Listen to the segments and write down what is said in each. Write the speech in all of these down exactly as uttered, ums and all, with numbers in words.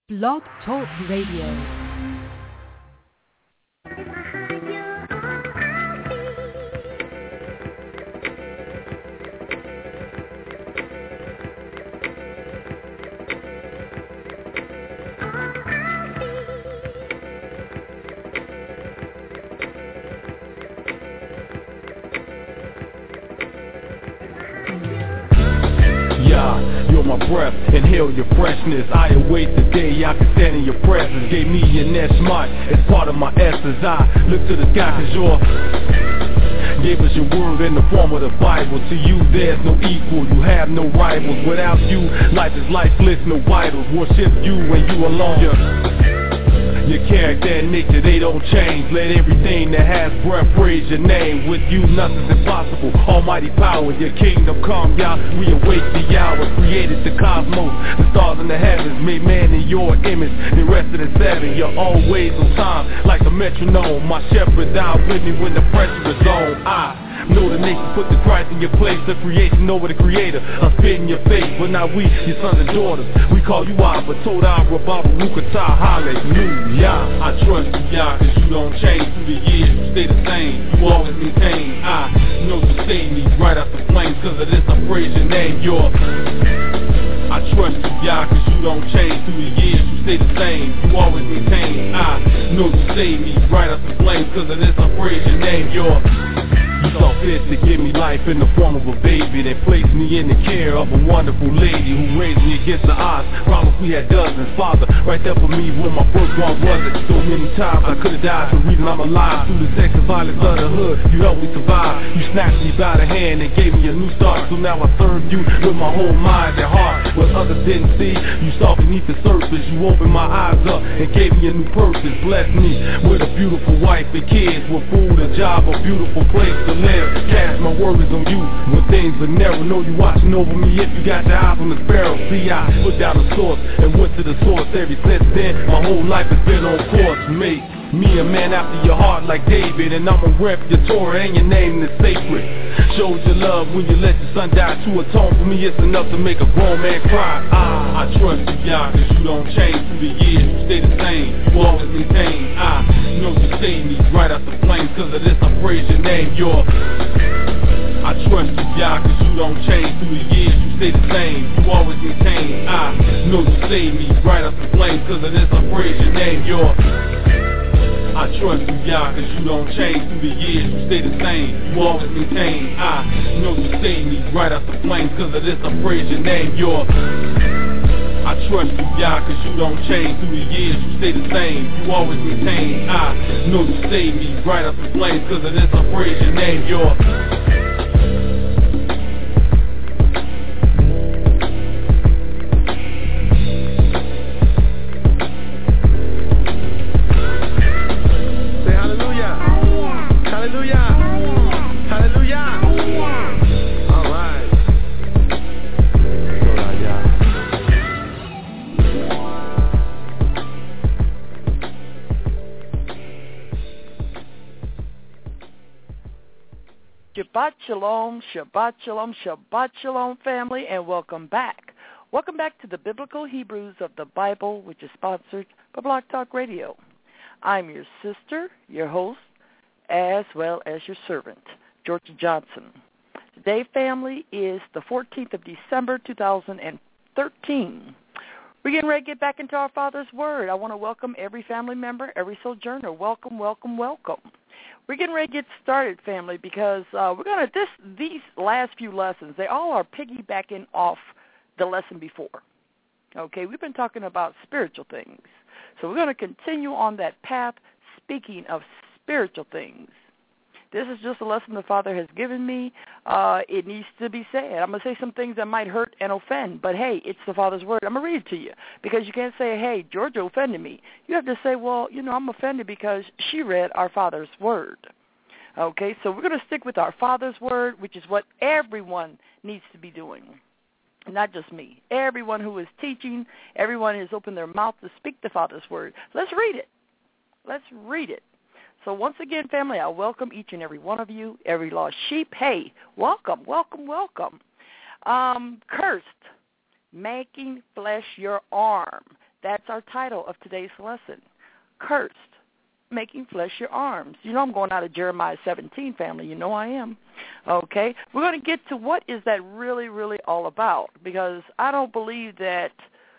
Blog Talk Radio. You're my breath, inhale your freshness. I await the day I can stand in your presence. Gave me your neshmat as part of my essence. I look to the sky cause you're gave us your word in the form of the Bible. To you there's no equal, you have no rivals. Without you, life is lifeless, no vitals. Worship you and you alone. You're Your character and nature, they don't change. Let everything that has breath praise your name. With you, nothing's impossible. Almighty power, your kingdom come, Yah. We await the hour. Created the cosmos, the stars in the heavens. Made man in your image, the rest of the seven. You're always on time, like a metronome. My shepherd died with me when the pressure is on. I know the nation put the Christ in your place. The creation over the creator. I spit in your face, but now we, your sons and daughters. We call you Abba, Todah, Rababa, Rukatah, Hallelujah. I trust you, Yah, cause you don't change through the years. You stay the same, you always maintain. I know you save me right out the flames. Cause of this I praise your name. You're I trust you, Yah, cause you don't change through the years. You stay the same, you always maintain. I know you save me right out the flames. Cause of this I praise your name. You're You saw fit to give me life in the form of a baby. They placed me in the care of a wonderful lady who raised me against the odds. Promised we had dozens. Father, right there for me when my first one wasn't. So many times I could've died. The reason I'm alive through the sex and violence of the hood. You helped me survive. You snatched me by the hand and gave me a new start. So now I serve you with my whole mind and heart. What others didn't see, you saw beneath the surface. You opened my eyes up and gave me a new purpose. Blessed me with a beautiful wife and kids, with food, a job, a beautiful place to live. Cast my worries on you when things are narrow. Know you watching over me if you got your eyes on the sparrow. See, I put down the source and went to the source. Ever since then, my whole life has been on course. Make me a man after your heart like David, and I'ma rep your Torah and your name is sacred. Showed your love when you let your son die to atone for me. It's enough to make a grown man cry. I, I trust you, Yah, cause you don't change through the years. You stay the same, you always maintain. I know you save me right out the flames. Cause of this I praise your name. You're I trust you, Yah, cause you don't change through the years. You stay the same, you always maintain. I know you save me right out the flames. Cause of this I praise your name. You're I trust you, Yah, cause you don't change through the years. You stay the same, you always maintain. I know you save me right out the flames. Cause of this I praise your name. You're I trust you, Yah, cause you don't change through the years. You stay the same, you always maintain. I know you save me right out the flames. Cause of this I praise your name. You're Shabbat Shalom, Shabbat Shalom, Shabbat Shalom, family, and welcome back. Welcome back to the Biblical Hebrews of the Bible, which is sponsored by Blog Talk Radio. I'm your sister, your host, as well as your servant, Georgia Johnson. Today, family, is the fourteenth of December, two thousand thirteen. We're getting ready to get back into our Father's Word. I want to welcome every family member, every sojourner. Welcome, welcome, welcome. We're getting ready to get started, family, because uh, we're going to, this these last few lessons, they all are piggybacking off the lesson before. Okay, we've been talking about spiritual things. So we're going to continue on that path, speaking of spiritual things. This is just a lesson the Father has given me. Uh, it needs to be said. I'm going to say some things that might hurt and offend, but, hey, it's the Father's Word. I'm going to read it to you because you can't say, hey, Georgia offended me. You have to say, well, you know, I'm offended because she read our Father's Word. Okay, so we're going to stick with our Father's Word, which is what everyone needs to be doing, not just me. Everyone who is teaching, everyone has opened their mouth to speak the Father's Word. Let's read it. Let's read it. So once again, family, I welcome each and every one of you, every lost sheep. Hey, welcome, welcome, welcome. Um, cursed, making flesh your arm. that's our title of today's lesson, Cursed, Making Flesh Your Arms. You know I'm going out of Jeremiah seventeen, family. You know I am. Okay? We're going to get to what is that really, really all about, because I don't believe that,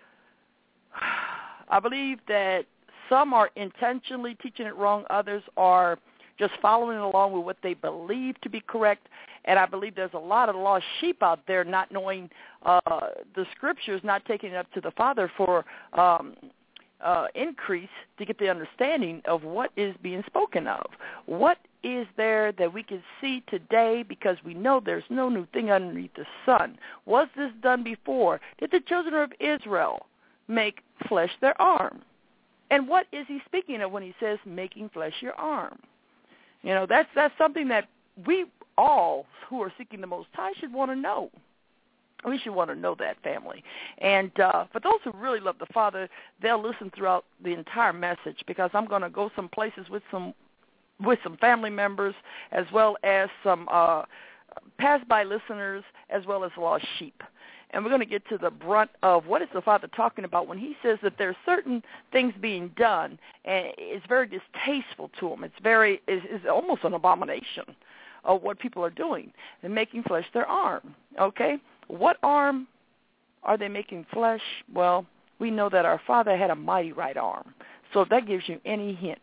I believe that some are intentionally teaching it wrong. Others are just following along with what they believe to be correct. And I believe there's a lot of lost sheep out there not knowing uh, the Scriptures, not taking it up to the Father for um, uh, increase to get the understanding of what is being spoken of. What is there that we can see today, because we know there's no new thing underneath the sun? Was this done before? Did the children of Israel make flesh their arm? And what is he speaking of when he says making flesh your arm? You know, that's that's something that we all who are seeking the Most High should want to know. We should want to know that, family. And uh, for those who really love the Father, they'll listen throughout the entire message, because I'm going to go some places with some with some family members, as well as some uh, pass-by listeners, as well as lost sheep. And we're going to get to the brunt of what is the Father talking about when he says that there are certain things being done, and it's very distasteful to him. It's very, it's, it's almost an abomination of what people are doing and making flesh their arm. Okay? What arm are they making flesh? Well, we know that our Father had a mighty right arm. So if that gives you any hint,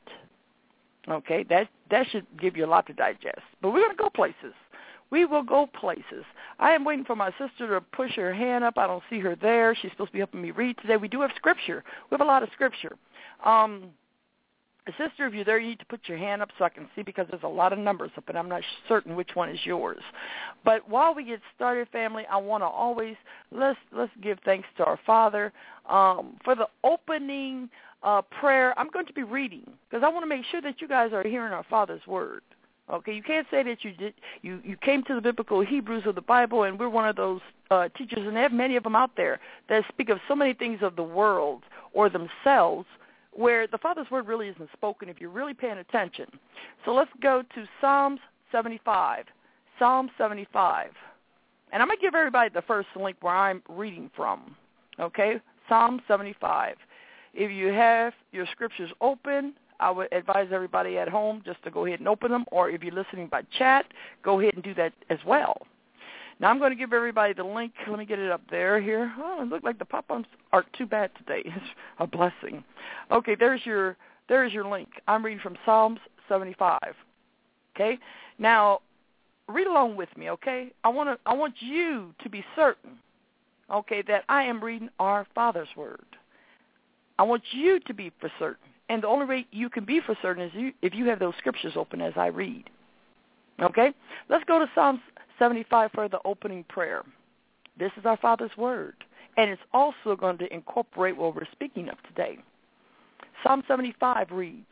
okay, that, that should give you a lot to digest. But we're going to go places. We will go places. I am waiting for my sister to push her hand up. I don't see her there. She's supposed to be helping me read today. We do have Scripture. We have a lot of Scripture. Um, sister, if you're there, you need to put your hand up so I can see, because there's a lot of numbers up, and I'm not certain which one is yours. But while we get started, family, I want to always, let's let's give thanks to our Father. Um, for the opening uh, prayer, I'm going to be reading, because I want to make sure that you guys are hearing our Father's word. Okay, you can't say that you did. You, you came to the biblical Hebrews of the Bible, and we're one of those uh, teachers, and they have many of them out there that speak of so many things of the world or themselves, where the Father's word really isn't spoken if you're really paying attention. So let's go to Psalms seventy-five. Psalm seventy-five. And I'm going to give everybody the first link where I'm reading from. Okay, Psalm seventy-five. If you have your scriptures open, I would advise everybody at home just to go ahead and open them, or if you're listening by chat, go ahead and do that as well. Now, I'm going to give everybody the link. Let me get it up there here. Oh, it looks like the pop-ups aren't too bad today. It's a blessing. Okay, there's your there's your link. I'm reading from Psalms seventy-five. Okay? Now, read along with me, okay? I want to I want you to be certain, okay, that I am reading our Father's word. I want you to be for certain. And the only way you can be for certain is you, if you have those scriptures open as I read. Okay? Let's go to Psalm seventy-five for the opening prayer. This is our Father's word, and it's also going to incorporate what we're speaking of today. Psalm seventy-five reads,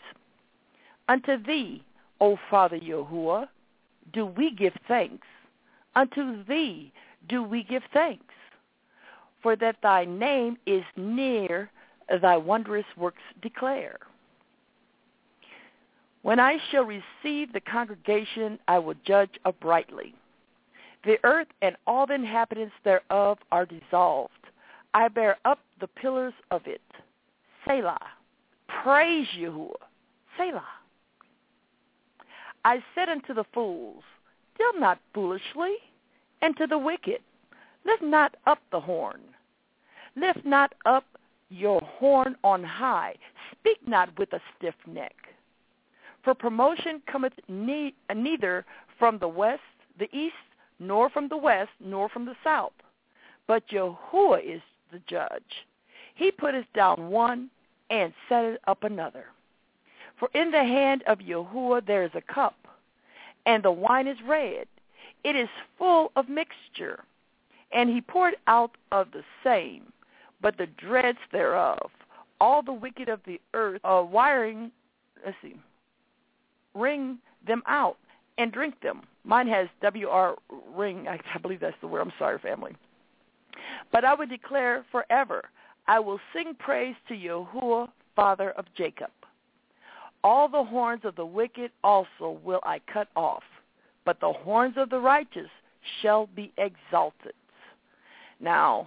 Unto thee, O Father Yahuwah, do we give thanks. Unto thee do we give thanks. For that thy name is near, thy wondrous works declare. When I shall receive the congregation, I will judge uprightly. The earth and all the inhabitants thereof are dissolved. I bear up the pillars of it. Selah. Praise Yahuwah. Selah. I said unto the fools, Deal not foolishly, and to the wicked, lift not up the horn. Lift not up your horn on high. Speak not with a stiff neck. For promotion cometh ne- neither from the west, the east, nor from the west, nor from the south. But Yahuwah is the judge. He putteth down one and setteth up another. For in the hand of Yahuwah there is a cup, and the wine is red. It is full of mixture. And he poured out of the same, but the dregs thereof, all the wicked of the earth are wiring, let's see, wring them out and drink them. Mine has W R ring. I, I believe that's the word. I'm sorry, family. But I will declare forever, I will sing praise to Yahuwah, Father of Jacob. All the horns of the wicked also will I cut off, but the horns of the righteous shall be exalted. Now,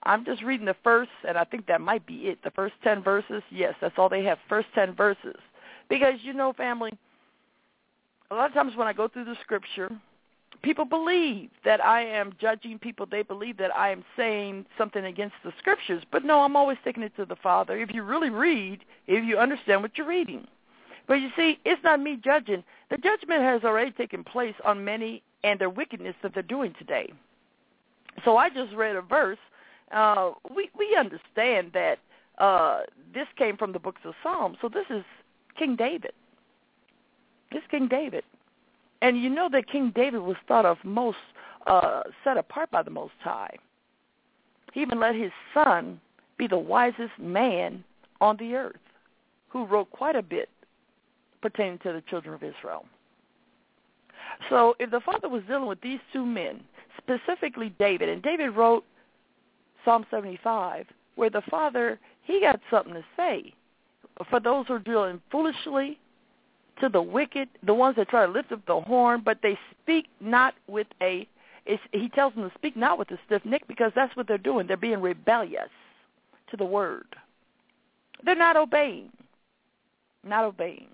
I'm just reading the first, and I think that might be it, the first ten verses. Yes, that's all they have, first ten verses. Because, you know, family, a lot of times when I go through the scripture, people believe that I am judging people. They believe that I am saying something against the scriptures. But, no, I'm always taking it to the Father. If you really read, if you understand what you're reading. But, you see, it's not me judging. The judgment has already taken place on many and their wickedness that they're doing today. So I just read a verse. Uh, we, we understand that uh, this came from the books of Psalms. So this is King David. This is King David. And you know that King David was thought of most uh, set apart by the Most High. He even let his son be the wisest man on the earth, who wrote quite a bit pertaining to the children of Israel. So if the Father was dealing with these two men, specifically David, and David wrote Psalm seventy-five, where the Father, he got something to say for those who are dealing foolishly, to the wicked, the ones that try to lift up the horn, but they speak not with a, it's, he tells them to speak not with a stiff neck, because that's what they're doing. They're being rebellious to the word. They're not obeying. Not obeying.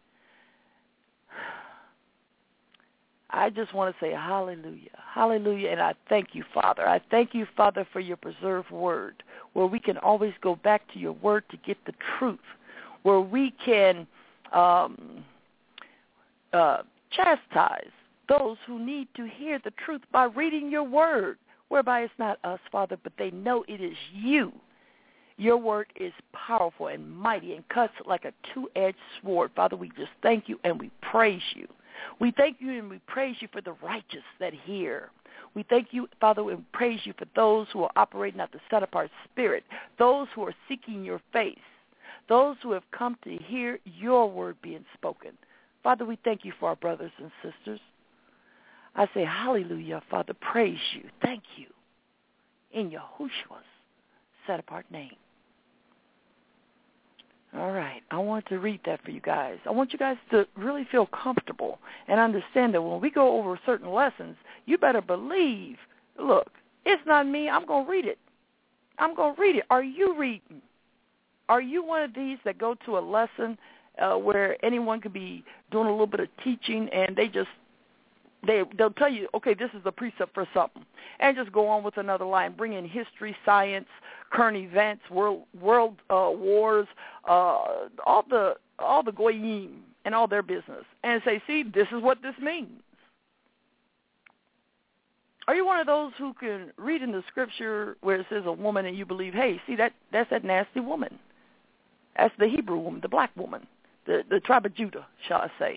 I just want to say hallelujah, hallelujah, and I thank you, Father. I thank you, Father, for your preserved word, where we can always go back to your word to get the truth, where we can um, uh, chastise those who need to hear the truth by reading your word, whereby it's not us, Father, but they know it is you. Your word is powerful and mighty and cuts like a two-edged sword. Father, we just thank you and we praise you. We thank you and we praise you for the righteous that hear. We thank you, Father, and praise you for those who are operating at the set-apart spirit, those who are seeking your face, those who have come to hear your word being spoken. Father, we thank you for our brothers and sisters. I say hallelujah, Father, praise you, thank you, in Yahushua's set-apart name. All right, I want to read that for you guys. I want you guys to really feel comfortable and understand that when we go over certain lessons, you better believe, look, it's not me, I'm going to read it. I'm going to read it. Are you reading? Are you one of these that go to a lesson uh, where anyone could be doing a little bit of teaching and they just, they, they'll tell you, okay, this is the precept for something, and just go on with another line, bring in history, science, current events, world world uh, wars, uh, all the all the goyim and all their business, and say, see, this is what this means. Are you one of those who can read in the scripture where it says a woman and you believe, hey, see, that that's that nasty woman. That's the Hebrew woman, the black woman, the, the tribe of Judah, shall I say.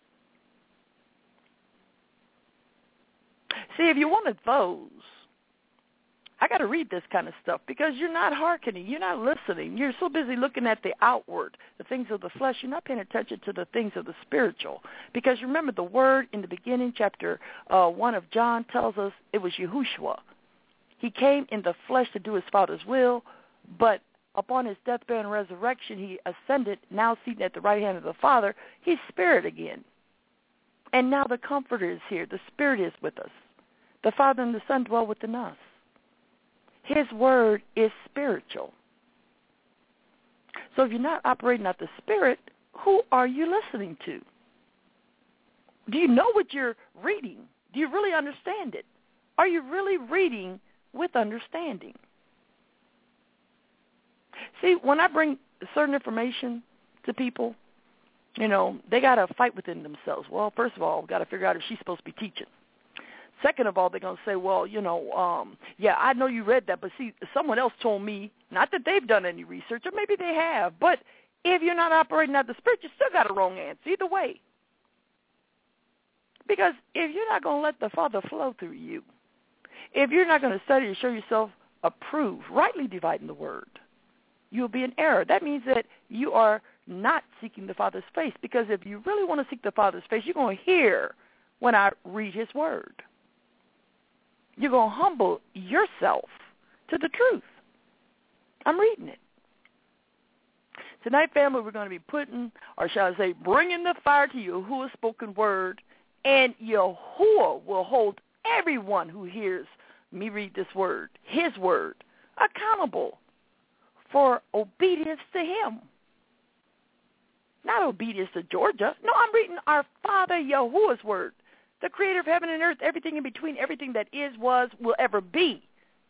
See, if you're one of those, I got to read this kind of stuff because you're not hearkening. You're not listening. You're so busy looking at the outward, the things of the flesh. You're not paying attention to the things of the spiritual. Because remember, the word in the beginning, chapter uh, one of John, tells us it was Yahushua. He came in the flesh to do his Father's will, but upon his death, burial, and resurrection, he ascended, now seated at the right hand of the Father. He's spirit again. And now the Comforter is here. The Spirit is with us. The Father and the Son dwell within us. His word is spiritual. So if you're not operating out the Spirit, who are you listening to? Do you know what you're reading? Do you really understand it? Are you really reading with understanding? See, when I bring certain information to people, you know, they got to fight within themselves. Well, first of all, we've got to figure out if she's supposed to be teaching. Second of all, they're going to say, well, you know, um, yeah, I know you read that, but see, someone else told me, not that they've done any research, or maybe they have, but if you're not operating out the Spirit, you still got a wrong answer, either way. Because if you're not going to let the Father flow through you, if you're not going to study to show yourself approved, rightly dividing the word, you'll be in error. That means that you are not seeking the Father's face, because if you really want to seek the Father's face, you're going to hear when I read his word. You're going to humble yourself to the truth. I'm reading it. Tonight, family, we're going to be putting, or shall I say, bringing the fire to Yahuwah's spoken word, and Yahuwah will hold everyone who hears me read this word, his word, accountable for obedience to him. Not obedience to Georgia. No, I'm reading our Father Yahuwah's word, the creator of heaven and earth, everything in between, everything that is, was, will ever be.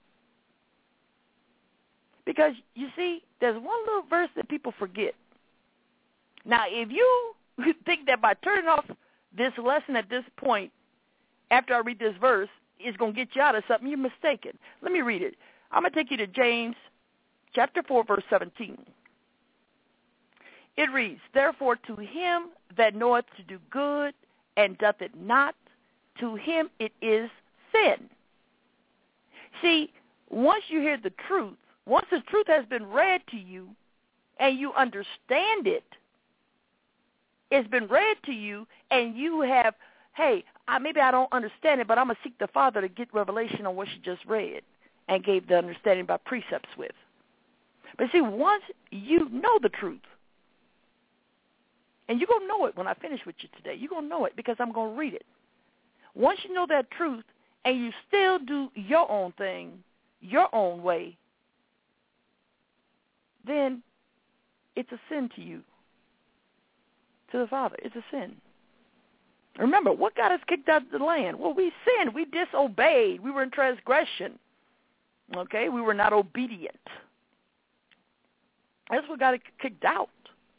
Because, you see, there's one little verse that people forget. Now, if you think that by turning off this lesson at this point, after I read this verse, it's going to get you out of something, you're mistaken. Let me read it. I'm going to take you to James chapter four, verse seventeen. It reads, therefore to him that knoweth to do good and doth it not, to him it is sin. See, once you hear the truth, once the truth has been read to you and you understand it, it's been read to you and you have, hey, I, maybe I don't understand it, but I'm going to seek the Father to get revelation on what she just read and gave the understanding by precepts with. But see, once you know the truth, and you're going to know it when I finish with you today. You're going to know it because I'm going to read it. Once you know that truth and you still do your own thing, your own way, then it's a sin to you, to the Father. It's a sin. Remember, what got us kicked out of the land? Well, we sinned. We disobeyed. We were in transgression. Okay? We were not obedient. That's what got us kicked out.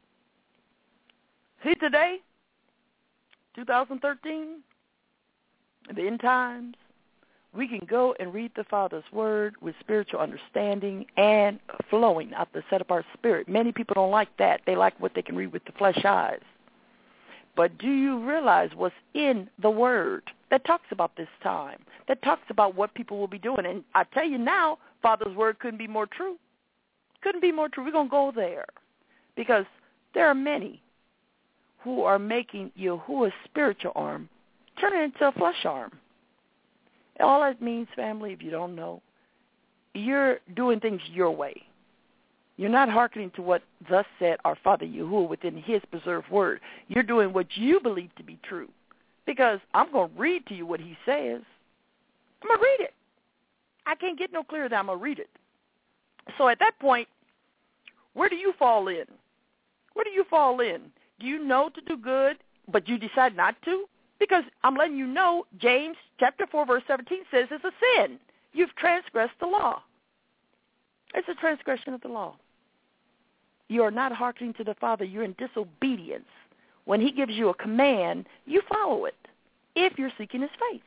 See, today, two thousand thirteen, the end times, we can go and read the Father's word with spiritual understanding and flowing out the set of our spirit. Many people don't like that. They like what they can read with the flesh eyes. But do you realize what's in the word that talks about this time, that talks about what people will be doing? And I tell you now, Father's word couldn't be more true. Couldn't be more true. We're going to go there because there are many who are making Yahuwah's spiritual arm turn it into a flesh arm. All that means, family, if you don't know, you're doing things your way. You're not hearkening to what thus said our Father Yahuwah within his preserved word. You're doing what you believe to be true because I'm going to read to you what he says. I'm going to read it. I can't get no clearer than I'm going to read it. So at that point, where do you fall in? Where do you fall in? Do you know to do good, but you decide not to? Because I'm letting you know, James chapter four, verse seventeen says it's a sin. You've transgressed the law. It's a transgression of the law. You are not hearkening to the Father. You're in disobedience. When he gives you a command, you follow it if you're seeking his face.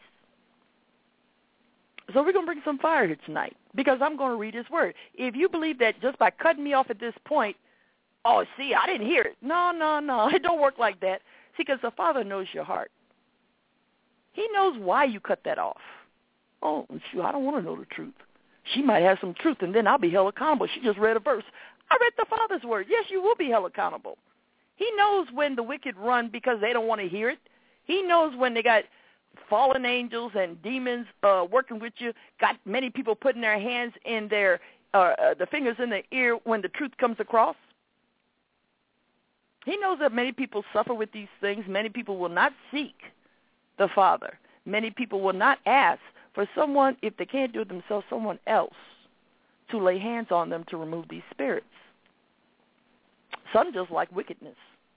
So we're going to bring some fire here tonight because I'm going to read his word. If you believe that just by cutting me off at this point, oh, see, I didn't hear it. No, no, no. It don't work like that. See, because the Father knows your heart. He knows why you cut that off. Oh, shoot, I don't want to know the truth. She might have some truth, and then I'll be held accountable. She just read a verse. I read the Father's word. Yes, you will be held accountable. He knows when the wicked run because they don't want to hear it. He knows when they got fallen angels and demons uh, working with you, got many people putting their hands in their, uh, uh, the fingers in their ear when the truth comes across. He knows that many people suffer with these things. Many people will not seek the Father. Many people will not ask for someone, if they can't do it themselves, someone else to lay hands on them to remove these spirits. Some just like wickedness.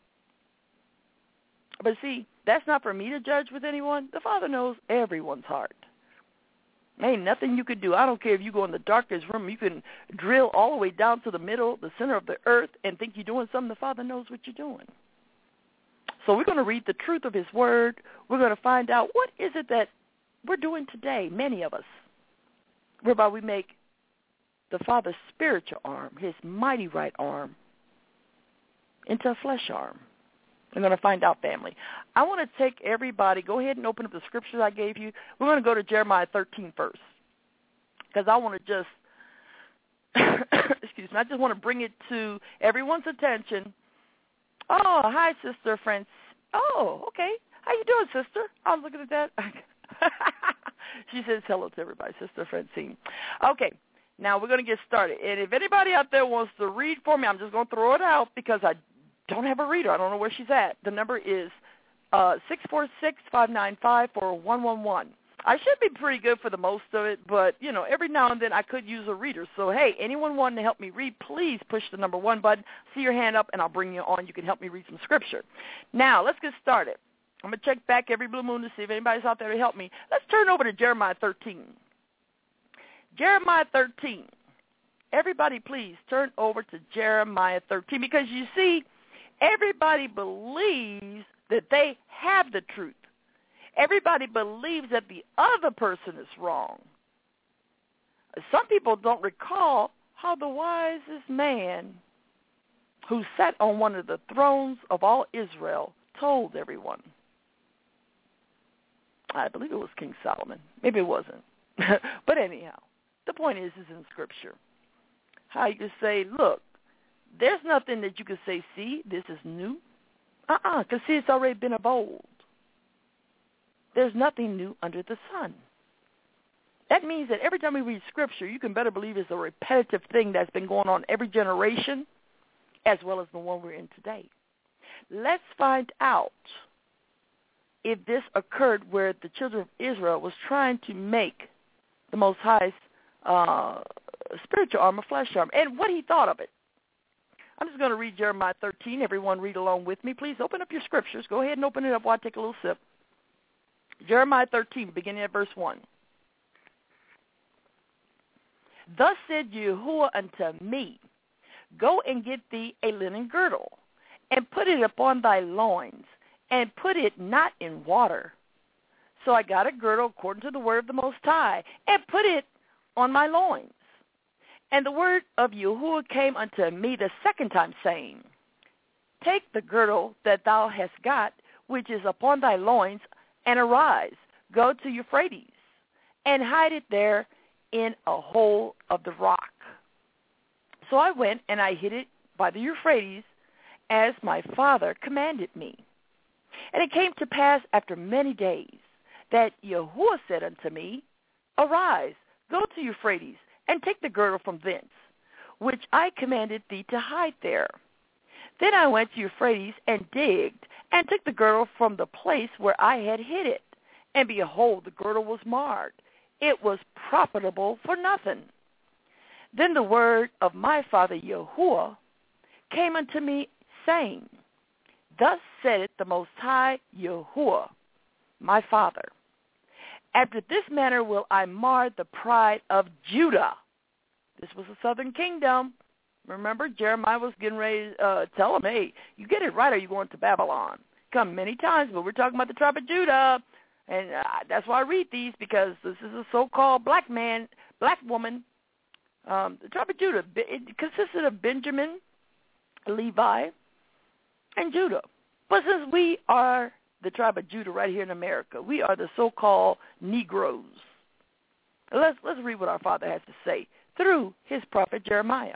But see, that's not for me to judge with anyone. The Father knows everyone's heart. There ain't nothing you could do. I don't care if you go in the darkest room. You can drill all the way down to the middle, the center of the earth, and think you're doing something. The Father knows what you're doing. So we're going to read the truth of his word. We're going to find out what is it that we're doing today, many of us, whereby we make the Father's spiritual arm, his mighty right arm, into a flesh arm. We're going to find out, family. I want to take everybody, go ahead and open up the scriptures I gave you. We're going to go to Jeremiah thirteen first because I want to just, excuse me, I just want to bring it to everyone's attention. Oh, hi, Sister Francis. Oh, okay. How you doing, sister? I was looking at that. She says hello to everybody, Sister Francine. Okay, now we're going to get started. And if anybody out there wants to read for me, I'm just going to throw it out because I don't have a reader. I don't know where she's at. The number is uh, six four six, five nine five, four one one one. I should be pretty good for the most of it, but, you know, every now and then I could use a reader. So, hey, anyone wanting to help me read, please push the number one button, see your hand up, and I'll bring you on. You can help me read some scripture. Now, let's get started. I'm going to check back every blue moon to see if anybody's out there to help me. Let's turn over to Jeremiah thirteen. Jeremiah thirteen. Everybody, please turn over to Jeremiah thirteen, because you see, everybody believes that they have the truth. Everybody believes that the other person is wrong. Some people don't recall how the wisest man who sat on one of the thrones of all Israel told everyone. I believe it was King Solomon. Maybe it wasn't. But anyhow, the point is, is in Scripture. How you can say, look, there's nothing that you can say, see, this is new. Uh-uh, because see, it's already been of old. There's nothing new under the sun. That means that every time we read Scripture, you can better believe it's a repetitive thing that's been going on every generation, as well as the one we're in today. Let's find out if this occurred where the children of Israel was trying to make the Most High's uh, spiritual armor, flesh armor, and what he thought of it. I'm just going to read Jeremiah thirteen. Everyone read along with me. Please open up your scriptures. Go ahead and open it up while I take a little sip. Jeremiah thirteen, beginning at verse one. Thus said Yahuwah unto me, go and get thee a linen girdle, and put it upon thy loins, and put it not in water. So I got a girdle according to the word of the Most High, and put it on my loins. And the word of Yahuwah came unto me the second time, saying, take the girdle that thou hast got, which is upon thy loins, and arise, go to Euphrates, and hide it there in a hole of the rock. So I went, and I hid it by the Euphrates, as my father commanded me. And it came to pass after many days, that Yahuwah said unto me, arise, go to Euphrates, and take the girdle from thence, which I commanded thee to hide there. Then I went to Euphrates, and digged, and took the girdle from the place where I had hid it. And behold, the girdle was marred. It was profitable for nothing. Then the word of my father Yahuwah came unto me, saying, thus saith the Most High Yahuwah, my father, after this manner will I mar the pride of Judah. This was the southern kingdom. Remember, Jeremiah was getting ready to uh, tell him, hey, you get it right or you're going to Babylon. Come many times, but we're talking about the tribe of Judah. And uh, that's why I read these, because this is a so-called black man, black woman. Um, the tribe of Judah, it consisted of Benjamin, Levi, and Judah. But since we are the tribe of Judah right here in America, we are the so-called Negroes. Let's, let's read what our Father has to say through his prophet Jeremiah.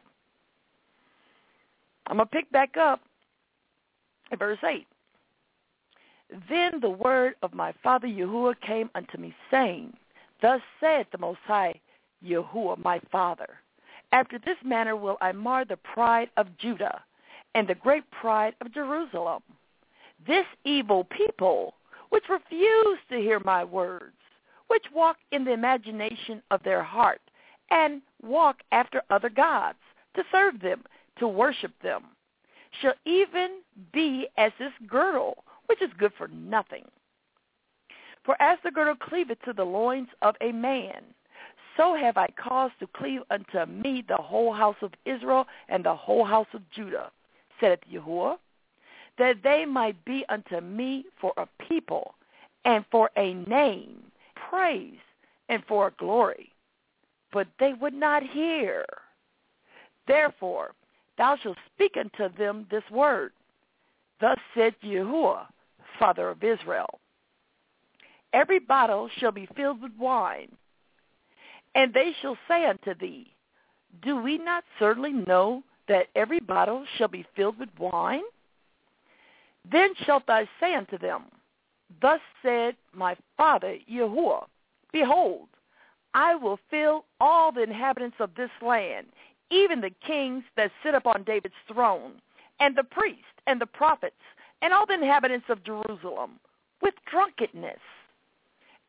I'm going to pick back up at verse eight. Then the word of my father Yahuwah came unto me, saying, thus saith the Most High Yahuwah, my father, after this manner will I mar the pride of Judah and the great pride of Jerusalem. This evil people, which refuse to hear my words, which walk in the imagination of their heart, and walk after other gods, to serve them, to worship them, shall even be as this girdle, which is good for nothing. For as the girdle cleaveth to the loins of a man, so have I caused to cleave unto me the whole house of Israel and the whole house of Judah, saith Yahuwah, that they might be unto me for a people, and for a name, praise, and for a glory. But they would not hear. Therefore, thou shalt speak unto them this word. Thus said Yahuwah, Father of Israel, every bottle shall be filled with wine, and they shall say unto thee, do we not certainly know that every bottle shall be filled with wine? Then shalt thou say unto them, thus said my Father Yahuwah, behold, I will fill all the inhabitants of this land, even the kings that sit upon David's throne, and the priests, and the prophets, and all the inhabitants of Jerusalem, with drunkenness.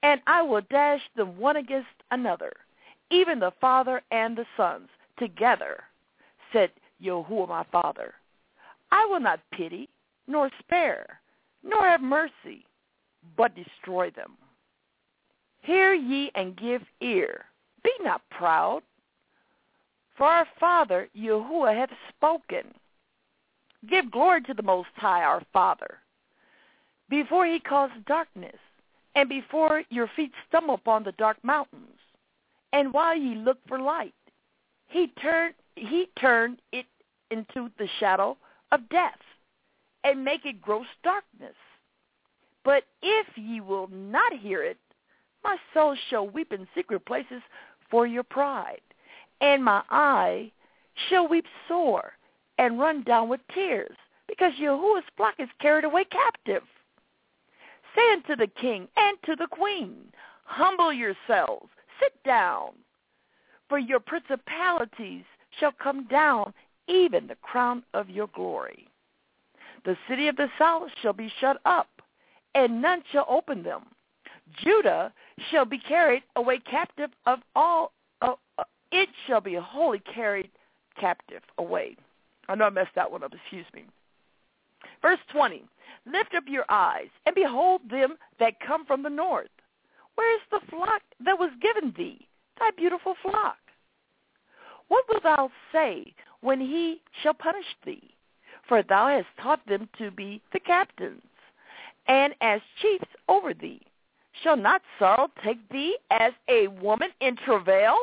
and I will dash them one against another, even the father and the sons together, said Yahuwah my Father. I will not pity, nor spare, nor have mercy, but destroy them. Hear ye and give ear. Be not proud, for our Father Yahuwah hath spoken. Give glory to the Most High, our Father, before he caused darkness, and before your feet stumble upon the dark mountains. And while ye look for light, he turned he turned it into the shadow of death, and make it gross darkness. But if ye will not hear it, my soul shall weep in secret places for your pride, and my eye shall weep sore and run down with tears, because Yahuwah's flock is carried away captive. Say unto the king and to the queen, humble yourselves, sit down, for your principalities shall come down, even the crown of your glory. The city of the south shall be shut up, and none shall open them. Judah shall be carried away captive of all. Uh, uh, it shall be wholly carried captive away. I know I messed that one up. Excuse me. Verse twenty. Lift up your eyes, and behold them that come from the north. Where is the flock that was given thee, thy beautiful flock? What wilt thou say when he shall punish thee? For thou hast taught them to be the captains, and as chiefs over thee. Shall not sorrow take thee as a woman in travail?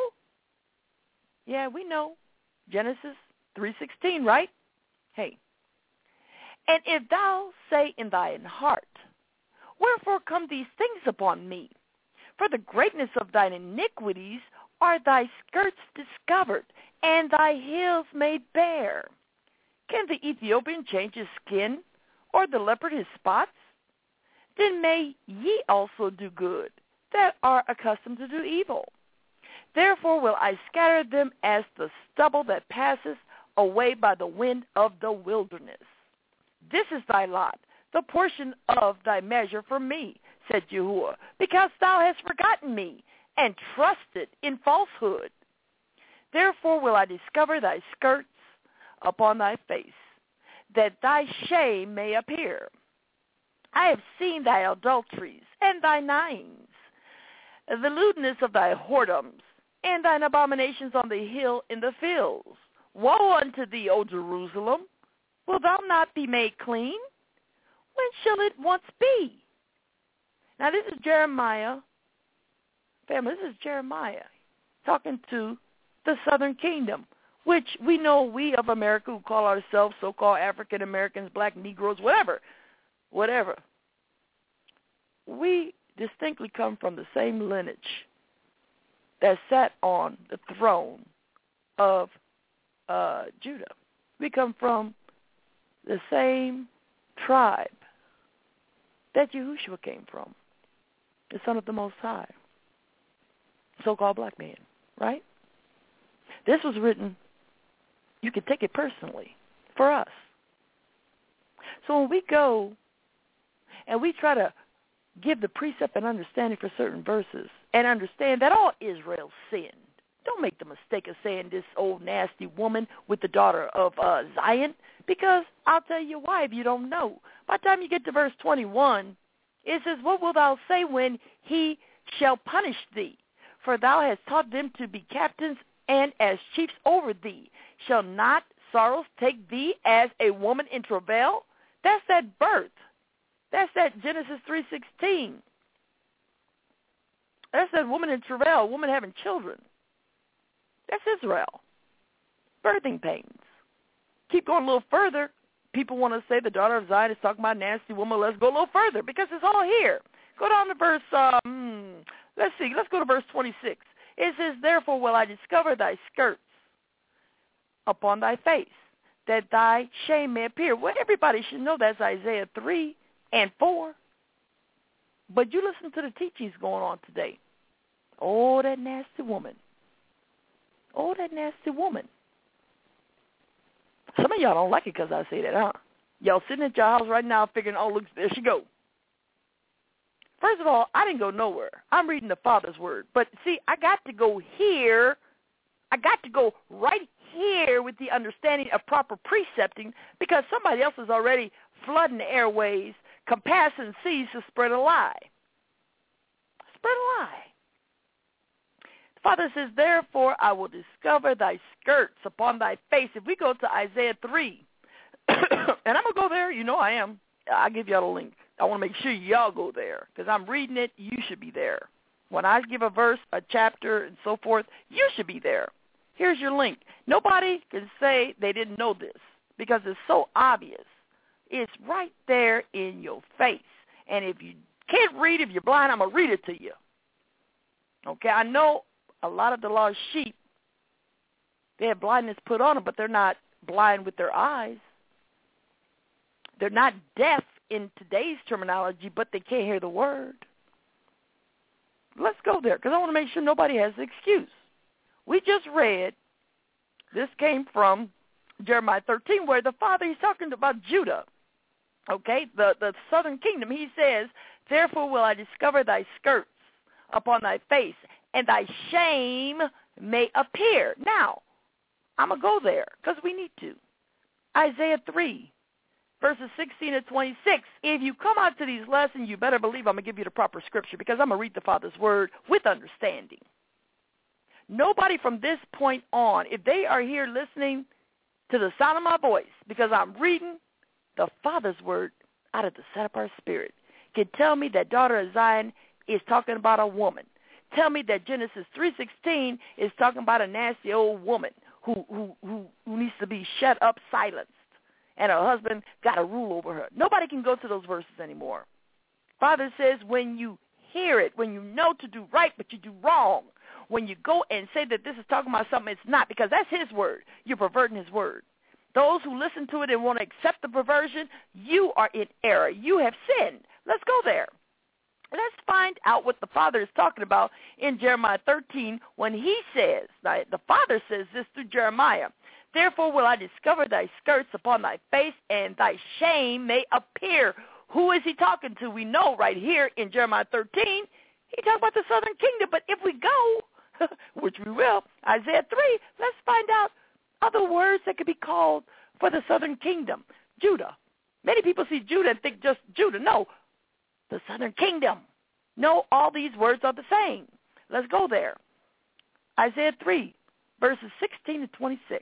Yeah, we know. Genesis three sixteen, right? Hey. And if thou say in thine heart, wherefore come these things upon me? For the greatness of thine iniquities are thy skirts discovered, and thy heels made bare. Can the Ethiopian change his skin, or the leopard his spots? Then may ye also do good, that are accustomed to do evil. Therefore will I scatter them as the stubble that passeth away by the wind of the wilderness. This is thy lot, the portion of thy measure for me, said Yahuwah, because thou hast forgotten me, and trusted in falsehood. Therefore will I discover thy skirts upon thy face, that thy shame may appear. I have seen thy adulteries and thy lyings, the lewdness of thy whoredoms, and thine abominations on the hill in the fields. Woe unto thee, O Jerusalem! Will thou not be made clean? When shall it once be? Now this is Jeremiah. Family, this is Jeremiah talking to the southern kingdom, which we know we of America who call ourselves so-called African Americans, black Negroes, whatever, whatever. We distinctly come from the same lineage that sat on the throne of uh, Judah. We come from the same tribe that Yahushua came from, the Son of the Most High, so-called black man, right? This was written, you can take it personally, for us. So when we go and we try to give the precept and understanding for certain verses and understand that all Israel sinned, don't make the mistake of saying this old nasty woman with the daughter of uh, Zion, because I'll tell you why if you don't know. By the time you get to verse twenty-one, it says, what wilt thou say when he shall punish thee? For thou hast taught them to be captains and as chiefs over thee. Shall not sorrows take thee as a woman in travail? That's that birth. That's that Genesis three sixteen. That's that woman in travail, a woman having children. That's Israel. Birthing pains. Keep going a little further. People want to say the daughter of Zion is talking about a nasty woman. Let's go a little further because it's all here. Go down to verse, um, let's see, let's go to verse twenty-six. It says, therefore will I discover thy skirts upon thy face, that thy shame may appear. Well, everybody should know that's Isaiah three and four. But you listen to the teachings going on today. Oh, that nasty woman. Oh, that nasty woman. Some of y'all don't like it because I say that, huh? Y'all sitting at your house right now figuring, oh, look, there she go. First of all, I didn't go nowhere. I'm reading the Father's word. But, see, I got to go here. I got to go right here with the understanding of proper precepting because somebody else is already flooding the airways, compassing seas to spread a lie. Spread a lie. The Father says, therefore I will discover thy skirts upon thy face. If we go to Isaiah three, and I'm going to go there. You know I am. I'll give y'all a link. I want to make sure y'all go there because I'm reading it. You should be there. When I give a verse, a chapter, and so forth, you should be there. Here's your link. Nobody can say they didn't know this because it's so obvious. It's right there in your face. And if you can't read, if you're blind, I'm going to read it to you. Okay, I know a lot of the lost sheep, they have blindness put on them, but they're not blind with their eyes. They're not deaf in today's terminology, but they can't hear the word. Let's go there because I want to make sure nobody has an excuse. We just read, this came from Jeremiah thirteen, where the Father, he's talking about Judah, okay, the, the southern kingdom. He says, therefore will I discover thy skirts upon thy face, and thy shame may appear. Now, I'm going to go there because we need to. Isaiah three, verses sixteen and twenty-six. If you come out to these lessons, you better believe I'm going to give you the proper scripture because I'm going to read the Father's word with understanding. Nobody from this point on, if they are here listening to the sound of my voice, because I'm reading the Father's word out of the set apart spirit, can tell me that daughter of Zion is talking about a woman. Tell me that Genesis three sixteen is talking about a nasty old woman who, who, who, who needs to be shut up, silenced, and her husband got to rule over her. Nobody can go to those verses anymore. Father says when you hear it, when you know to do right but you do wrong, when you go and say that this is talking about something it's not, because that's his word, you're perverting his word. Those who listen to it and want to accept the perversion, you are in error. You have sinned. Let's go there. Let's find out what the Father is talking about in Jeremiah thirteen when he says, the Father says this through Jeremiah, therefore will I discover thy skirts upon thy face, and thy shame may appear. Who is he talking to? We know right here in Jeremiah thirteen, he talks about the southern kingdom. But if we go, which we will, Isaiah three, let's find out other words that could be called for the southern kingdom. Judah. Many people see Judah and think just Judah. No, the southern kingdom. No, all these words are the same. Let's go there. Isaiah three, verses sixteen to twenty-six.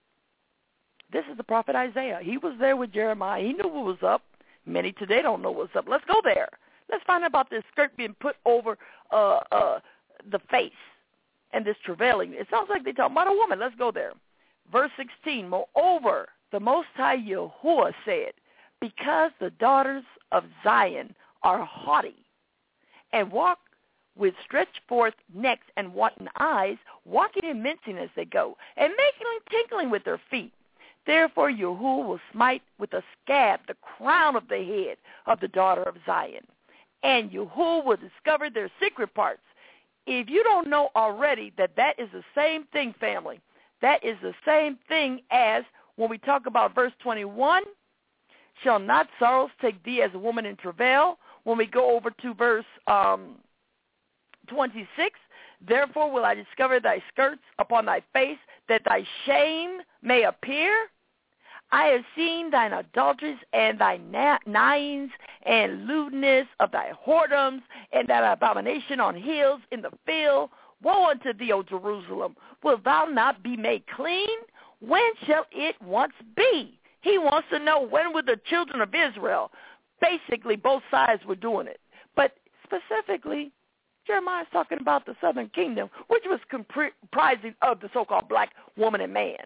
This is the prophet Isaiah. He was there with Jeremiah. He knew what was up. Many today don't know what's up. Let's go there. Let's find out about this skirt being put over uh, uh, the face and this travailing. It sounds like they're talking about a woman. Let's go there. Verse sixteen, moreover, the Most High Yahuwah said, because the daughters of Zion are haughty and walk with stretched forth necks and wanton eyes, walking and mincing as they go, and making tinkling with their feet. Therefore Yahuwah will smite with a scab the crown of the head of the daughter of Zion, and Yahuwah will discover their secret parts. If you don't know already that that is the same thing, family, that is the same thing as when we talk about verse twenty-one, shall not sorrows take thee as a woman in travail? When we go over to verse um, twenty-six, therefore will I discover thy skirts upon thy face, that thy shame may appear. I have seen thine adulteries and thy nightings and lewdness of thy whoredoms and that abomination on hills in the field. Woe unto thee, O Jerusalem! Wilt thou not be made clean? When shall it once be? He wants to know when were the children of Israel. Basically, both sides were doing it. But specifically, Jeremiah is talking about the southern kingdom, which was comprising of the so-called black woman and man.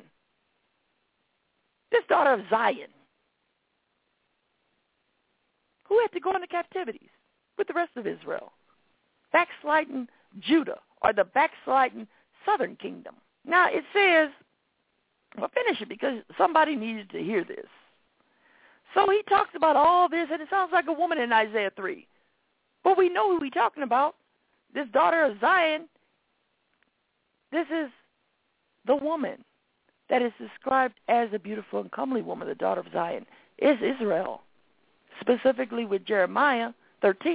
This daughter of Zion, who had to go into captivities with the rest of Israel. Backsliding Judah, or the backsliding southern kingdom. Now, it says, I'll finish it because somebody needed to hear this. So he talks about all this, and it sounds like a woman in Isaiah three. But we know who he's talking about. This daughter of Zion, this is the woman that is described as a beautiful and comely woman, the daughter of Zion, is Israel. Specifically with Jeremiah thirteen, it's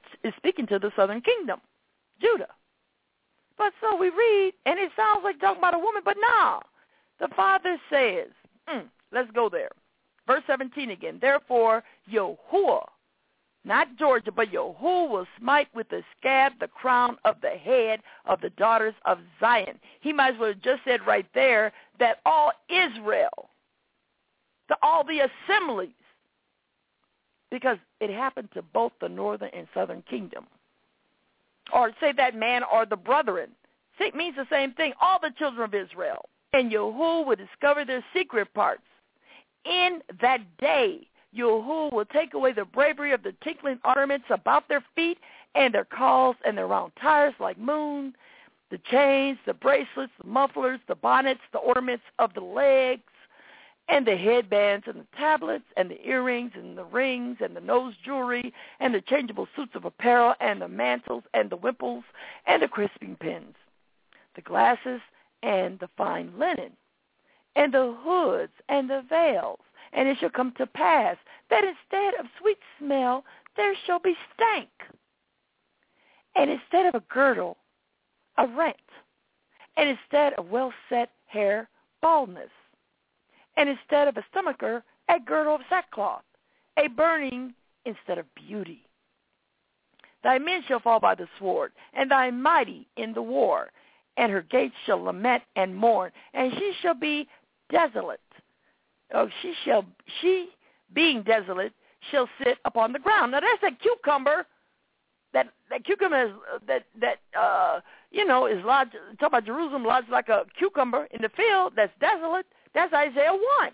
is speaking to the southern kingdom, Judah. But so we read, and it sounds like talking about a woman, but no. The Father says, mm, let's go there. Verse seventeen again. Therefore, Yahuwah, not Georgia, but Yahuwah will smite with the scab the crown of the head of the daughters of Zion. He might as well have just said right there that all Israel, to all the assemblies, because it happened to both the northern and southern kingdom. Or say that man or the brethren. It means the same thing, all the children of Israel. And Yahuwah will discover their secret parts. In that day, Yahuwah will take away the bravery of the tinkling ornaments about their feet and their calls and their round tires like moon, the chains, the bracelets, the mufflers, the bonnets, the ornaments of the legs, and the headbands and the tablets and the earrings and the rings and the nose jewelry and the changeable suits of apparel and the mantles and the wimples and the crisping pins, the glasses and the fine linen, and the hoods and the veils. And it shall come to pass that instead of sweet smell, there shall be stank. And instead of a girdle, a rent. And instead of well-set hair, baldness. And instead of a stomacher, a girdle of sackcloth, a burning instead of beauty. Thy men shall fall by the sword, and thy mighty in the war. And her gates shall lament and mourn, and she shall be desolate. Oh, she shall, she being desolate, shall sit upon the ground. Now that's that cucumber, that that cucumber is, that that uh you know is lodged. Talk about Jerusalem lodged like a cucumber in the field. That's desolate. That's Isaiah one.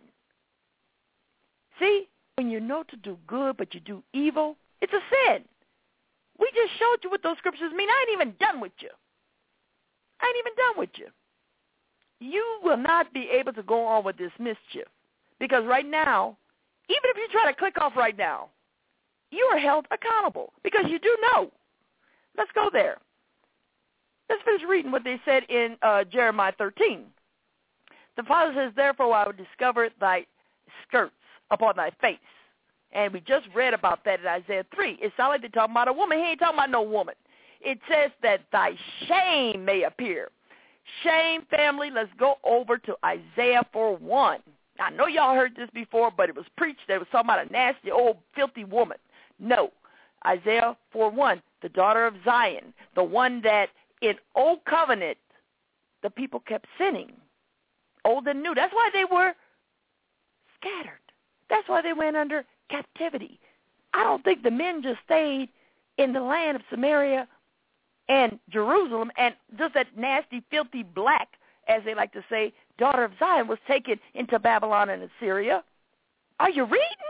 See, when you know to do good but you do evil, it's a sin. We just showed you what those scriptures mean. I ain't even done with you. I ain't even done with you. You will not be able to go on with this mischief. Because right now, even if you try to click off right now, you are held accountable. Because you do know. Let's go there. Let's finish reading what they said in uh, Jeremiah thirteen. The Father says, therefore I will discover thy skirts upon thy face. And we just read about that in Isaiah three. It sounds like they're talking about a woman. He ain't talking about no woman. It says that thy shame may appear. Shame, family, let's go over to Isaiah four one. I know y'all heard this before, but it was preached that it was talking about a nasty, old, filthy woman. No. Isaiah four one, the daughter of Zion, the one that in Old Covenant, the people kept sinning. Old and new. That's why they were scattered. That's why they went under captivity. I don't think the men just stayed in the land of Samaria and Jerusalem, and just that nasty, filthy black, as they like to say, daughter of Zion was taken into Babylon and Assyria. Are you reading?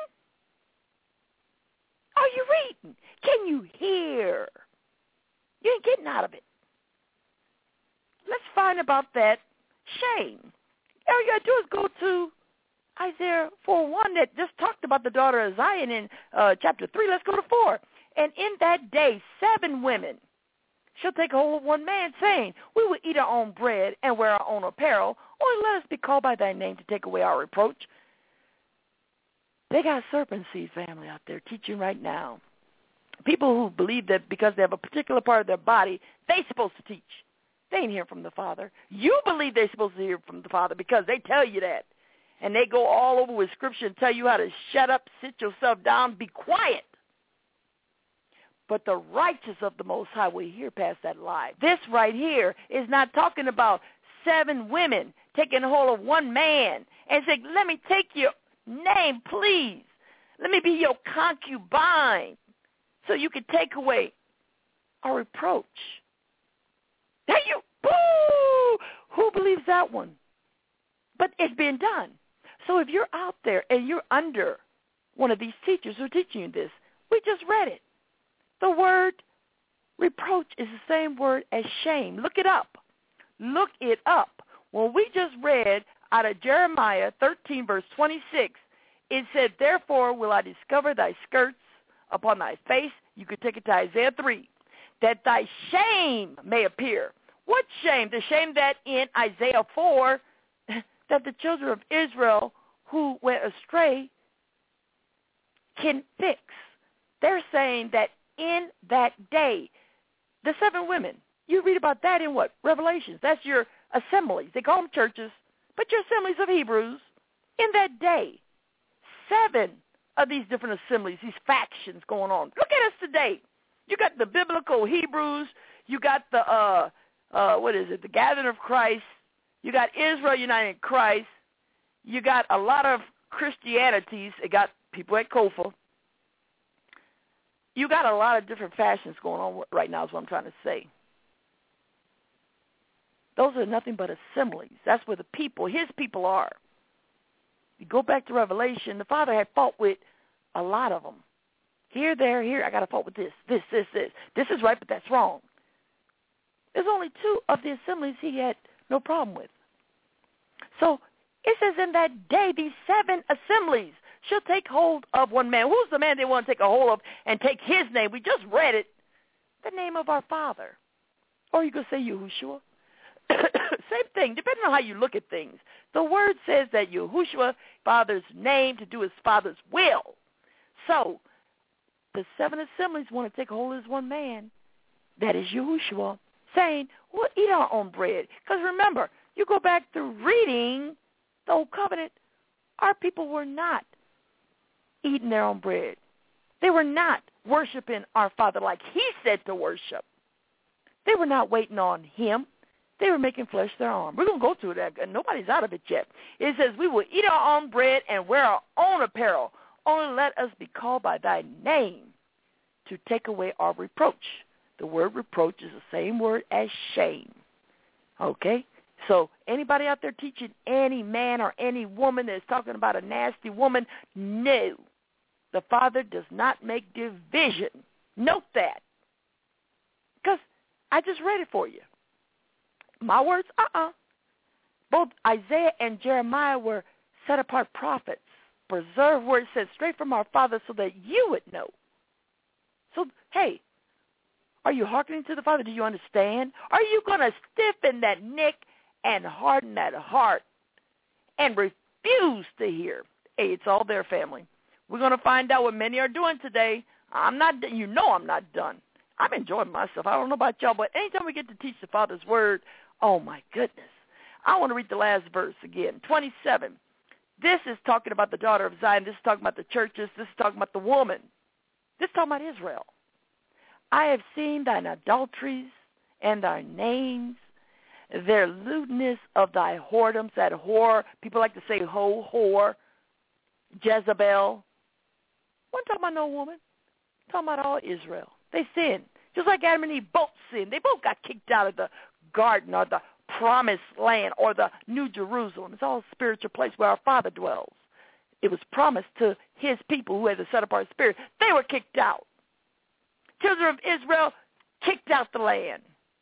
Are you reading? Can you hear? You ain't getting out of it. Let's find about that shame. All you got to do is go to Isaiah four one that just talked about the daughter of Zion in uh, chapter three. Let's go to four. And in that day, seven women shall take hold of one man, saying, we will eat our own bread and wear our own apparel, only let us be called by thy name to take away our reproach. They got serpent seed family out there teaching right now. People who believe that because they have a particular part of their body, they're supposed to teach. They ain't hearing from the Father. You believe they're supposed to hear from the Father because they tell you that. And they go all over with Scripture and tell you how to shut up, sit yourself down, be quiet. But the righteous of the Most High will hear past that lie. This right here is not talking about seven women taking hold of one man and saying, let me take your name, please. Let me be your concubine so you can take away our reproach. There you, boo! Who believes that one? But it's being done. So if you're out there and you're under one of these teachers who are teaching you this, we just read it. The word reproach is the same word as shame. Look it up. Look it up. When we just read out of Jeremiah thirteen, verse twenty-six, it said, therefore will I discover thy skirts upon thy face. You could take it to Isaiah three. That thy shame may appear. What shame? The shame that in Isaiah four, that the children of Israel who went astray can fix. They're saying that in that day. The seven women, you read about that in what? Revelations. That's your assemblies. They call them churches, but your assemblies of Hebrews. In that day, seven of these different assemblies, these factions going on. Look at us today. You got the biblical Hebrews. You got the, uh, uh, what is it, the Gathering of Christ. You got Israel United in Christ. You got a lot of Christianities. It got people at Kofa. You got a lot of different fashions going on right now is what I'm trying to say. Those are nothing but assemblies. That's where the people, his people are. You go back to Revelation, the Father had fought with a lot of them. Here, there, here, I got to fight with this, this, this, this. This is right, but that's wrong. There's only two of the assemblies he had no problem with. So it says in that day, these seven assemblies shall take hold of one man. Who's the man they want to take a hold of and take his name? We just read it. The name of our Father. Or you could say Yahushua. Same thing, depending on how you look at things. The word says that Yahushua, Father's name, to do his Father's will. So the seven assemblies want to take hold of this one man. That is Yahushua, saying, we'll eat our own bread. Because remember, you go back to reading the Old Covenant, our people were not eating their own bread. They were not worshiping our Father like he said to worship. They were not waiting on him. They were making flesh their arm. We're going to go through that, and nobody's out of it yet. It says, we will eat our own bread and wear our own apparel. Only let us be called by thy name to take away our reproach. The word reproach is the same word as shame. Okay? So anybody out there teaching any man or any woman that's talking about a nasty woman, no. The Father does not make division. Note that. Because I just read it for you. My words, uh-uh. Both Isaiah and Jeremiah were set-apart prophets, preserved where it says straight from our Father so that you would know. So, hey, are you hearkening to the Father? Do you understand? Are you going to stiffen that neck and harden that heart and refuse to hear? Hey, it's all there, family. We're going to find out what many are doing today. I'm not, you know I'm not done. I'm enjoying myself. I don't know about y'all, but anytime we get to teach the Father's word, oh, my goodness. I want to read the last verse again, twenty-seven. This is talking about the daughter of Zion. This is talking about the churches. This is talking about the woman. This is talking about Israel. I have seen thine adulteries and thy names, their lewdness of thy whoredoms, that whore. People like to say ho, whore, Jezebel. I'm talking about no woman. I'm talking about all Israel. They sinned. Just like Adam and Eve both sinned. They both got kicked out of the garden or the promised land or the New Jerusalem. It's all a spiritual place where our Father dwells. It was promised to his people who had the set-apart spirit. They were kicked out. Children of Israel kicked out the land.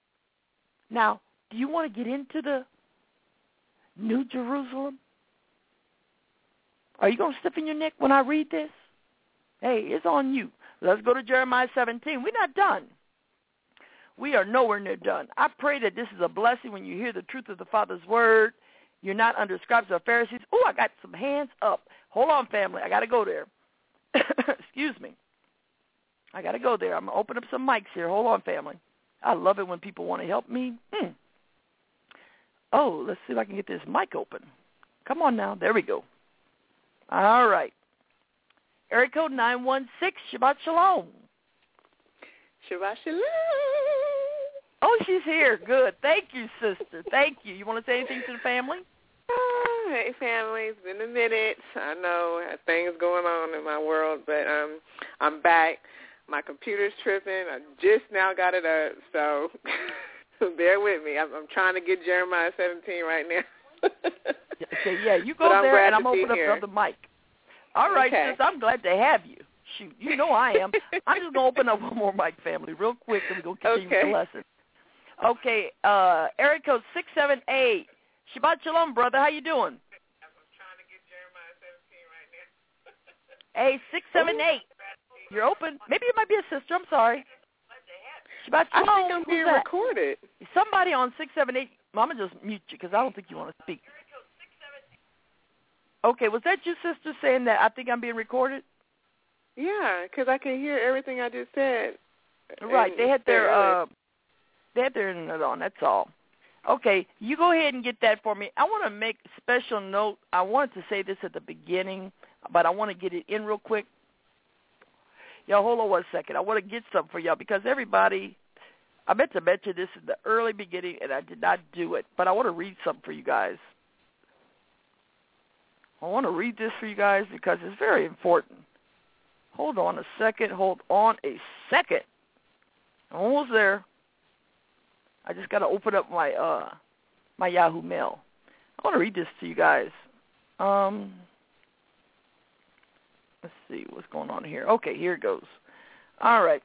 Now, do you want to get into the New Jerusalem? Are you going to stiffen your neck when I read this? Hey, it's on you. Let's go to Jeremiah seventeen. We're not done. We are nowhere near done. I pray that this is a blessing when you hear the truth of the Father's word. You're not under scribes or Pharisees. Oh, I got some hands up. Hold on, family. I got to go there. Excuse me. I got to go there. I'm going to open up some mics here. Hold on, family. I love it when people want to help me. Hmm. Oh, let's see if I can get this mic open. Come on now. There we go. All right. Area code nine one six, Shabbat Shalom. Shabbat Shalom. Oh, she's here. Good. Thank you, sister. Thank you. You want to say anything to the family? Oh, hey, family. It's been a minute. I know things going on in my world, but um, I'm back. My computer's tripping. I just now got it up, so bear with me. I'm, I'm trying to get Jeremiah seventeen right now. Okay, yeah, you go there, and I'm opening up the other mic. All right, okay. sis, I'm glad to have you. Shoot, you know I am. I'm just going to open up one more mic, family, real quick, and we're going to continue okay. with the lesson. Okay, uh, area code six seven eight. Shabbat Shalom, brother. How you doing? I'm trying to get Jeremiah seventeen right now. Hey, six seven eight. You're open. Maybe it might be a sister. I'm sorry. Shabbat Shalom. I think I'm being Who's recorded. that? Somebody on six seven eight. Mama just mute you because I don't think you want to speak. Okay, was that your sister saying that I think I'm being recorded? Yeah, because I can hear everything I just said Right. And they had their really, uh, they had their internet on. That's all. Okay, you go ahead and get that for me. I want to make a special note. I wanted to say this at the beginning, but I want to get it in real quick. Y'all, hold on one second. I want to get something for y'all because everybody, I meant to mention this in the early beginning, and I did not do it, but I want to read something for you guys. I want to read this for you guys because it's very important. Hold on a second. Hold on a second. I'm almost there. I just got to open up my uh, my Yahoo Mail. I want to read this to you guys. Um, let's see what's going on here. Okay, here it goes. All right.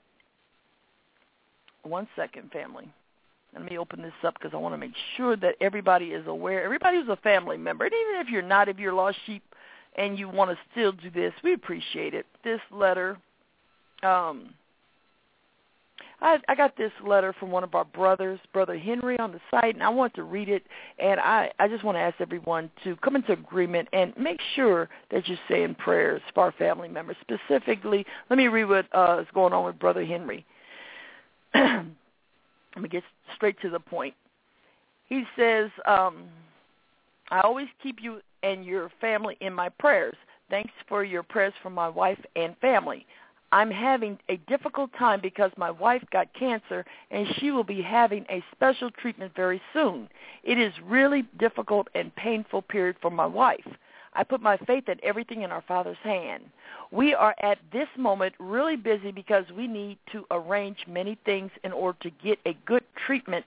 One second, family. Let me open this up because I want to make sure that everybody is aware. Everybody who's a family member, and even if you're not, if you're lost sheep and you want to still do this, we appreciate it. This letter, um, I, I got this letter from one of our brothers, Brother Henry, on the site, and I want to read it. And I, I just want to ask everyone to come into agreement and make sure that you're saying prayers for our family members. Specifically, let me read what uh, is going on with Brother Henry. Let me get straight to the point. He says, um, I always keep you and your family in my prayers. Thanks for your prayers for my wife and family. I'm having a difficult time because my wife got cancer and she will be having a special treatment very soon. It is really difficult and painful period for my wife. I put my faith and everything in our Father's hand. We are at this moment really busy because we need to arrange many things in order to get a good treatment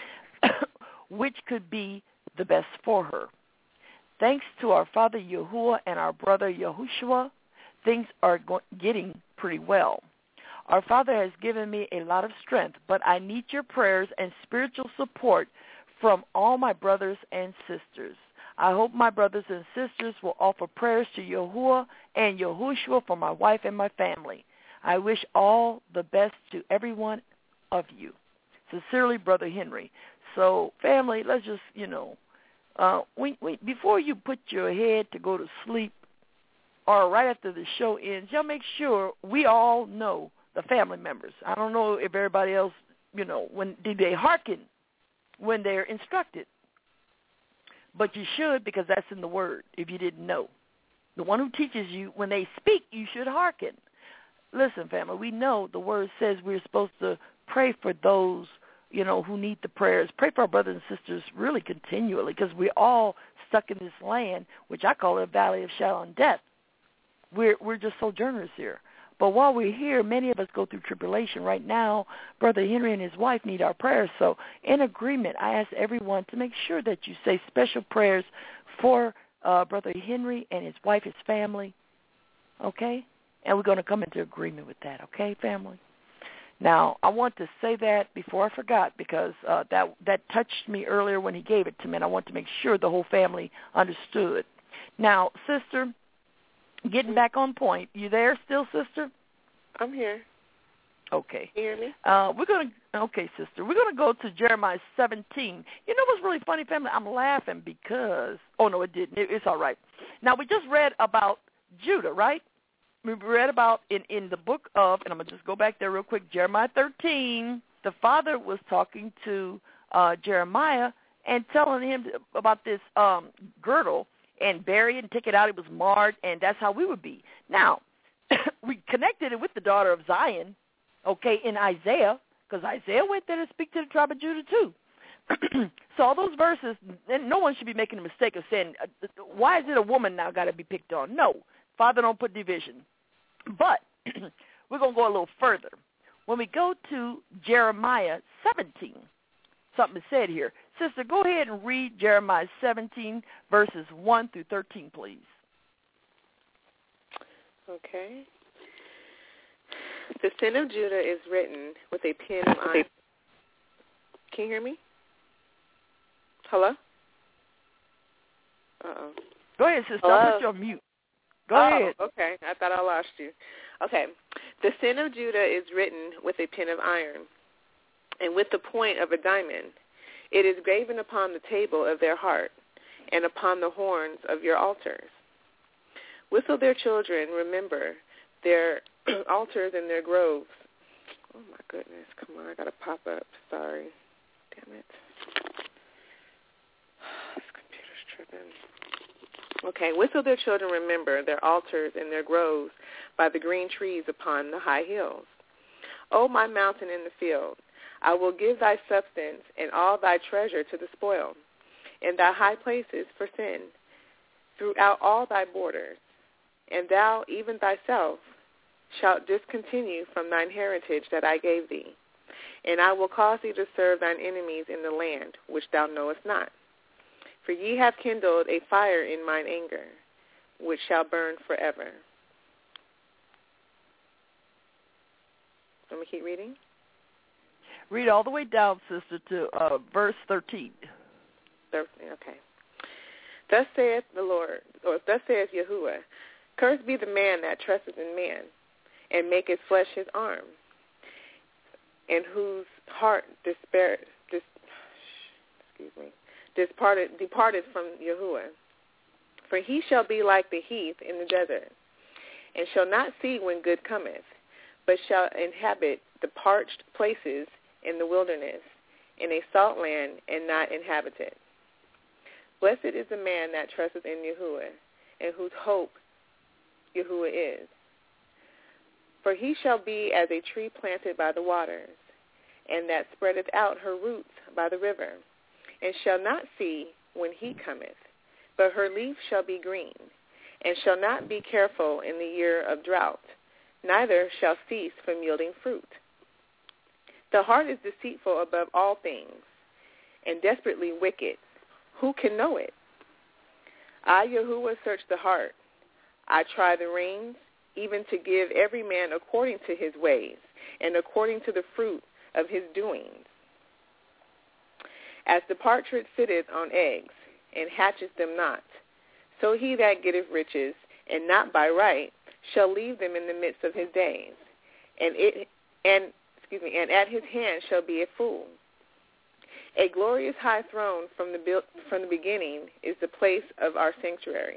which could be the best for her. Thanks to our Father Yahuwah and our brother Yahushua, things are go- getting pretty well. Our Father has given me a lot of strength, but I need your prayers and spiritual support from all my brothers and sisters. I hope my brothers and sisters will offer prayers to Yahuwah and Yahushua for my wife and my family. I wish all the best to every one of you. Sincerely, Brother Henry. So, family, let's just, you know, uh, we, we, before you put your head to go to sleep or right after the show ends, y'all make sure we all know the family members. I don't know if everybody else, you know, when did they hearken when they're instructed. But you should, because that's in the Word, if you didn't know. The one who teaches you, when they speak, you should hearken. Listen, family, we know the Word says we're supposed to pray for those, you know, who need the prayers. Pray for our brothers and sisters really continually, because we're all stuck in this land, which I call a valley of shadow and death. We're, we're just sojourners here. But while we're here, many of us go through tribulation. Right now, Brother Henry and his wife need our prayers. So in agreement, I ask everyone to make sure that you say special prayers for uh, Brother Henry and his wife, his family, okay? And we're going to come into agreement with that, okay, family? Now, I want to say that before I forgot because uh, that, that touched me earlier when he gave it to me, and I want to make sure the whole family understood. Now, sister, getting back on point. You there still, sister? I'm here. Okay. You hear me? Uh, we're going to, okay, sister, we're going to go to Jeremiah seventeen. You know what's really funny, family? I'm laughing because, oh, no, it didn't. It, it's all right. Now, we just read about Judah, right? We read about in, in the book of, and I'm going to just go back there real quick, Jeremiah thirteen. The father was talking to uh, Jeremiah and telling him about this um, girdle, and bury it and take it out. It was marred, and that's how we would be. Now, we connected it with the daughter of Zion, okay, in Isaiah, because Isaiah went there to speak to the tribe of Judah too. So all those verses, and no one should be making a mistake of saying, why is it a woman now got to be picked on? No, Father don't put division. But we're going to go a little further. When we go to Jeremiah seventeen, something is said here. Sister, go ahead and read Jeremiah seventeen, verses one through thirteen, please. Okay. The sin of Judah is written with a pen of iron. Can you hear me? Hello? Uh-oh. Go ahead, sister. Hello? I'll put you on mute. Go oh, ahead. Okay. I thought I lost you. Okay. The sin of Judah is written with a pen of iron and with the point of a diamond. It is graven upon the table of their heart and upon the horns of your altars. Whistle their children, remember their altars and their groves. Oh, my goodness. Come on, I got to pop up. Sorry. Damn it. This computer's tripping. Okay, whistle their children remember their altars and their groves by the green trees upon the high hills. O my mountain in the field, I will give thy substance and all thy treasure to the spoil, and thy high places for sin, throughout all thy borders. And thou, even thyself, shalt discontinue from thine heritage that I gave thee. And I will cause thee to serve thine enemies in the land which thou knowest not. For ye have kindled a fire in mine anger, which shall burn forever. Let me keep reading. Read all the way down, sister, to uh, verse thirteen. thirteen, okay. Thus saith the Lord, or thus saith Yahuwah, cursed be the man that trusteth in man, and maketh flesh his arm, and whose heart despair, dis, excuse me, departed, departed from Yahuwah. For he shall be like the heath in the desert, and shall not see when good cometh, but shall inhabit the parched places in the wilderness, in a salt land and not inhabited. Blessed is the man that trusteth in Yahuwah, and whose hope Yahuwah is. For he shall be as a tree planted by the waters, and that spreadeth out her roots by the river, and shall not see when he cometh, but her leaf shall be green, and shall not be careful in the year of drought, neither shall cease from yielding fruit. The heart is deceitful above all things, and desperately wicked. Who can know it? I, Yahuwah, search the heart. I try the reins, even to give every man according to his ways, and according to the fruit of his doings. As the partridge sitteth on eggs, and hatcheth them not, so he that getteth riches, and not by right, shall leave them in the midst of his days, and it and excuse me, and at his hand shall be a fool. A glorious high throne from the from the beginning is the place of our sanctuary.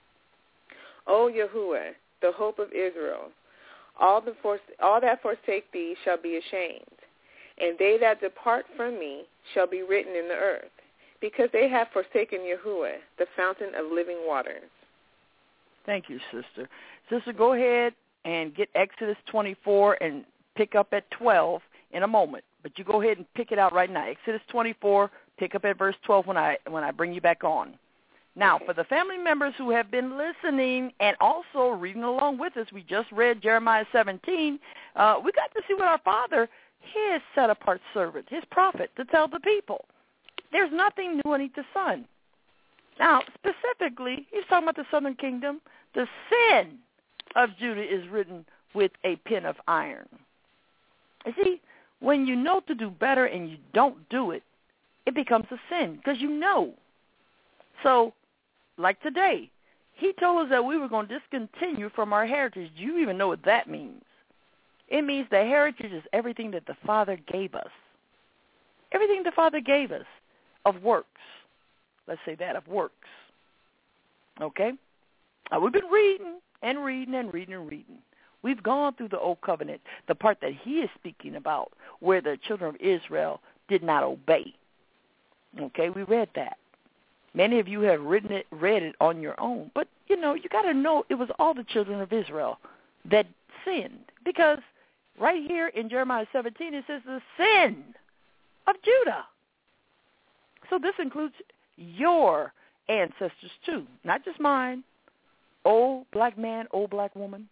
O Yahuwah, the hope of Israel, all the for, all that forsake thee shall be ashamed, and they that depart from me shall be written in the earth, because they have forsaken Yahuwah, the fountain of living waters. Thank you, sister. Sister, go ahead and get Exodus twenty-four and pick up at twelve in a moment. But you go ahead and pick it out right now. Exodus twenty-four, pick up at verse twelve when I when I bring you back on. Now, okay. For the family members who have been listening and also reading along with us, we just read Jeremiah seventeen. Uh, we got to see what our Father, his set-apart servant, his prophet, to tell the people. There's nothing new underneath the sun. Now, specifically, he's talking about the southern kingdom. The sin of Judah is written with a pen of iron. You see, when you know to do better and you don't do it, it becomes a sin because you know. So, like today, he told us that we were going to discontinue from our heritage. Do you even know what that means? It means the heritage is everything that the Father gave us. Everything the Father gave us of works. Let's say that, of works. Okay? Now, we've been reading and reading and reading and reading. We've gone through the Old Covenant, the part that he is speaking about, where the children of Israel did not obey. Okay, we read that. Many of you have written it, read it on your own. But, you know, you got to know it was all the children of Israel that sinned. Because right here in Jeremiah seventeen, it says the sin of Judah. So this includes your ancestors too, not just mine. Old black man, old black woman.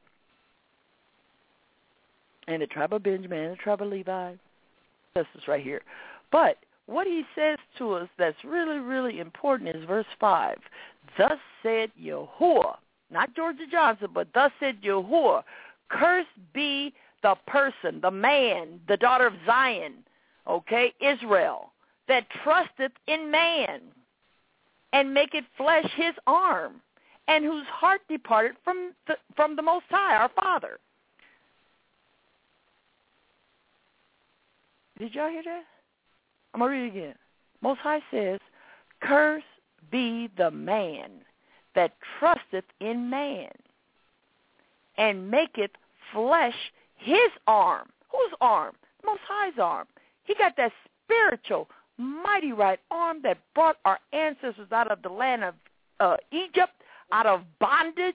And the tribe of Benjamin, and the tribe of Levi. That's this right here. But what he says to us that's really, really important is verse five. Thus said Yahuwah, not Georgia Johnson, but thus said Yahuwah, cursed be the person, the man, the daughter of Zion, okay, Israel, that trusteth in man, and maketh flesh his arm, and whose heart departed from the, from the Most High, our Father. Did y'all hear that? I'm going to read it again. Most High says, cursed be the man that trusteth in man, and maketh flesh his arm. Whose arm? The Most High's arm. He got that spiritual, mighty right arm that brought our ancestors out of the land of uh, Egypt, out of bondage.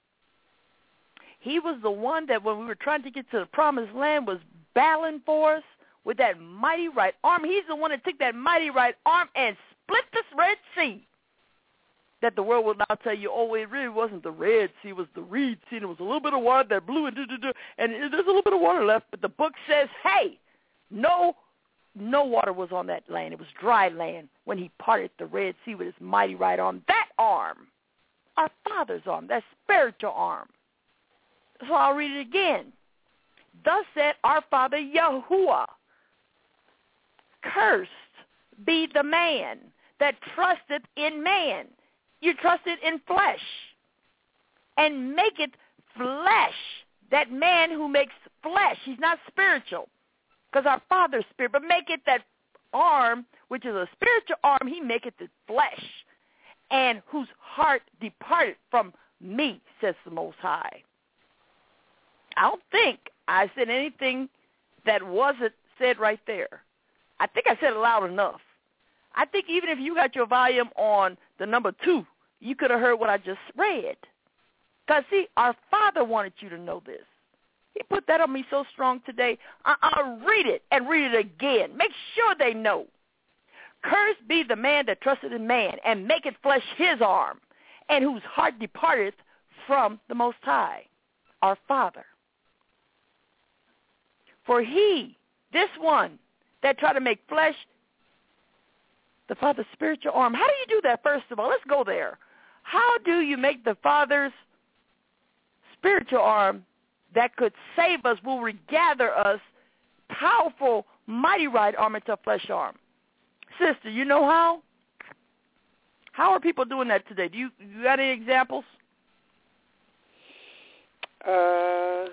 He was the one that when we were trying to get to the promised land was battling for us with that mighty right arm. He's the one that took that mighty right arm and split the Red Sea. That the world will now tell you, oh, it really wasn't the Red Sea, it was the Reed Sea, and it was a little bit of water that blew, and, and there's a little bit of water left. But the book says, hey, no, no water was on that land. It was dry land when he parted the Red Sea with his mighty right arm. That arm, our Father's arm, that spiritual arm. So I'll read it again. Thus said our Father Yahuwah, cursed be the man that trusteth in man. You trusted in flesh, and make it flesh. That man who makes flesh, he's not spiritual, because our Father's spirit, but make it that arm, which is a spiritual arm, he make it the flesh, and whose heart departed from me, says the Most High. I don't think I said anything that wasn't said right there. I think I said it loud enough. I think even if you got your volume on the number two, you could have heard what I just read. Because, see, our Father wanted you to know this. He put that on me so strong today. I- I'll read it and read it again. Make sure they know. Cursed be the man that trusted in man and maketh flesh his arm, and whose heart departeth from the Most High, our Father. For he, this one, that tried to make flesh the Father's spiritual arm. How do you do that, first of all? Let's go there. How do you make the Father's spiritual arm that could save us, will regather us, powerful, mighty right arm into a flesh arm? Sister, you know how? How are people doing that today? Do you, you got any examples? Uh,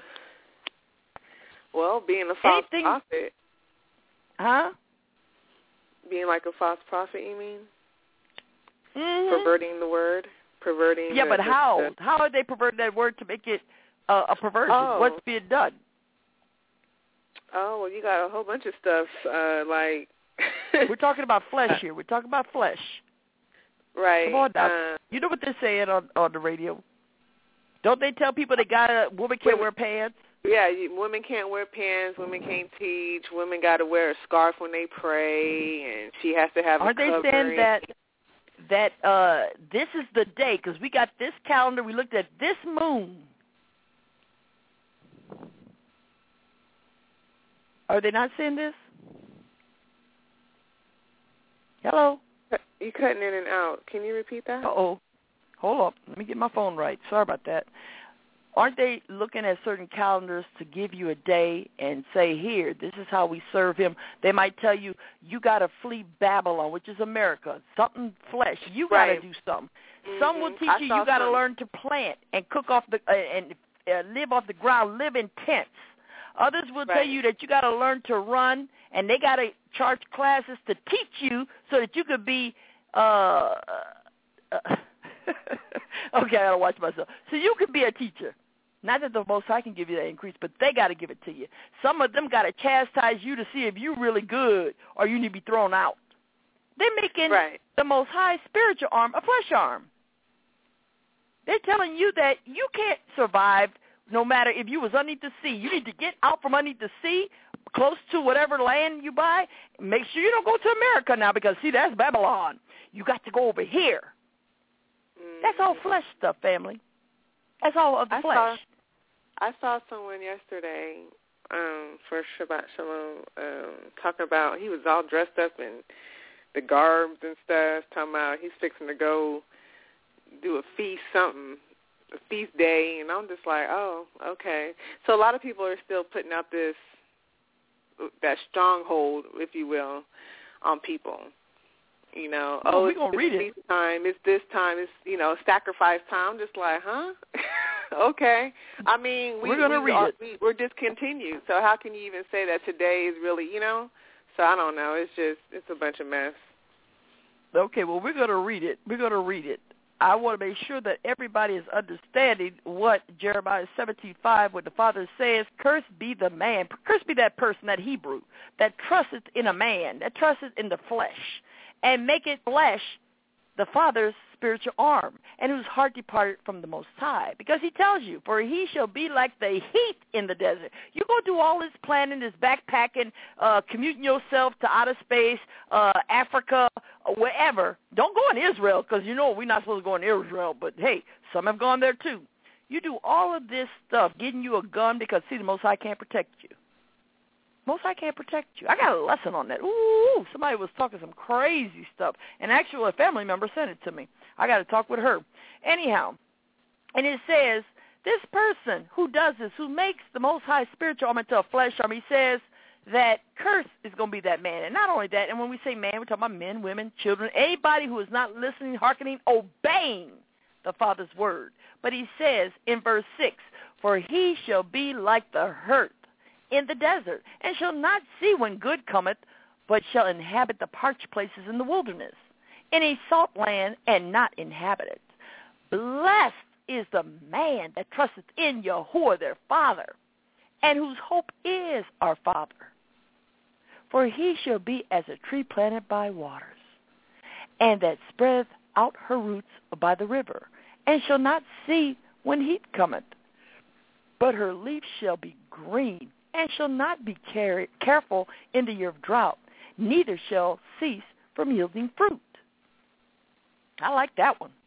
well, being a false Anything? prophet. Huh? Being like a false prophet, you mean? Mm-hmm. Perverting the word? Perverting Yeah, the, but the, how? the, How are they perverting that word to make it uh, a perversion? Oh. What's being done? Oh, well, you got a whole bunch of stuff, uh, like... We're talking about flesh here. We're talking about flesh. Right. Come on now. Uh, You know what they're saying on, on the radio? Don't they tell people they got a woman can't women, wear pants? Yeah, you, women can't wear pants. Women can't teach. Women got to wear a scarf when they pray, and she has to have Aren't a covering. they saying that that uh, this is the day, because we got this calendar, we looked at this moon. Are they not saying this? Hello? You're cutting in and out. Can you repeat that? Uh-oh. Hold up. Let me get my phone right. Sorry about that. Aren't they looking at certain calendars to give you a day and say, here, this is how we serve him? They might tell you, you got to flee Babylon, which is America, something flesh. You got to Right. do something. Mm-hmm. Some will teach I you saw you got to some. learn to plant and cook off the uh, and uh, live off the ground, live in tents. Others will Right. tell you that you got to learn to run, and they got to charge classes to teach you so that you could be uh, uh okay, I got to watch myself. So you could be a teacher. Not that the Most High can give you that increase, but they got to give it to you. Some of them got to chastise you to see if you're really good or you need to be thrown out. They're making Right. the Most High spiritual arm a flesh arm. They're telling you that you can't survive no matter if you was underneath the sea. You need to get out from underneath the sea, close to whatever land you buy. Make sure you don't go to America now because, see, that's Babylon. You got to go over here. Mm-hmm. That's all flesh stuff, family. That's all of the I flesh. Saw, I saw someone yesterday um, for Shabbat Shalom um, talking about, he was all dressed up in the garbs and stuff, talking about he's fixing to go do a feast something, a feast day, and I'm just like, oh, okay. So a lot of people are still putting out this, that stronghold, if you will, on people. You know, No, oh, we it's gonna read it. feast time, it's this time, it's, you know, sacrifice time. I'm just like, huh? Okay. I mean, we, We're gonna we read are, it. we, we're discontinued. So how can you even say that today is really, you know? So I don't know. It's just, it's a bunch of mess. Okay, well, we're going to read it. We're going to read it. I want to make sure that everybody is understanding what Jeremiah seventeen five, what the Father says, cursed be the man, cursed be that person, that Hebrew, that trusteth in a man, that trusteth in the flesh, and make it flesh the Father's spiritual arm, and whose heart departed from the Most High. Because he tells you, for he shall be like the heat in the desert. You're going to do all this planning, this backpacking, uh, commuting yourself to outer space, uh, Africa, uh, wherever. Don't go in Israel, because you know we're not supposed to go in Israel, but hey, some have gone there too. You do all of this stuff, getting you a gun, because, see, the Most High can't protect you. Most High can't protect you. I got a lesson on that. Ooh, somebody was talking some crazy stuff. And actually, a family member sent it to me. I got to talk with her. Anyhow, and it says, this person who does this, who makes the Most High spiritual arm into a flesh arm, he says that curse is going to be that man. And not only that, and when we say man, we're talking about men, women, children, anybody who is not listening, hearkening, obeying the Father's word. But he says in verse six, for he shall be like the hurt in the desert, and shall not see when good cometh, but shall inhabit the parched places in the wilderness, in a salt land, and not inhabited. Blessed is the man that trusteth in Yahuwah their Father, and whose hope is our Father. For he shall be as a tree planted by waters, and that spreadeth out her roots by the river, and shall not see when heat cometh, but her leaf shall be green, and shall not be carried, careful in the year of drought, neither shall cease from yielding fruit. I like that one.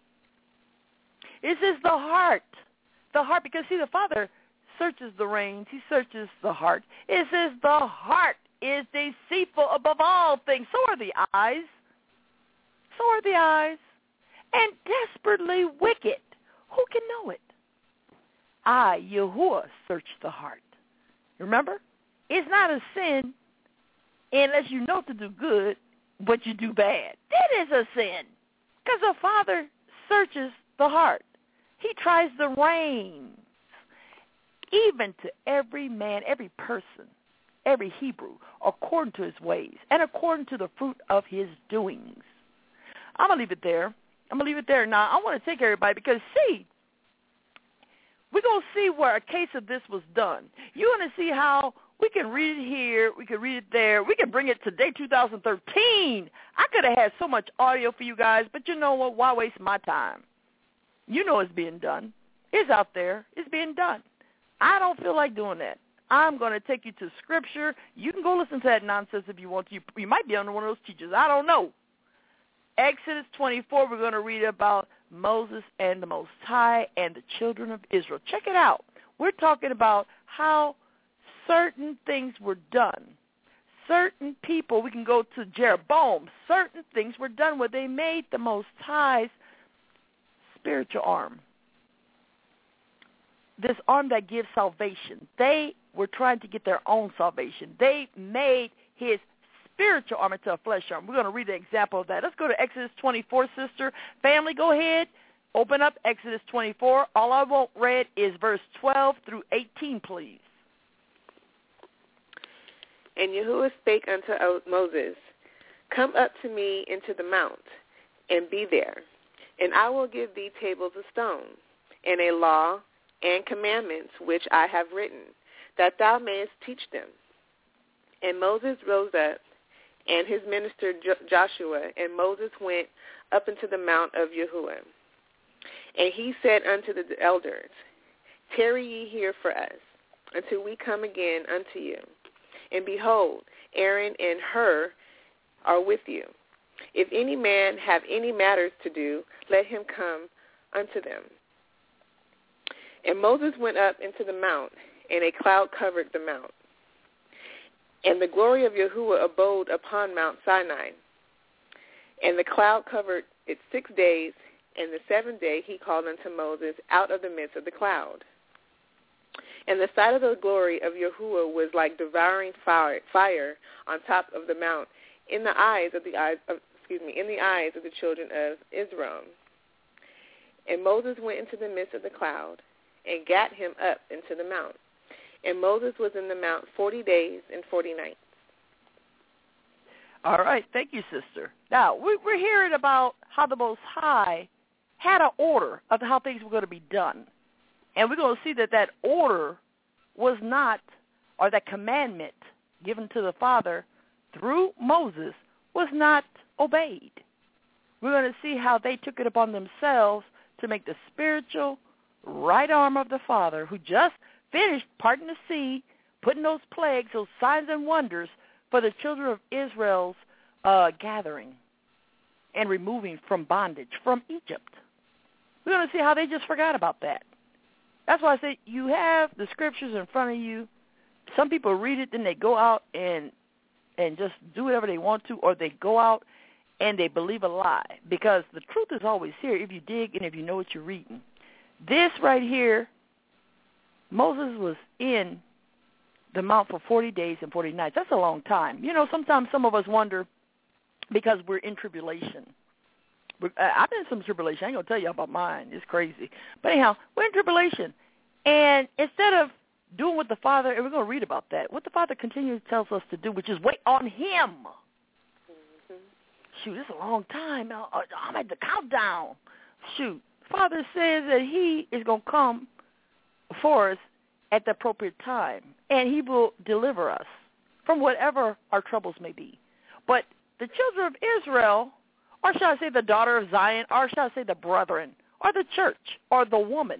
It says the heart. The heart, because, see, the Father searches the reins. He searches the heart. It says the heart is deceitful above all things. So are the eyes. So are the eyes. And desperately wicked. Who can know it? I, Yahuwah, search the heart. Remember? It's not a sin unless you know to do good, but you do bad. That is a sin. Because the Father searches the heart. He tries the reins. Even to every man, every person, every Hebrew, according to his ways and according to the fruit of his doings. I'm going to leave it there. I'm going to leave it there. Now, I want to take everybody because, see, we're going to see where a case of this was done. You're going to see how we can read it here, we can read it there, we can bring it to day two thousand thirteen. I could have had so much audio for you guys, but you know what? Why waste my time? You know it's being done. It's out there. It's being done. I don't feel like doing that. I'm going to take you to Scripture. You can go listen to that nonsense if you want to. You, you might be under one of those teachers. I don't know. Exodus twenty-four, we're going to read about Moses and the Most High and the children of Israel. Check it out. We're talking about how certain things were done. Certain people, we can go to Jeroboam, certain things were done where they made the Most High's spiritual arm. This arm that gives salvation. They were trying to get their own salvation. They made his spiritual arm into a flesh arm. We're going to read an example of that. Let's go to Exodus twenty-four, sister. Family, go ahead. Open up Exodus twenty-four. All I want read is verse twelve through eighteen, please. And Yahuwah spake unto Moses, come up to me into the mount, and be there, and I will give thee tables of stone, and a law and commandments which I have written, that thou mayest teach them. And Moses rose up, and his minister jo- Joshua, and Moses went up into the mount of Yahuwah. And he said unto the elders, tarry ye here for us, until we come again unto you. And behold, Aaron and Hur are with you. If any man have any matters to do, let him come unto them. And Moses went up into the mount, and a cloud covered the mount. And the glory of Yahuwah abode upon Mount Sinai. And the cloud covered it six days, and the seventh day he called unto Moses out of the midst of the cloud. And the sight of the glory of Yahuwah was like devouring fire, fire on top of the mount, in the eyes of the eyes of, excuse me, in the eyes of the children of Israel. And Moses went into the midst of the cloud, and gat him up into the mount. And Moses was in the mount forty days and forty nights. All right. Thank you, sister. Now, we're hearing about how the Most High had an order of how things were going to be done. And we're going to see that that order was not, or that commandment given to the Father through Moses was not obeyed. We're going to see how they took it upon themselves to make the spiritual right arm of the Father, who just finished parting the sea, putting those plagues, those signs and wonders for the children of Israel's uh, gathering and removing from bondage from Egypt. We're going to see how they just forgot about that. That's why I say you have the scriptures in front of you. Some people read it, then they go out and and just do whatever they want to, or they go out and they believe a lie, because the truth is always here if you dig and if you know what you're reading. This right here, Moses was in the mount for forty days and forty nights. That's a long time. You know, sometimes some of us wonder, because we're in tribulation. We're, I've been in some tribulation. I ain't going to tell you about mine. It's crazy. But anyhow, we're in tribulation. And instead of doing what the Father, and we're going to read about that, what the Father continually tells us to do, which is wait on him. Mm-hmm. Shoot, it's a long time. I'm at the countdown. Shoot. Father says that he is going to come for us at the appropriate time, and he will deliver us from whatever our troubles may be. But the children of Israel, or shall I say the daughter of Zion, or shall I say the brethren, or the church, or the woman,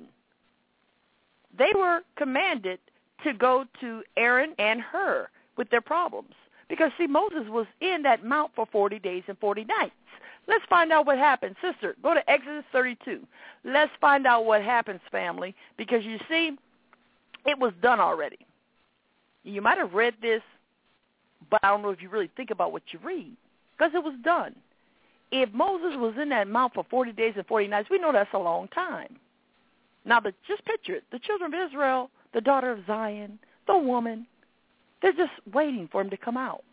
they were commanded to go to Aaron and Hur with their problems. Because, see, Moses was in that mount for forty days and forty nights. Let's find out what happened. Sister, go to Exodus thirty-two. Let's find out what happens, family, because, you see, it was done already. You might have read this, but I don't know if you really think about what you read, because it was done. If Moses was in that mount for forty days and forty nights, we know that's a long time. Now, the, just picture it. The children of Israel, the daughter of Zion, the woman, they're just waiting for him to come out.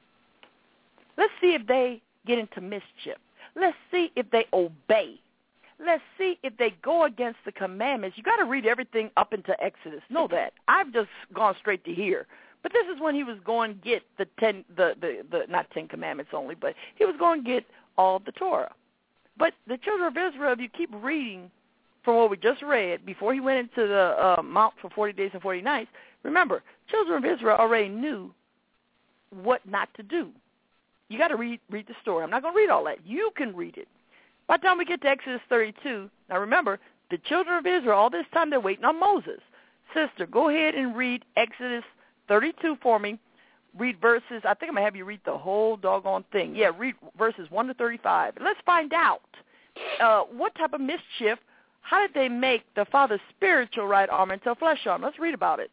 Let's see if they get into mischief. Let's see if they obey. Let's see if they go against the commandments. You got to read everything up into Exodus. Know that. I've just gone straight to here. But this is when he was going to get the ten, the, the, the not ten commandments only, but he was going to get all of the Torah. But the children of Israel, if you keep reading from what we just read, before he went into the uh, mount for forty days and forty nights, remember, children of Israel already knew what not to do. You got to read read the story. I'm not going to read all that. You can read it. By the time we get to Exodus thirty-two, now remember, the children of Israel, all this time they're waiting on Moses. Sister, go ahead and read Exodus thirty-two for me. Read verses, I think I'm going to have you read the whole doggone thing. Yeah, read verses one to thirty-five. Let's find out uh, what type of mischief, how did they make the Father's spiritual right arm into a flesh arm? Let's read about it.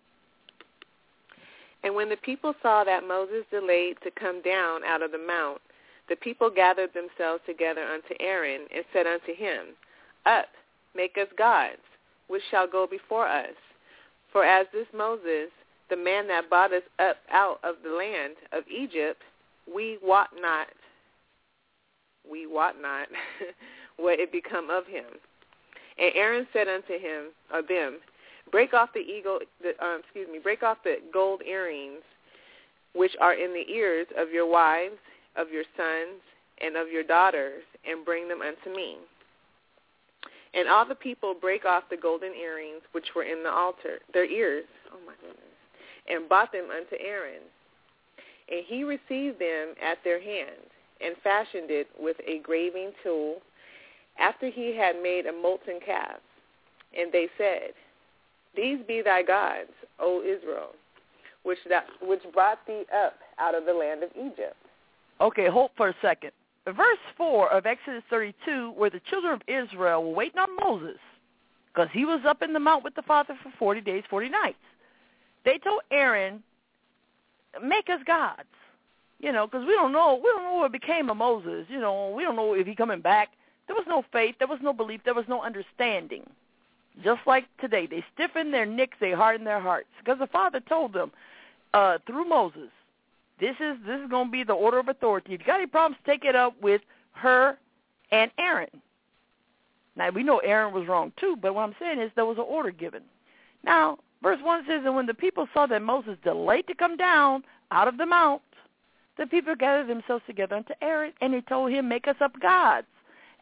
And when the people saw that Moses delayed to come down out of the mount, the people gathered themselves together unto Aaron and said unto him, Up, make us gods, which shall go before us. For as this Moses, the man that brought us up out of the land of Egypt, we wot not, we wot not what it become of him. And Aaron said unto him, or them, Break off the eagle, the, um, excuse me, break off the gold earrings which are in the ears of your wives, of your sons, and of your daughters, and bring them unto me. And all the people brake off the golden earrings which were in the altar, their ears, oh my goodness, and brought them unto Aaron. And he received them at their hand, and fashioned it with a graving tool, after he had made a molten calf. And they said, These be thy gods, O Israel, which that, which brought thee up out of the land of Egypt. Okay, hold for a second. Verse four of Exodus thirty-two, where the children of Israel were waiting on Moses, because he was up in the mount with the Father for forty days, forty nights. They told Aaron, make us gods, you know, because we don't know, we don't know what became of Moses. You know, we don't know if he coming back. There was no faith, there was no belief, there was no understanding. Just like today, they stiffened their necks, they hardened their hearts, because the Father told them uh, through Moses, this is this is going to be the order of authority. If you got any problems, take it up with her and Aaron. Now, we know Aaron was wrong too, but what I'm saying is there was an order given. Now, verse one says, And when the people saw that Moses delayed to come down out of the mount, the people gathered themselves together unto Aaron, and they told him, Make us up gods.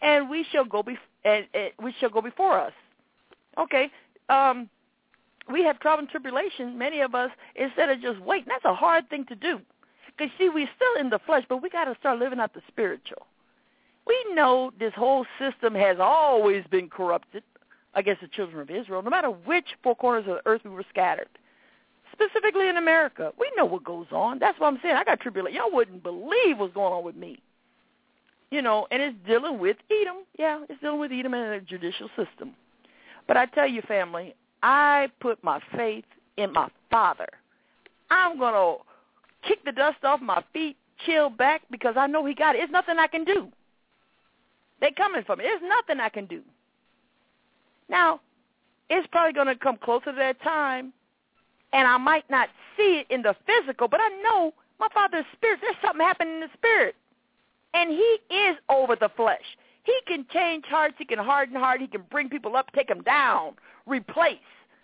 and we shall go be and, and we shall go before us. Okay, um, we have trial and tribulation. Many of us, instead of just waiting, that's a hard thing to do. Because see, we're still in the flesh, but we got to start living out the spiritual. We know this whole system has always been corrupted against the children of Israel, no matter which four corners of the earth we were scattered. Specifically in America, we know what goes on. That's what I'm saying. I got tribulation. Y'all wouldn't believe what's going on with me. You know, and it's dealing with Edom. Yeah, it's dealing with Edom and the judicial system. But I tell you, family, I put my faith in my Father. I'm going to kick the dust off my feet, chill back, because I know he got it. There's nothing I can do. They coming for me. There's nothing I can do. Now, it's probably going to come closer to that time, and I might not see it in the physical, but I know my Father's spirit. There's something happening in the spirit, and he is over the flesh. He can change hearts. He can harden hearts. He can bring people up, take them down, replace.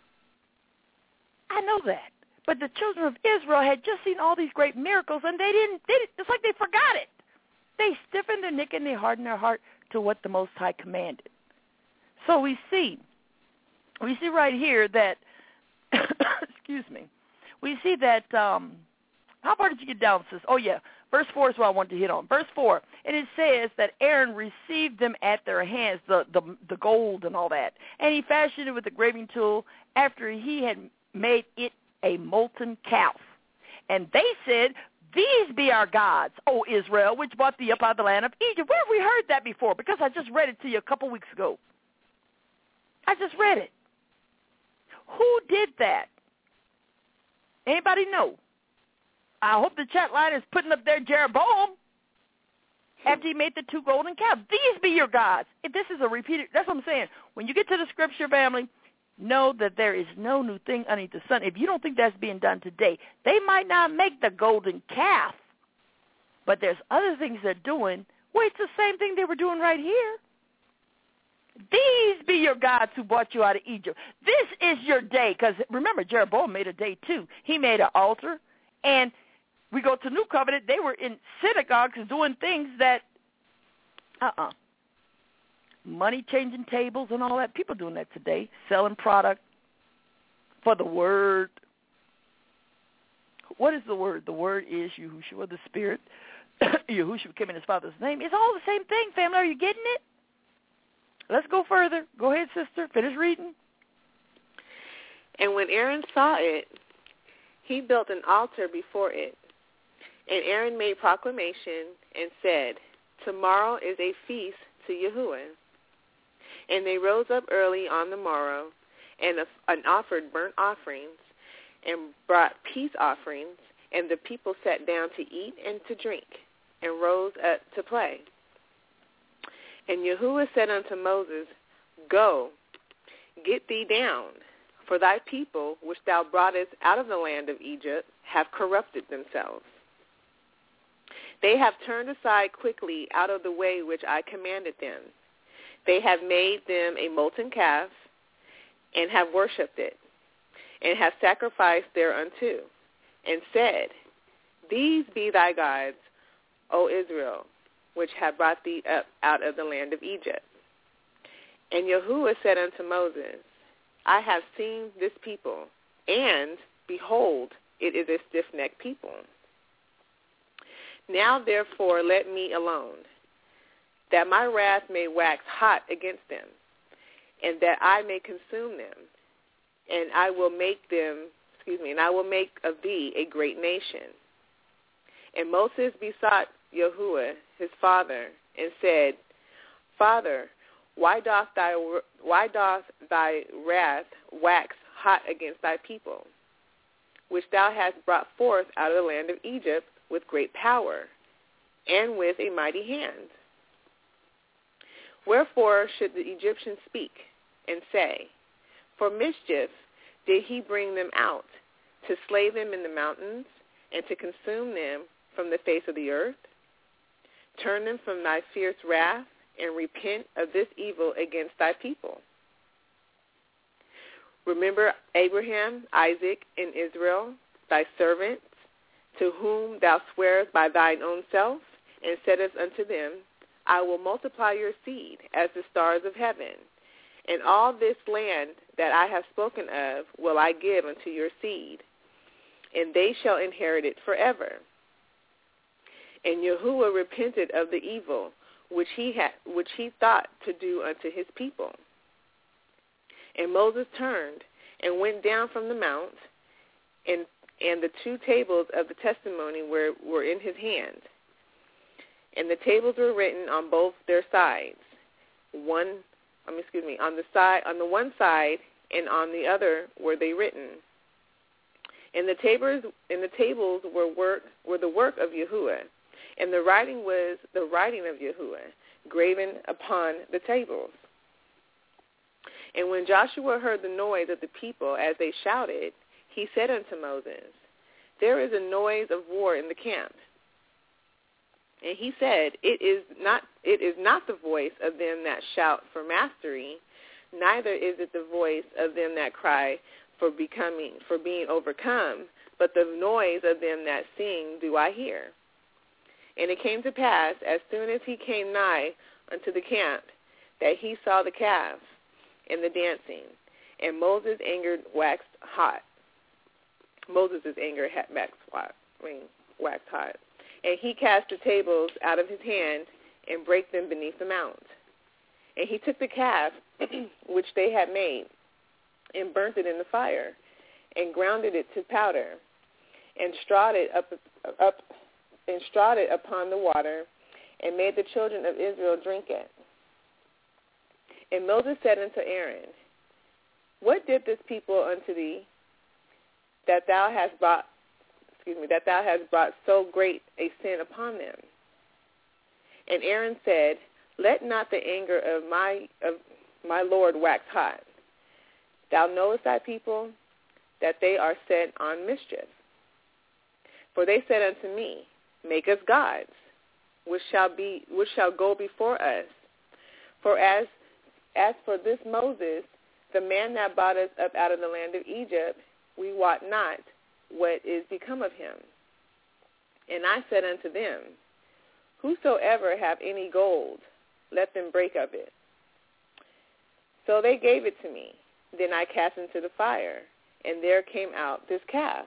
I know that. But the children of Israel had just seen all these great miracles, and they didn't, they didn't it's like they forgot it. They stiffened their neck and they hardened their heart to what the Most High commanded. So we see, we see right here that, excuse me, we see that, um, how far did you get down, sis? Oh, yeah, verse four is what I wanted to hit on. Verse four, and it says that Aaron received them at their hands, the, the, the gold and all that, and he fashioned it with a graving tool after he had made it a molten calf. And they said, these be our gods, O Israel, which brought thee up out of the land of Egypt. Where have we heard that before? Because I just read it to you a couple weeks ago. I just read it. Who did that? Anybody know? I hope the chat line is putting up there Jeroboam after he made the two golden calves. These be your gods. If this is a repeated, that's what I'm saying. When you get to the scripture, family, know that there is no new thing underneath the sun. If you don't think that's being done today, they might not make the golden calf, but there's other things they're doing. Well, it's the same thing they were doing right here. These be your gods who brought you out of Egypt. This is your day, because remember, Jeroboam made a day too. He made an altar, and we go to New Covenant. They were in synagogues doing things that, uh-uh. Money changing tables and all that. People doing that today, selling product for the word. What is the word? The word is Yahushua, the Spirit. Yahushua came in his Father's name. It's all the same thing, family. Are you getting it? Let's go further. Go ahead, sister. Finish reading. And when Aaron saw it, he built an altar before it. And Aaron made proclamation and said, tomorrow is a feast to Yahuwah. And they rose up early on the morrow and, and offered burnt offerings and brought peace offerings, and the people sat down to eat and to drink and rose up to play. And Yahuwah said unto Moses, go, get thee down, for thy people, which thou broughtest out of the land of Egypt, have corrupted themselves. They have turned aside quickly out of the way which I commanded them. They have made them a molten calf, and have worshipped it, and have sacrificed thereunto, and said, these be thy gods, O Israel, which have brought thee up out of the land of Egypt. And Yahuwah said unto Moses, I have seen this people, and, behold, it is a stiff-necked people. Now, therefore, let me alone, that my wrath may wax hot against them, and that I may consume them, and I will make them, excuse me, and I will make of thee a great nation. And Moses besought Yahuwah, his father, and said, Father, why doth thy why doth thy wrath wax hot against thy people, which thou hast brought forth out of the land of Egypt with great power, and with a mighty hand? Wherefore should the Egyptians speak and say, for mischief did he bring them out, to slay them in the mountains, and to consume them from the face of the earth? Turn them from thy fierce wrath, and repent of this evil against thy people. Remember Abraham, Isaac, and Israel, thy servants, to whom thou swearest by thine own self, and saidst unto them, I will multiply your seed as the stars of heaven, and all this land that I have spoken of will I give unto your seed, and they shall inherit it forever. And Yahuwah repented of the evil which he had, which he thought to do unto his people. And Moses turned and went down from the mount, and and the two tables of the testimony were, were in his hand. And the tables were written on both their sides, one, um, excuse me, on the side, on the one side, and on the other were they written. And the tables, and the tables were work, were the work of Yahuwah, and the writing was the writing of Yahuwah, graven upon the tables. And when Joshua heard the noise of the people as they shouted, he said unto Moses, there is a noise of war in the camp. And he said, it is not it is not the voice of them that shout for mastery, neither is it the voice of them that cry for becoming for being overcome, but the noise of them that sing do I hear. And it came to pass, as soon as he came nigh unto the camp, that he saw the calf and the dancing, and Moses' anger waxed hot. Moses' anger had waxed hot. I mean, waxed hot. And he cast the tables out of his hand and brake them beneath the mount. And he took the calf which they had made and burnt it in the fire and grounded it to powder and strawed it up, up and strawed it upon the water and made the children of Israel drink it. And Moses said unto Aaron, what did this people unto thee that thou hast brought excuse me, that thou hast brought so great a sin upon them? And Aaron said, let not the anger of my of my Lord wax hot. Thou knowest thy people, that they are set on mischief. For they said unto me, make us gods, which shall be which shall go before us. For as as for this Moses, the man that brought us up out of the land of Egypt, we wot not what is become of him. And I said unto them, whosoever have any gold, let them break of it. So they gave it to me. Then I cast into the fire, and there came out this calf.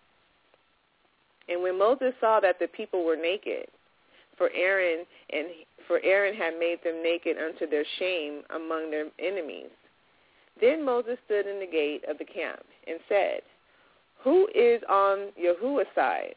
And when Moses saw that the people were naked, for Aaron and for Aaron had made them naked unto their shame among their enemies, then Moses stood in the gate of the camp and said, who is on Yahuwah's side?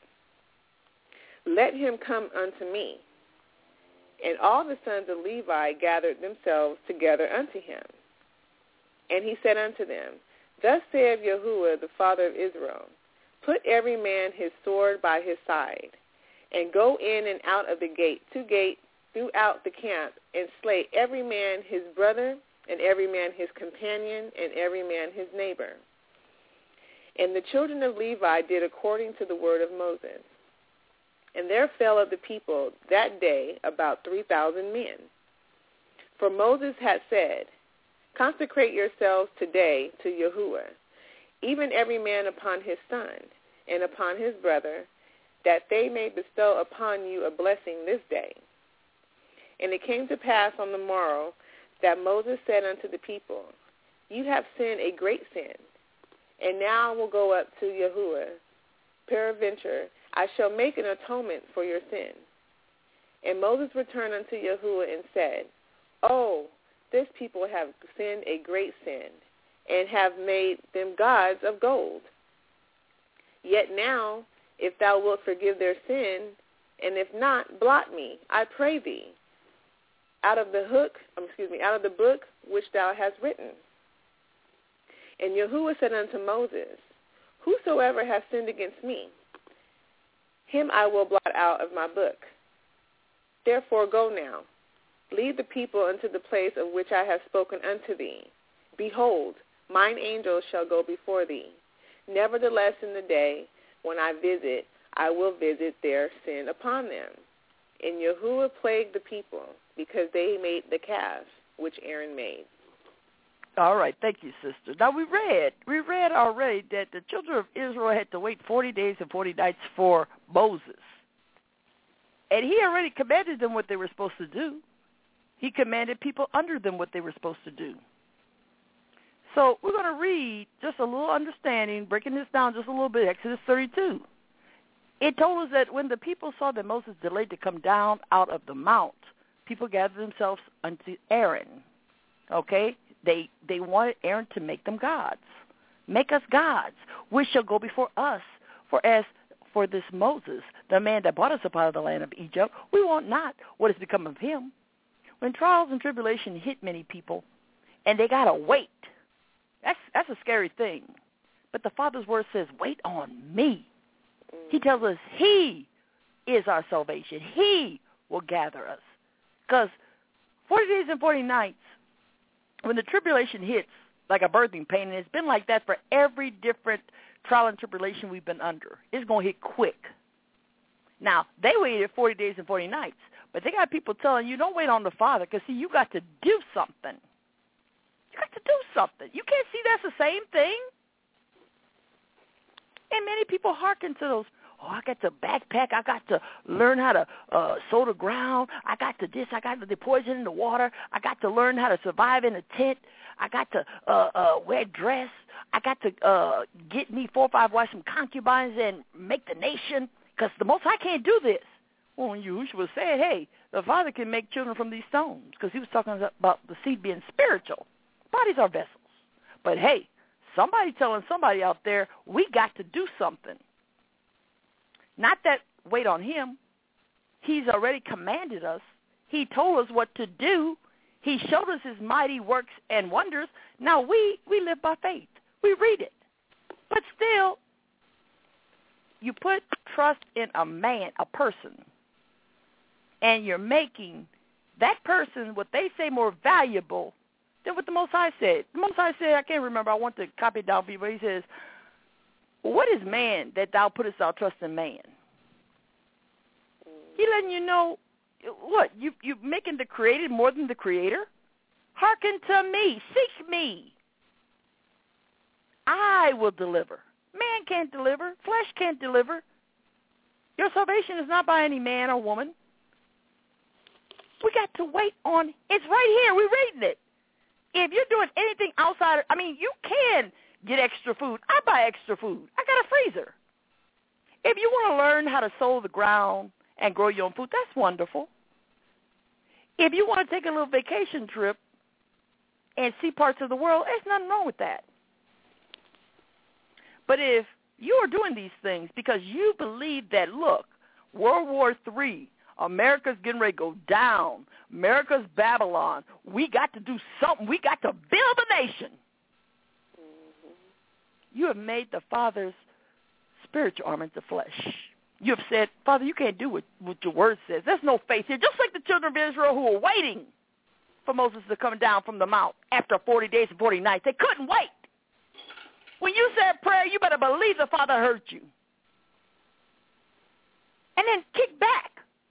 Let him come unto me. And all the sons of Levi gathered themselves together unto him. And he said unto them, thus saith Yahuwah, the Father of Israel, put every man his sword by his side, and go in and out of the gate to gate throughout the camp, and slay every man his brother, and every man his companion, and every man his neighbor. And the children of Levi did according to the word of Moses. And there fell of the people that day about three thousand men. For Moses had said, consecrate yourselves today to Yahuwah, even every man upon his son, and upon his brother, that they may bestow upon you a blessing this day. And it came to pass on the morrow that Moses said unto the people, you have sinned a great sin, and now I will go up to Yahuwah. Peradventure, I shall make an atonement for your sin. And Moses returned unto Yahuwah and said, oh, this people have sinned a great sin, and have made them gods of gold. Yet now, if thou wilt forgive their sin, and if not, blot me, I pray thee, out of the hook, um, excuse me, out of the book which thou hast written. And Yahuwah said unto Moses, whosoever has sinned against me, him I will blot out of my book. Therefore go now, lead the people unto the place of which I have spoken unto thee. Behold, mine angel shall go before thee. Nevertheless, in the day when I visit, I will visit their sin upon them. And Yahuwah plagued the people, because they made the calf which Aaron made. All right, thank you, sister. Now we read, we read already that the children of Israel had to wait forty days and forty nights for Moses. And he already commanded them what they were supposed to do. he commanded people under them what they were supposed to do. So we're going to read just a little understanding, breaking this down just a little bit, Exodus thirty-two. It told us that when the people saw that Moses delayed to come down out of the mount, people gathered themselves unto Aaron. Okay? They they wanted Aaron to make them gods. Make us gods, which shall go before us. For as for this Moses, the man that brought us up out of the land of Egypt, we want not what has become of him. When trials and tribulation hit many people, and they got to wait, that's, that's a scary thing. But the Father's word says, wait on me. He tells us he is our salvation. He will gather us. Because forty days and forty nights, when the tribulation hits like a birthing pain, and it's been like that for every different trial and tribulation we've been under, it's going to hit quick. Now, they waited forty days and forty nights, but they got people telling you, don't wait on the Father, because, see, you got to do something. You got to do something. You can't see that's the same thing. And many people hearken to those, oh, I got to backpack. I got to learn how to uh, sow the ground. I got to this. I got to poison in the water. I got to learn how to survive in a tent. I got to uh, uh, wear dress. I got to uh, get me four or five wives, some concubines, and make the nation, because the Most High can't do this. Well, when Yahushua said, hey, the Father can make children from these stones, because he was talking about the seed being spiritual. Bodies are vessels. But, hey, somebody telling somebody out there, we got to do something. Not that wait on him. He's already commanded us. He told us what to do. He showed us his mighty works and wonders. Now we, we live by faith. We read it. But still, you put trust in a man, a person, and you're making that person what they say more valuable than what the Most High said. The Most High said, I can't remember, I want to copy it down for you, but he says, what is man that thou puttest thy trust in man? He letting you know, what, you you making the created more than the creator? Hearken to me, seek me. I will deliver. Man can't deliver. Flesh can't deliver. Your salvation is not by any man or woman. We got to wait on, it's right here, we're reading it. If you're doing anything outside, I mean, you can get extra food. I buy extra food. I got a freezer. If you want to learn how to sow the ground and grow your own food, that's wonderful. If you want to take a little vacation trip and see parts of the world, there's nothing wrong with that. But if you are doing these things because you believe that, look, World War Three, America's getting ready to go down, America's Babylon, we got to do something. We got to build a nation. Mm-hmm. You have made the Father's spiritual arm into flesh. You have said, Father, you can't do what, what your word says. There's no faith here. Just like the children of Israel who were waiting for Moses to come down from the mount after forty days and forty nights. They couldn't wait. When you said prayer, you better believe the Father heard you. And then kick back.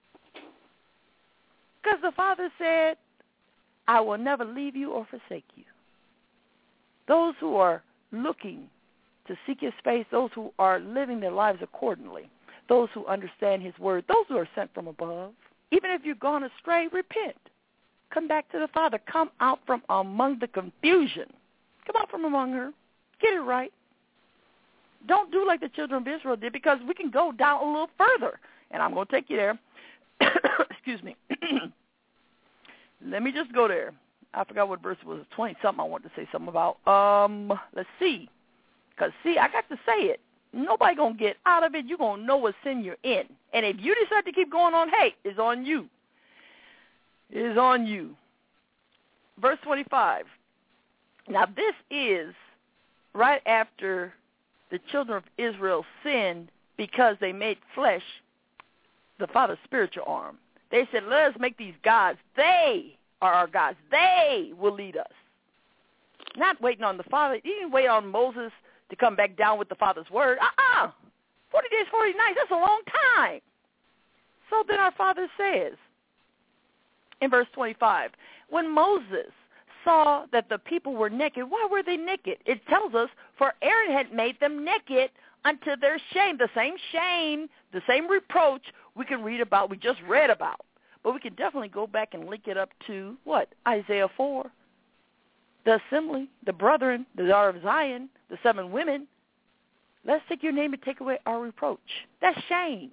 Because the Father said, I will never leave you or forsake you. Those who are looking to seek his face, those who are living their lives accordingly, those who understand his word, those who are sent from above, even if you've gone astray, repent. Come back to the Father. Come out from among the confusion. Come out from among her. Get it right. Don't do like the children of Israel did, because we can go down a little further. And I'm going to take you there. Excuse me. Let me just go there. I forgot what verse it was. twenty-something I wanted to say something about. Um, let's see. Because, see, I got to say it. Nobody going to get out of it. You're going to know what sin you're in. And if you decide to keep going on, hey, it's on you. It's on you. Verse twenty-five. Now, this is right after the children of Israel sinned because they made flesh the Father's spiritual arm. They said, let us make these gods. They are our gods. They will lead us. Not waiting on the Father. He didn't wait on Moses to come back down with the Father's word. Uh-uh. forty days, forty nights, that's a long time. So then our Father says in verse twenty-five, when Moses saw that the people were naked, why were they naked? It tells us, for Aaron had made them naked unto their shame. The same shame, the same reproach we can read about, we just read about. but we can definitely go back and link it up to, what, Isaiah four, the assembly, the brethren, the daughter of Zion, the seven women. Let's take your name and take away our reproach. That's shame.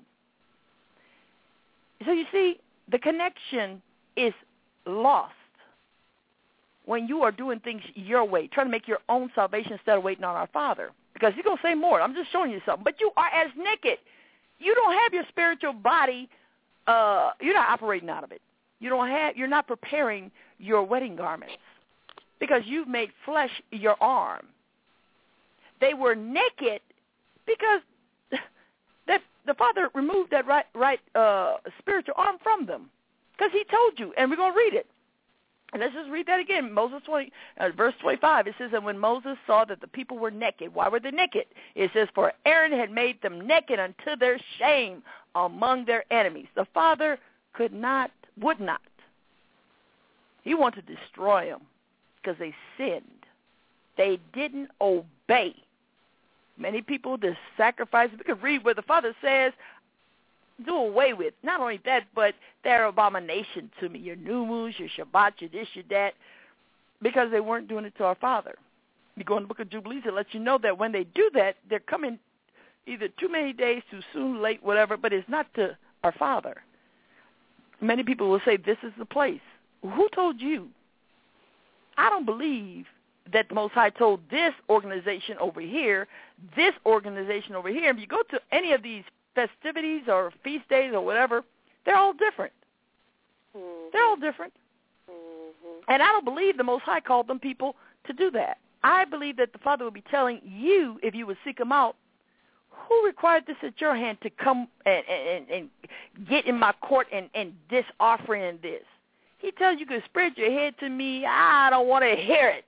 So you see, the connection is lost when you are doing things your way, trying to make your own salvation instead of waiting on our Father. Because he's going to say more. I'm just showing you something. But you are as naked. You don't have your spiritual body. Uh, you're not operating out of it. You don't have. You're not preparing your wedding garments because you've made flesh your arm. They were naked because that the Father removed that right, right uh, spiritual arm from them because he told you, and we're going to read it. And let's just read that again. Moses twenty, uh, verse twenty-five, it says, and when Moses saw that the people were naked, why were they naked? It says, for Aaron had made them naked unto their shame among their enemies. The Father could not, would not. He wanted to destroy them because they sinned. They didn't obey. Many people just sacrifice. We can read where the Father says, do away with. Not only that, but they're abomination to me. Your new moons, your Shabbat, your this, your that, because they weren't doing it to our Father. You go in the book of Jubilees, it lets you know that when they do that, they're coming either too many days, too soon, late, whatever, but it's not to our Father. Many people will say, this is the place. Who told you? I don't believe that the Most High told this organization over here, this organization over here. If you go to any of these festivities or feast days or whatever, they're all different. Mm-hmm. They're all different. Mm-hmm. And I don't believe the Most High called them people to do that. I believe that the Father would be telling you, if you would seek him out, who required this at your hand to come and, and, and get in my court and, and this offering and this? He tells you to spread your head to me. I don't want to hear it.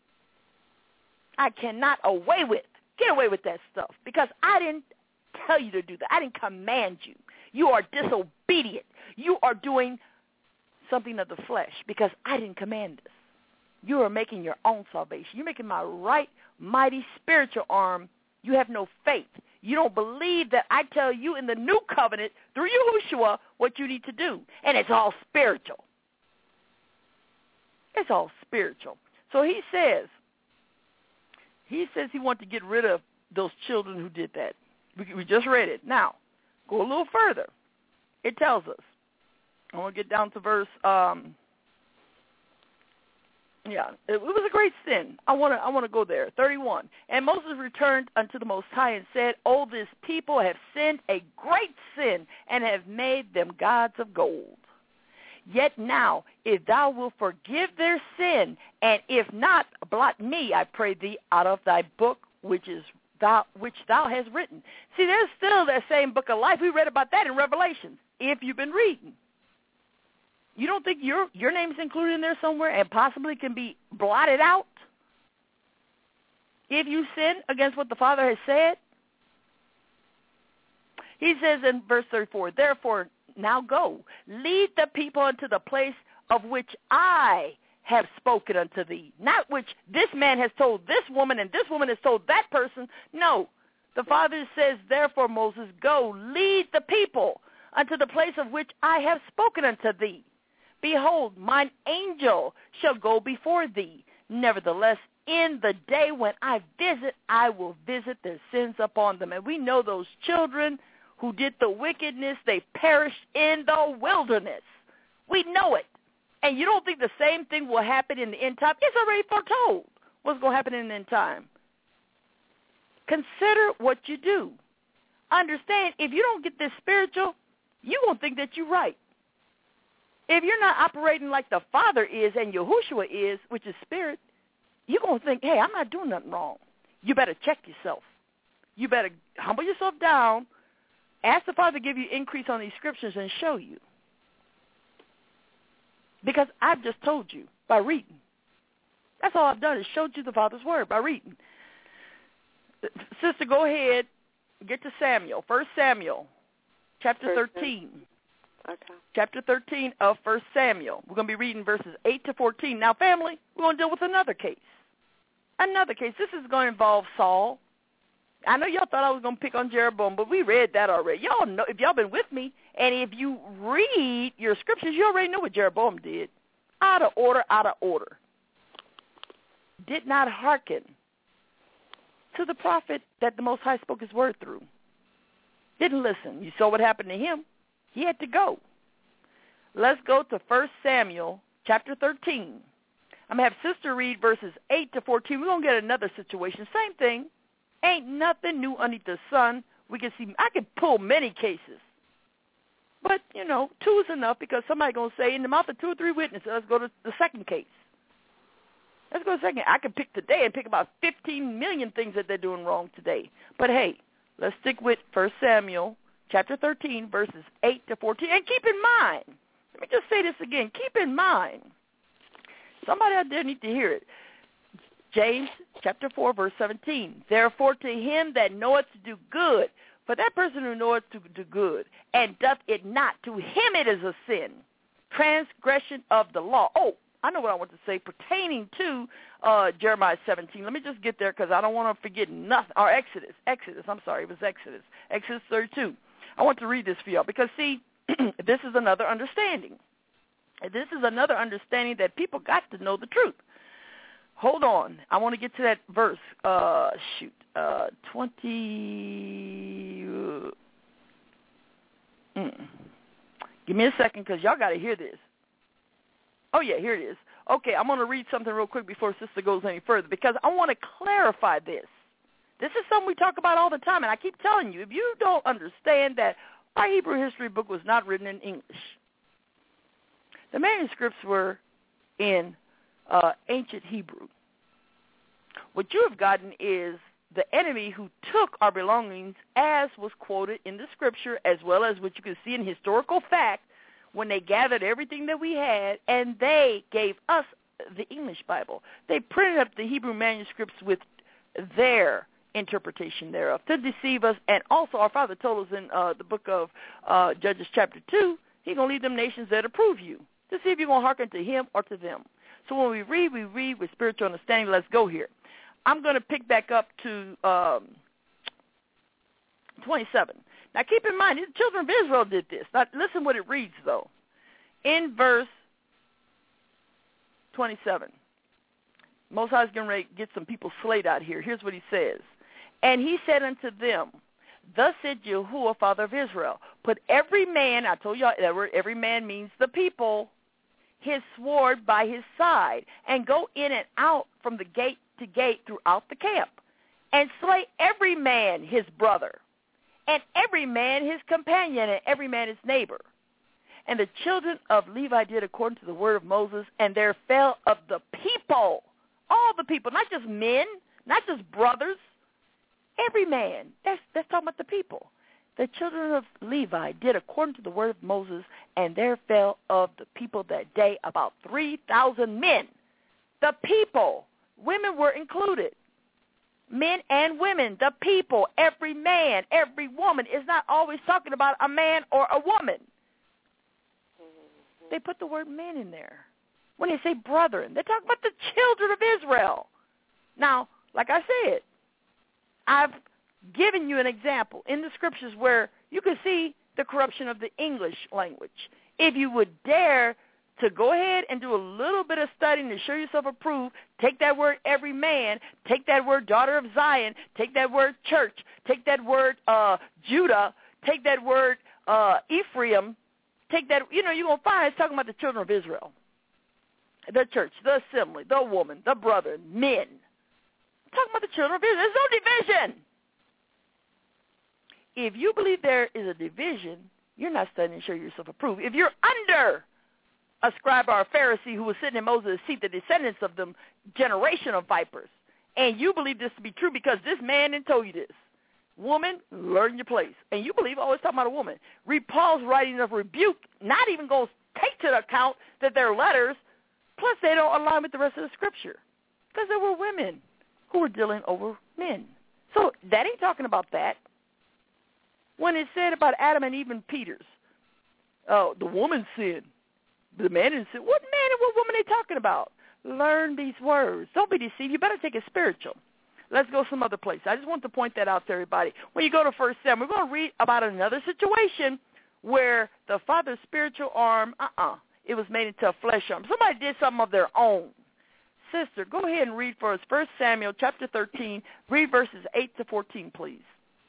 I cannot away with. Get away with that stuff because I didn't tell you to do that. I didn't command you. You are disobedient. You are doing something of the flesh because I didn't command this. You are making your own salvation. You're making my right, mighty spiritual arm. You have no faith. You don't believe that I tell you in the new covenant through Yahushua what you need to do. And it's all spiritual. It's all spiritual. So he says, he says he wants to get rid of those children who did that. We, we just read it. Now, go a little further. It tells us. I want to get down to verse, um, yeah, it, it was a great sin. I want to I want to go there. thirty-one. And Moses returned unto the Most High and said, oh, this people have sinned a great sin and have made them gods of gold. Yet now, if thou wilt forgive their sin, and if not, blot me, I pray thee, out of thy book, which is thou, which thou hast written. See, there's still that same book of life. We read about that in Revelation, if you've been reading. You don't think your your name's included in there somewhere and possibly can be blotted out? If you sin against what the Father has said? He says in verse thirty-four, therefore, now go, lead the people unto the place of which I have spoken unto thee. Not which this man has told this woman and this woman has told that person. No, the Father says, therefore, Moses, go, lead the people unto the place of which I have spoken unto thee. Behold, mine angel shall go before thee. Nevertheless, in the day when I visit, I will visit their sins upon them. And we know those children who did the wickedness, they perished in the wilderness. We know it. And you don't think the same thing will happen in the end time? It's already foretold what's going to happen in the end time. Consider what you do. Understand, if you don't get this spiritual, you're going to think that you're right. If you're not operating like the Father is and Yahushua is, which is spirit, you're going to think, hey, I'm not doing nothing wrong. You better check yourself. You better humble yourself down. Ask the Father to give you increase on these scriptures and show you. Because I've just told you by reading. That's all I've done is showed you the Father's word by reading. Sister, go ahead. Get to Samuel. First Samuel, chapter thirteen. Okay. Chapter thirteen of First Samuel. We're going to be reading verses eight to fourteen. Now, family, we're going to deal with another case. Another case. This is going to involve Saul. I know y'all thought I was going to pick on Jeroboam, but we read that already. Y'all know, if y'all been with me, and if you read your scriptures, you already know what Jeroboam did. Out of order, out of order. Did not hearken to the prophet that the Most High spoke his word through. Didn't listen. You saw what happened to him. He had to go. Let's go to First Samuel chapter thirteen. I'm going to have Sister read verses eight to fourteen. We're going to get another situation. Same thing. Ain't nothing new underneath the sun. We can see, I can pull many cases. But, you know, two is enough because somebody's going to say, in the mouth of two or three witnesses, let's go to the second case. Let's go to the second. I can pick today and pick about fifteen million things that they're doing wrong today. But, hey, let's stick with First Samuel chapter thirteen, verses eight to fourteen. And keep in mind, let me just say this again. Keep in mind, somebody out there needs to hear it. James chapter four, verse seventeen. Therefore to him that knoweth to do good, for that person who knoweth to do good, and doth it not, to him it is a sin, transgression of the law. Oh, I know what I want to say pertaining to uh, Jeremiah seventeen. Let me just get there because I don't want to forget nothing. Or Exodus. Exodus. I'm sorry. It was Exodus. Exodus thirty-two. I want to read this for y'all because, see, this is another understanding. This is another understanding that people got to know the truth. Hold on. I want to get to that verse. Uh, shoot. Uh, twenty. Uh, mm. Give me a second because y'all got to hear this. Oh, yeah, here it is. Okay, I'm going to read something real quick before Sister goes any further because I want to clarify this. This is something we talk about all the time, and I keep telling you, if you don't understand that our Hebrew history book was not written in English. The manuscripts were in uh, ancient Hebrew. What you have gotten is the enemy who took our belongings as was quoted in the scripture, as well as what you can see in historical fact, when they gathered everything that we had, and they gave us the English Bible. They printed up the Hebrew manuscripts with their interpretation thereof to deceive us. And also our Father told us in uh, the book of uh, Judges chapter two, he's going to lead them nations that approve you to see if you're going to hearken to him or to them. So when we read, we read with spiritual understanding. Let's go here. I'm going to pick back up to um, twenty-seven. Now, keep in mind, the children of Israel did this. Now, listen what it reads, though. In verse twenty-seven, Most High is going to get some people slayed out here. Here's what he says. And he said unto them, thus said Yahuwah, Father of Israel, put every man, I told you that word, every man means the people, his sword by his side, and go in and out from the gate to gate throughout the camp, and slay every man his brother, and every man his companion, and every man his neighbor. And the children of Levi did according to the word of Moses, and there fell of the people, all the people, not just men, not just brothers, every man. That's, that's talking about the people. The children of Levi did according to the word of Moses, and there fell of the people that day about three thousand men. The people, women were included. Men and women, the people, every man, every woman is not always talking about a man or a woman. They put the word men in there. When they say brethren, they're talking about the children of Israel. Now, like I said, I've given you an example in the scriptures where you can see the corruption of the English language. If you would dare to go ahead and do a little bit of studying to show yourself approved, take that word every man, take that word daughter of Zion, take that word church, take that word uh, Judah, take that word uh, Ephraim, take that, you know, you're going to find it's talking about the children of Israel. The church, the assembly, the woman, the brother, men. I'm talking about the children of Israel. There's no division. If you believe there is a division, you're not studying to show yourself approved. If you're under a scribe or a Pharisee who was sitting in Moses' seat, the descendants of them, generation of vipers, and you believe this to be true because this man didn't tell you this. Woman, learn your place. And you believe, always talking about a woman. Read Paul's writing of rebuke, not even going to take to account that they're letters, plus they don't align with the rest of the scripture because there were women who were dealing over men. So that ain't talking about that. When it said about Adam and Eve and Peter's, oh, the woman sinned. The man didn't sin. What man and what woman are they talking about? Learn these words. Don't be deceived. You better take it spiritual. let's go some other place. I just want to point that out to everybody. When you go to First Samuel, we're going to read about another situation where the father's spiritual arm, uh-uh, it was made into a flesh arm. Somebody did something of their own. Sister, go ahead and read for us First Samuel chapter thirteen. Read verses eight to fourteen, please.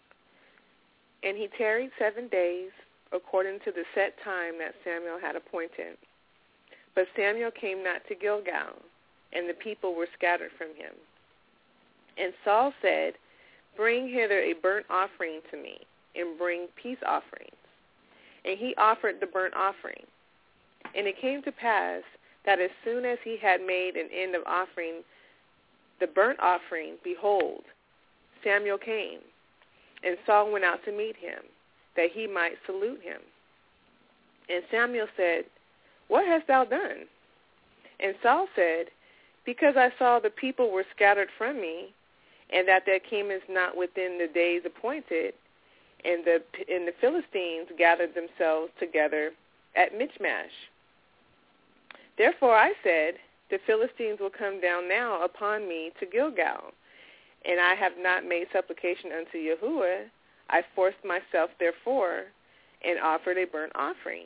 And he tarried seven days according to the set time that Samuel had appointed. But Samuel came not to Gilgal, and the people were scattered from him. And Saul said, Bring hither a burnt offering to me, and bring peace offerings. And he offered the burnt offering. And it came to pass that as soon as he had made an end of offering the burnt offering, behold, Samuel came, and Saul went out to meet him, that he might salute him. And Samuel said, What hast thou done? And Saul said, Because I saw the people were scattered from me, and that there camest not within the days appointed, and the and the Philistines gathered themselves together at Michmash. Therefore I said, The Philistines will come down now upon me to Gilgal, and I have not made supplication unto Yahuwah. I forced myself therefore, and offered a burnt offering.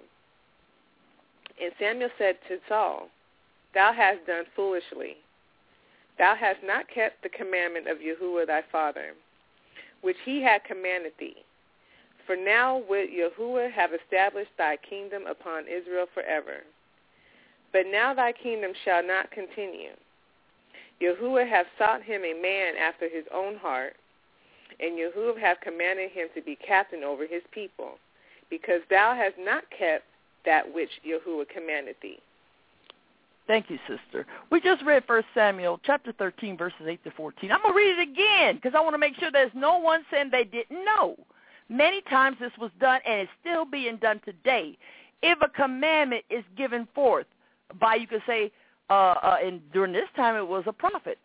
And Samuel said to Saul, Thou hast done foolishly. Thou hast not kept the commandment of Yahuwah thy father, which he had commanded thee. For now would Yahuwah have established thy kingdom upon Israel forever. But now thy kingdom shall not continue. Yahuwah hath sought him a man after his own heart, and Yahuwah hath commanded him to be captain over his people, because thou hast not kept that which Yahuwah commanded thee. Thank you, sister. We just read First Samuel chapter thirteen, verses eight to fourteen. I'm going to read it again because I want to make sure there's no one saying they didn't know. Many times this was done, and it's still being done today. If a commandment is given forth by, you could say, uh, uh, and during this time it was a prophet.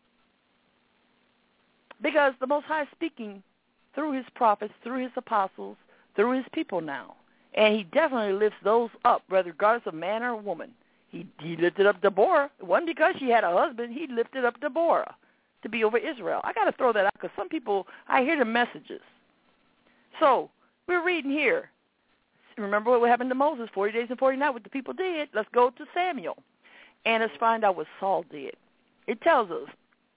Because the Most High is speaking through his prophets, through his apostles, through his people now. And he definitely lifts those up, whether regardless of man or woman. He, he lifted up Deborah. It wasn't because she had a husband. He lifted up Deborah to be over Israel. I got to throw that out because some people, I hear the messages. So we're reading here. Remember what happened to Moses, forty days and forty nights, what the people did. Let's go to Samuel. And let's find out what Saul did. It tells us,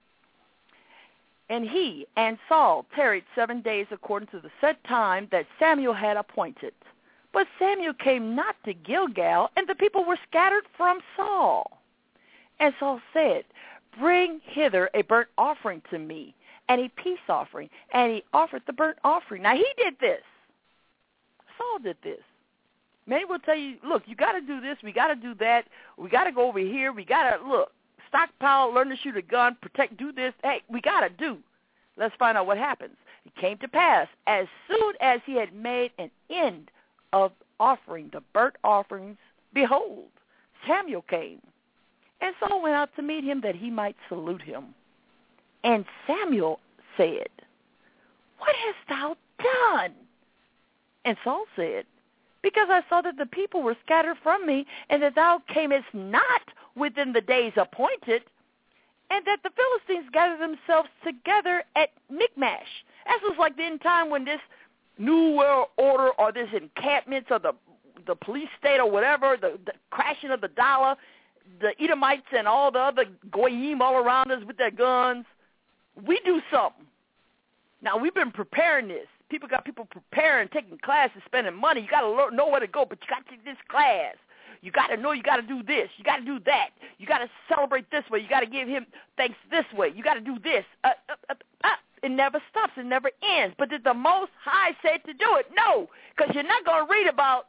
And he and Saul tarried seven days according to the set time that Samuel had appointed. But Samuel came not to Gilgal, and the people were scattered from Saul. And Saul said, Bring hither a burnt offering to me, and a peace offering. And he offered the burnt offering. Now, he did this. Saul did this. Many will tell you, look, you got to do this, we got to do that, we got to go over here, we got to, look, stockpile, learn to shoot a gun, protect, do this. Hey, we got to do. Let's find out what happens. It came to pass, as soon as he had made an end of offering the burnt offerings, behold, Samuel came. And Saul went out to meet him that he might salute him. And Samuel said, What hast thou done? And Saul said, Because I saw that the people were scattered from me, and that thou camest not within the days appointed, and that the Philistines gathered themselves together at Michmash. That was like the end time when this New World Order or this encampments of the the police state or whatever, the, the crashing of the dollar, the Edomites and all the other goyim all around us with their guns, we do something. Now, we've been preparing this. People got people preparing, taking classes, spending money. You got to know where to go, but you got to take this class. You got to know you got to do this. You got to do that. You got to celebrate this way. You got to give him thanks this way. You got to do this. Uh, uh, uh, uh, it never stops. It never ends. But did the Most High say to do it? No, because you're not going to read about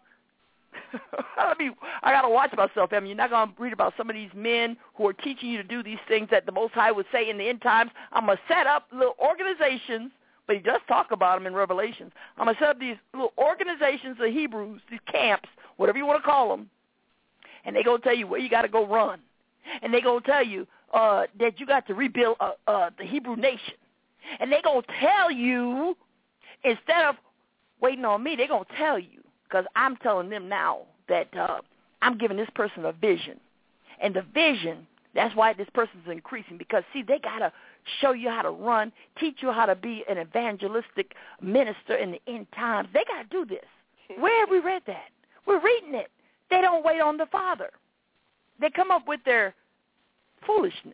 I mean, I got to watch myself. I mean, you're not going to read about some of these men who are teaching you to do these things that the Most High would say in the end times. I'm going to set up little organizations, but he does talk about them in Revelations. I'm going to set up these little organizations of Hebrews, these camps, whatever you want to call them, and they're going to tell you where you got to go run. And they're going to tell you uh, that you got to rebuild uh, uh, the Hebrew nation. And they're going to tell you, instead of waiting on me, they're going to tell you, because I'm telling them now that uh, I'm giving this person a vision. And the vision, that's why this person's increasing. Because, see, they got to show you how to run, teach you how to be an evangelistic minister in the end times. They got to do this. Where have we read that? We're reading it. They don't wait on the Father. They come up with their foolishness.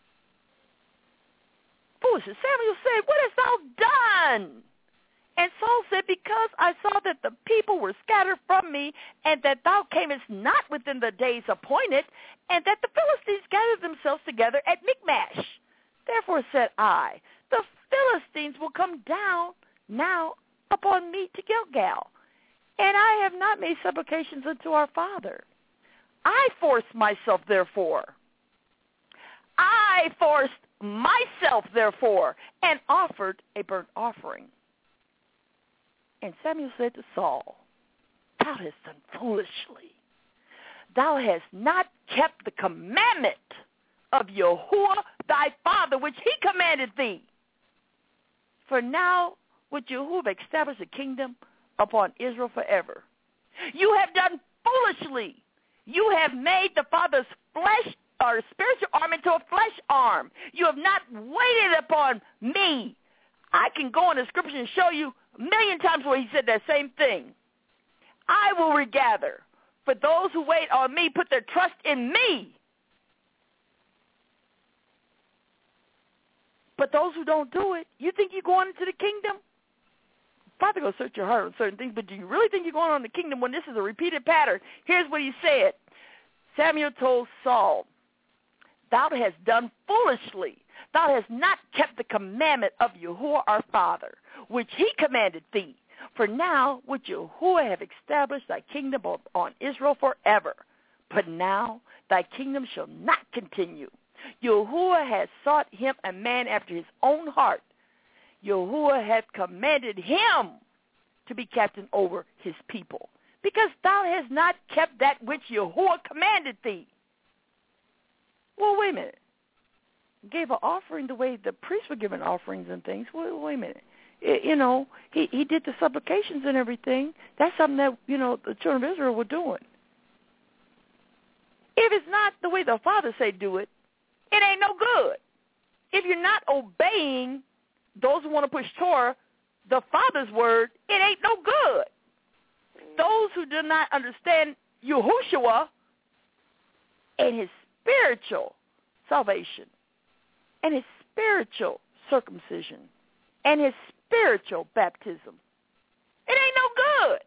Foolishness. Samuel said, what hast thou done? And Saul said, because I saw that the people were scattered from me, and that thou camest not within the days appointed, and that the Philistines gathered themselves together at Michmash. Therefore said I, the Philistines will come down now upon me to Gilgal, and I have not made supplications unto our father. I forced myself, therefore. I forced myself, therefore, and offered a burnt offering. And Samuel said to Saul, thou hast done foolishly. Thou hast not kept the commandment of Yahuwah thy father, which he commanded thee. For now would Yahuwah establish a kingdom upon Israel forever. You have done foolishly. You have made the father's flesh or spiritual arm into a flesh arm. You have not waited upon me. I can go in the scripture and show you a million times where he said that same thing. I will regather. For those who wait on me, put their trust in me. But those who don't do it, you think you're going into the kingdom? Father will search your heart on certain things, but do you really think you're going on the kingdom when this is a repeated pattern? Here's what he said. Samuel told Saul, thou hast done foolishly. Thou hast not kept the commandment of Yahuwah our Father, which he commanded thee. For now would Yahuwah have established thy kingdom on Israel forever. But now thy kingdom shall not continue. Yahuwah has sought him a man after his own heart. Yahuwah hath commanded him to be captain over his people, because thou hast not kept that which Yahuwah commanded thee. Well, wait a minute. Gave an offering the way the priests were giving offerings and things. Well, wait a minute. It, you know, he, he did the supplications and everything. That's something that, you know, the children of Israel were doing. If it's not the way the Father say do it, it ain't no good. If you're not obeying those who want to push Torah, the Father's word, it ain't no good. Those who do not understand Yahushua and his spiritual salvation and his spiritual circumcision and his spiritual baptism, it ain't no good.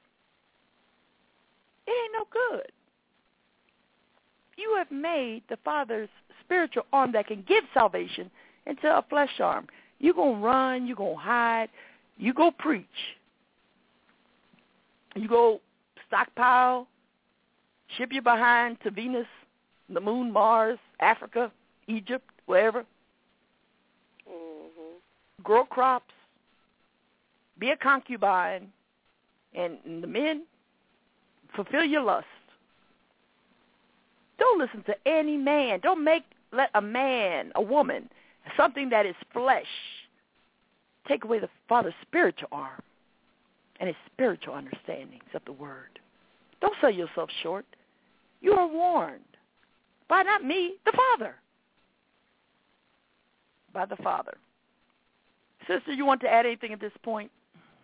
It ain't no good. You have made the Father's spiritual arm that can give salvation into a flesh arm. You're going to run. You're going to hide. You go preach. You go stockpile, ship you behind to Venus, the moon, Mars, Africa, Egypt, wherever. Mm-hmm. Grow crops. Be a concubine. And, and the men, fulfill your lust. Don't listen to any man. Don't make let a man, a woman, something that is flesh, take away the Father's spiritual arm and his spiritual understandings of the word. Don't sell yourself short. You are warned by not me, the Father. By the Father. Sister, you want to add anything at this point?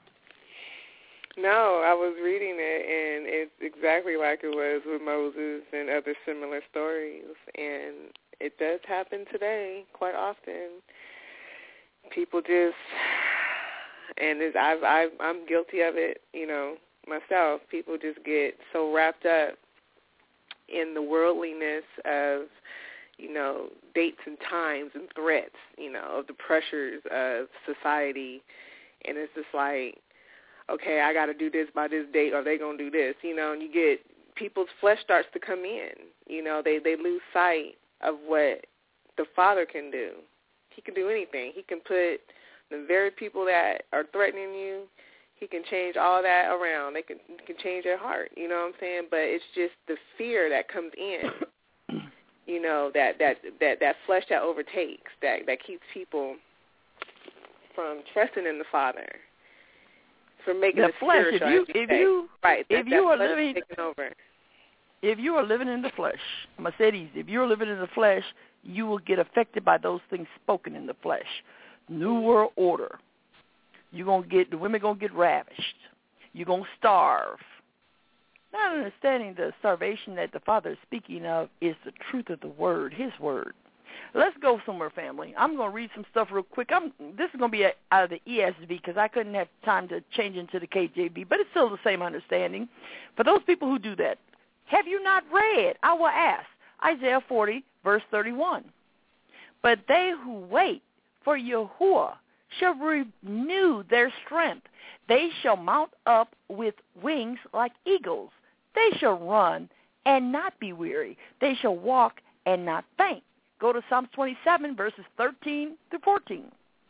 No, I was reading it, and it's exactly like it was with Moses and other similar stories, and it does happen today quite often. People just, and it's, I've, I've, I'm guilty of it, you know, myself. People just get so wrapped up in the worldliness of, you know, dates and times and threats, you know, of the pressures of society, and it's just like, okay, I got to do this by this date, or they going to do this, you know, and you get, people's flesh starts to come in, you know, they, they lose sight of what the Father can do. He can do anything. He can put the very people that are threatening you, he can change all that around. They can, he can change their heart, you know what I'm saying? But it's just the fear that comes in, you know, that, that, that, that flesh that overtakes, that, that keeps people from trusting in the Father. For making the the flesh, if you, if you, right, if that, you that are living, over. if you are living in the flesh, I'm gonna say these. If you are living in the flesh, you will get affected by those things spoken in the flesh. New world order. You're going to get, the women going to get ravished. You're going to starve. Not understanding the starvation that the Father is speaking of is the truth of the word, his word. Let's go somewhere, family. I'm going to read some stuff real quick. I'm, this is going to be a, out of the E S V because I couldn't have time to change into the K J V, but it's still the same understanding. For those people who do that, have you not read? I will ask. Isaiah forty, verse thirty-one. But they who wait for Yahuwah shall renew their strength. They shall mount up with wings like eagles. They shall run and not be weary. They shall walk and not faint. Go to Psalms twenty-seven, verses thirteen through fourteen.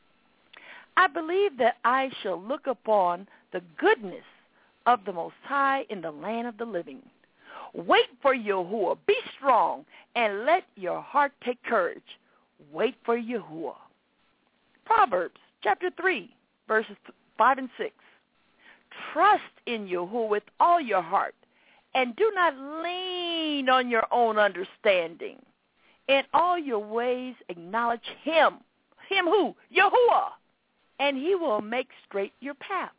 I believe that I shall look upon the goodness of the Most High in the land of the living. Wait for Yahuwah. Be strong, and let your heart take courage. Wait for Yahuwah. Proverbs chapter three, verses five and six. Trust in Yahuwah with all your heart, and do not lean on your own understanding. In all your ways acknowledge him. Him who? Yahuwah. And he will make straight your paths.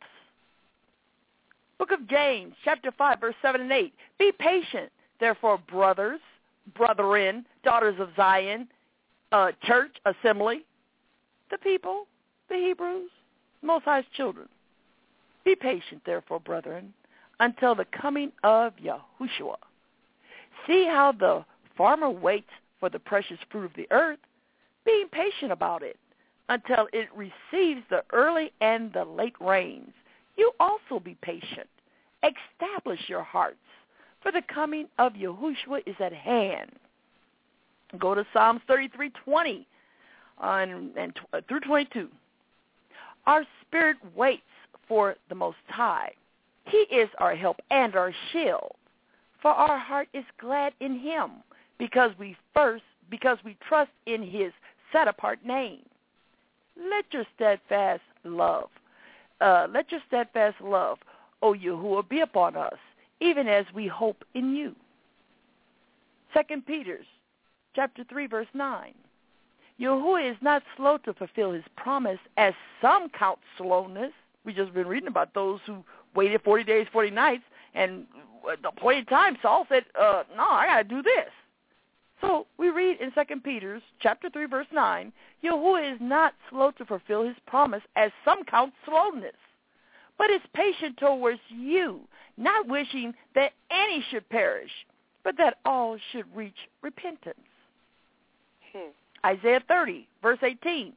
Book of James, chapter five, verse seven and eight. Be patient, therefore, brothers, brethren, daughters of Zion, uh, church, assembly, the people, the Hebrews, Most High's children. Be patient, therefore, brethren, until the coming of Yahushua. See how the farmer waits for the precious fruit of the earth, being patient about it, until it receives the early and the late rains. You also be patient. Establish your hearts, for the coming of Yahushua is at hand. Go to Psalms thirty-three twenty on, and uh, through twenty-two. Our spirit waits for the Most High. He is our help and our shield. For our heart is glad in him, because we first, because we trust in his set-apart name. Let your steadfast love, uh, let your steadfast love, O Yahuwah, be upon us, even as we hope in you. Second Peter, chapter three, verse nine. Yahuwah is not slow to fulfill his promise, as some count slowness. We just been reading about those who waited forty days, forty nights, and at the point in time, Saul said, uh, no, I got to do this. So we read in Second Peter, chapter three, verse nine, Yahuwah is not slow to fulfill his promise, as some count slowness, but is patient towards you, not wishing that any should perish, but that all should reach repentance. Hmm. Isaiah thirty, verse eighteen.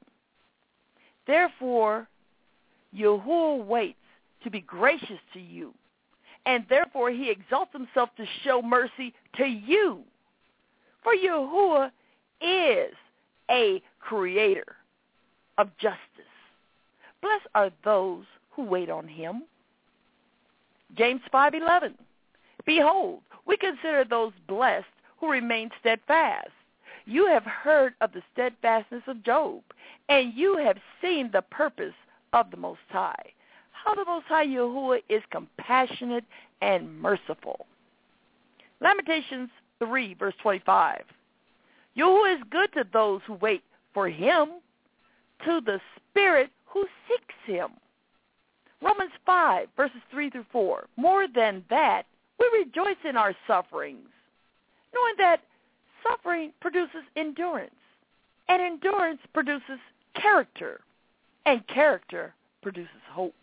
Therefore, Yahuwah waits to be gracious to you, and therefore he exalts himself to show mercy to you. For Yahuwah is a creator of justice. Blessed are those who wait on him. James five eleven. Behold, we consider those blessed who remain steadfast. You have heard of the steadfastness of Job, and you have seen the purpose of the Most High, how the Most High Yahuwah is compassionate and merciful. Lamentations three, verse twenty-five. Yahuwah is good to those who wait for him, to the spirit who seeks him. Romans five, verses three through four. More than that, we rejoice in our sufferings, knowing that suffering produces endurance, and endurance produces character, and character produces hope.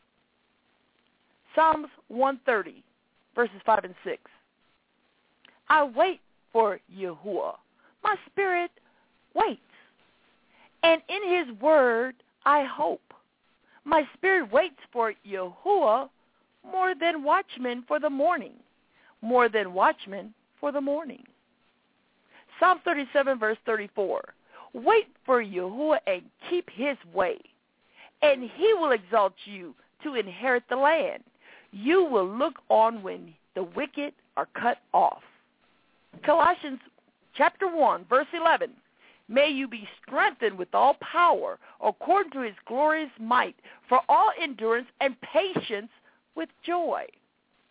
Psalms one thirty, verses five and six. I wait for Yahuwah. My spirit waits, and in his word I hope. My spirit waits for Yahuwah more than watchmen for the morning, more than watchmen for the morning. Psalm thirty-seven, verse thirty-four. Wait for Yahuwah and keep his way, and he will exalt you to inherit the land. You will look on when the wicked are cut off. Colossians chapter one, verse eleven. May you be strengthened with all power according to his glorious might, for all endurance and patience with joy.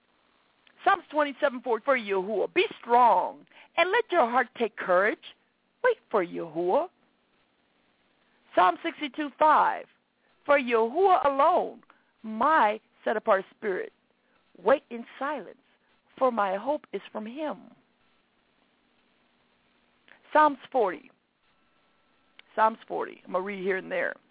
Psalms twenty-seven, four. For Yahuwah, be strong, and let your heart take courage. Wait for Yahuwah. Psalm sixty-two five. For Yahuwah alone, my set-apart spirit, wait in silence, for my hope is from him. Psalms forty. Psalms forty. I'm going to read here and there.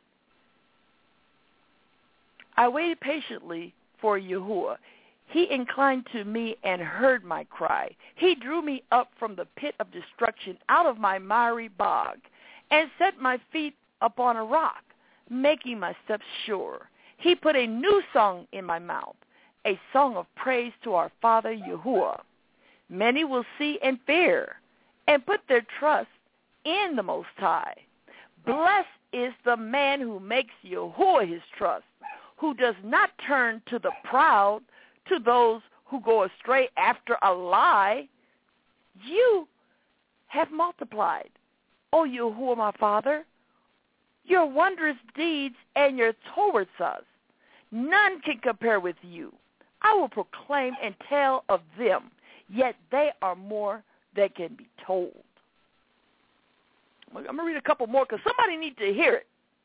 I waited patiently for Yahuwah. He inclined to me and heard my cry. He drew me up from the pit of destruction, out of my miry bog, and set my feet upon a rock, making my steps sure. He put a new song in my mouth, a song of praise to our Father Yahuwah. Many will see and fear, and put their trust in the Most High. Blessed is the man who makes Yahuwah his trust, who does not turn to the proud, to those who go astray after a lie. You have multiplied, O Yahuwah my Father, your wondrous deeds and your towards us. None can compare with you. I will proclaim and tell of them, yet they are more than can be told. I'm going to read a couple more because somebody needs to hear it.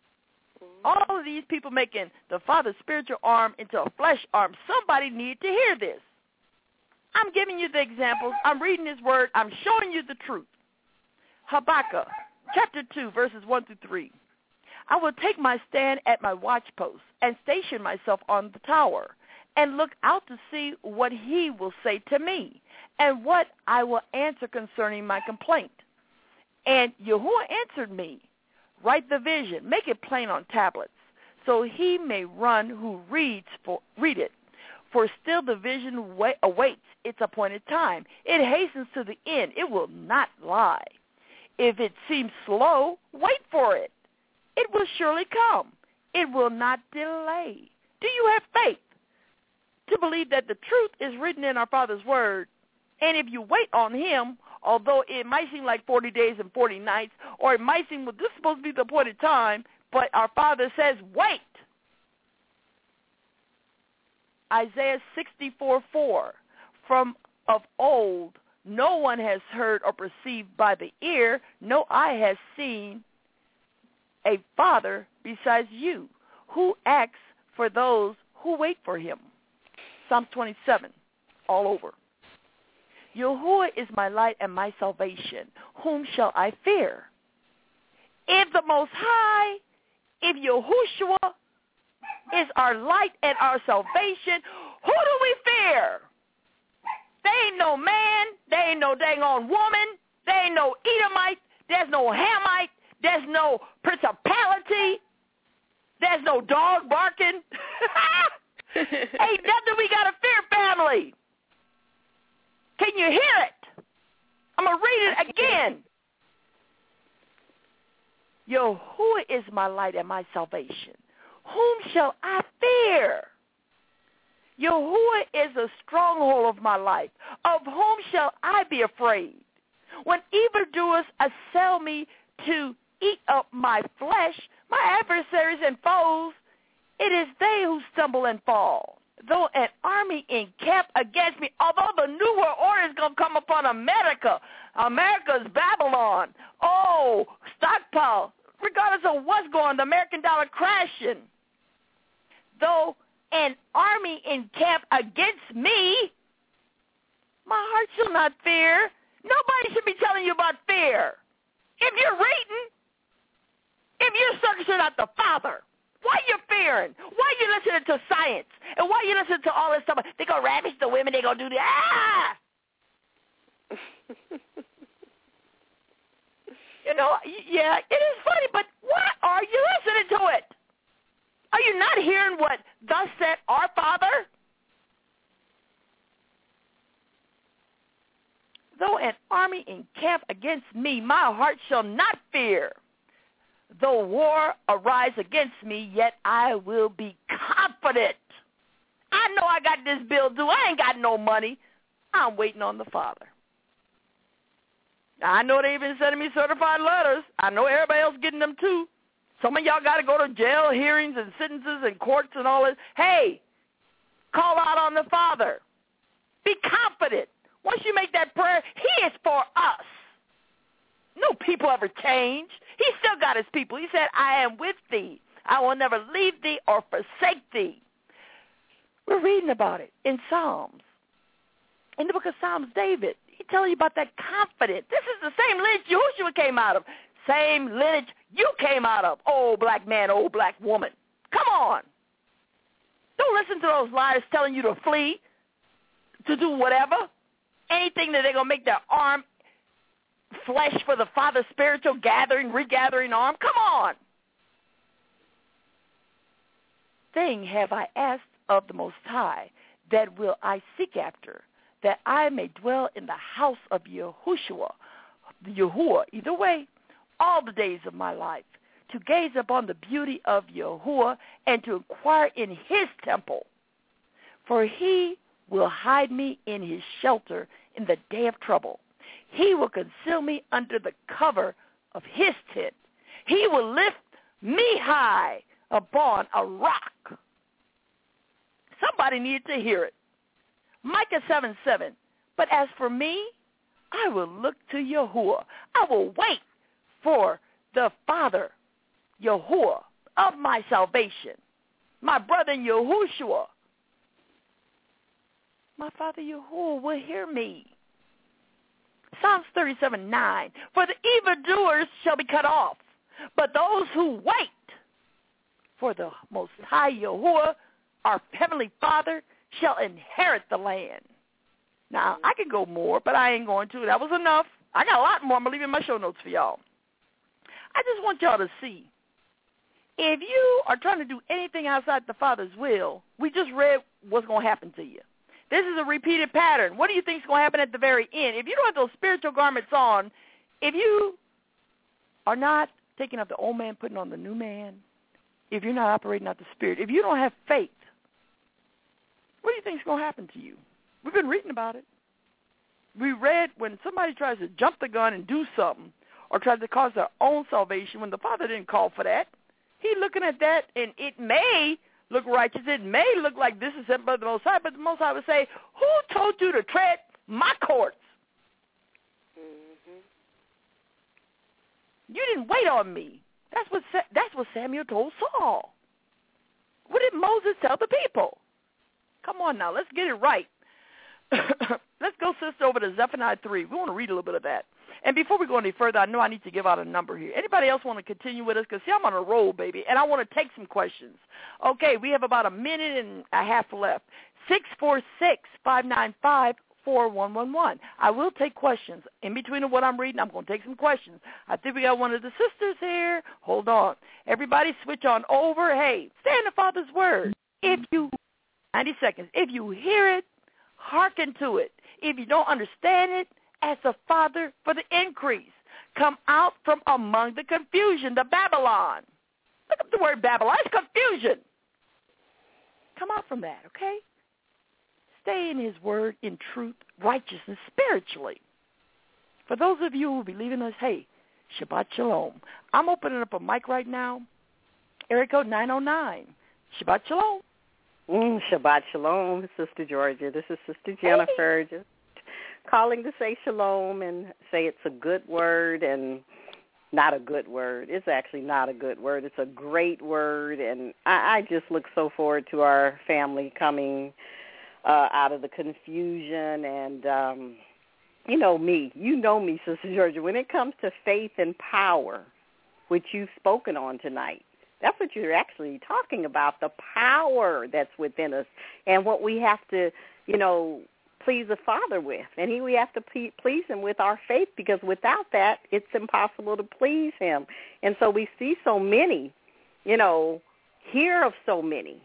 All of these people making the Father's spiritual arm into a flesh arm, somebody needs to hear this. I'm giving you the examples. I'm reading his word. I'm showing you the truth. Habakkuk, chapter two, verses one through three. I will take my stand at my watchpost and station myself on the tower and look out to see what he will say to me and what I will answer concerning my complaint. And Yahuwah answered me, write the vision, make it plain on tablets, so he may run who reads for, read it. For still the vision wait, awaits its appointed time. It hastens to the end. It will not lie. If it seems slow, wait for it. It will surely come. It will not delay. Do you have faith to believe that the truth is written in our Father's word? And if you wait on him, although it might seem like forty days and forty nights, or it might seem, well, this is supposed to be the appointed time, but our Father says, wait. Isaiah sixty-four four, from of old, no one has heard or perceived by the ear, no eye has seen a Father besides you, who acts for those who wait for him. Psalm twenty-seven, all over. Yahuwah is my light and my salvation. Whom shall I fear? If the Most High, if Yahushua is our light and our salvation, who do we fear? There ain't no man. There ain't no dang on woman. There ain't no Edomite. There's no Hamite. There's no principality. There's no dog barking. Ain't nothing we got to fear, family. Can you hear it? I'm going to read it again. Yahuwah is my light and my salvation. Whom shall I fear? Yahuwah is a stronghold of my life. Of whom shall I be afraid? When evildoers assail me to eat up my flesh, my adversaries and foes, it is they who stumble and fall. Though an army encamp against me, although the New World Order is going to come upon America, America's Babylon, oh, stockpile, regardless of what's going on, the American dollar crashing. Though an army encamp against me, my heart shall not fear. Nobody should be telling you about fear. If you're reading, if you're searching out the Father, why you fearing? Why you listening to science? And why you listening to all this stuff? They're going to ravish the women. They're going to do that. Ah! You know, yeah, it is funny, but why are you listening to it? Are you not hearing what thus said our Father? Though an army encamp against me, my heart shall not fear. Though war arise against me, yet I will be confident. I know I got this bill due. I ain't got no money. I'm waiting on the Father. I know they even sending me certified letters. I know everybody else getting them too. Some of y'all got to go to jail hearings and sentences and courts and all this. Hey, call out on the Father. Be confident. Once you make that prayer, he is for us. No people ever changed. He still got his people. He said, I am with thee. I will never leave thee or forsake thee. We're reading about it in Psalms. In the book of Psalms, David, he tells you about that confidence. This is the same lineage Yahushua came out of. Same lineage you came out of, old black man, old black woman. Come on. Don't listen to those liars telling you to flee, to do whatever. Anything that they're going to make their arm flesh for the Father's spiritual gathering, regathering arm. Come on. Thing have I asked of the Most High, that will I seek after, that I may dwell in the house of Yahushua, Yahuwah, either way, all the days of my life, to gaze upon the beauty of Yahuwah and to inquire in his temple. For he will hide me in his shelter in the day of trouble. He will conceal me under the cover of his tent. He will lift me high upon a rock. Somebody needed to hear it. Micah seven seven. But as for me, I will look to Yahuwah. I will wait for the Father, Yahuwah, of my salvation. My brother Yahushua. My Father Yahuwah will hear me. Psalms thirty-seven nine. For the evildoers shall be cut off, but those who wait for the Most High Yahuwah, our Heavenly Father, shall inherit the land. Now, I could go more, but I ain't going to. That was enough. I got a lot more. I'm going to leave in my show notes for y'all. I just want y'all to see, if you are trying to do anything outside the Father's will, we just read what's going to happen to you. This is a repeated pattern. What do you think is going to happen at the very end? If you don't have those spiritual garments on, if you are not taking up the old man, putting on the new man, if you're not operating out the Spirit, if you don't have faith, what do you think is going to happen to you? We've been reading about it. We read when somebody tries to jump the gun and do something or tries to cause their own salvation when the Father didn't call for that. He's looking at that, and it may look righteous. It may look like this is sent by the Most High, but the Most High would say, who told you to tread my courts? Mm-hmm. You didn't wait on me. That's what that's what Samuel told Saul. What did Moses tell the people? Come on now, let's get it right. Let's go, sister, over to Zephaniah three. We want to read a little bit of that. And before we go any further, I know I need to give out a number here. Anybody else want to continue with us? Because, see, I'm on a roll, baby, and I want to take some questions. Okay, we have about a minute and a half left. six four six, five nine five, four one one one. I will take questions. In between of what I'm reading, I'm going to take some questions. I think we got one of the sisters here. Hold on. Everybody switch on over. Hey, stay in the Father's Word. If you, ninety seconds, if you hear it, hearken to it. If you don't understand it, ask the Father for the increase. Come out from among the confusion, the Babylon. Look up the word Babylon. It's confusion. Come out from that, okay? Stay in his word, in truth, righteousness, spiritually. For those of you who will be leaving us, hey, Shabbat Shalom. I'm opening up a mic right now. Area code nine oh nine. Shabbat Shalom. Mm, Shabbat Shalom, Sister Georgia. This is Sister Jennifer, just calling to say shalom and say it's a good word and not a good word. It's actually not a good word. It's a great word, and I, I just look so forward to our family coming uh, out of the confusion. And, um, you know me. You know me, Sister Georgia. When it comes to faith and power, which you've spoken on tonight, that's what you're actually talking about, the power that's within us and what we have to, you know, please the Father with. And he, we have to please him with our faith, because without that, it's impossible to please him. And so we see so many, you know, hear of so many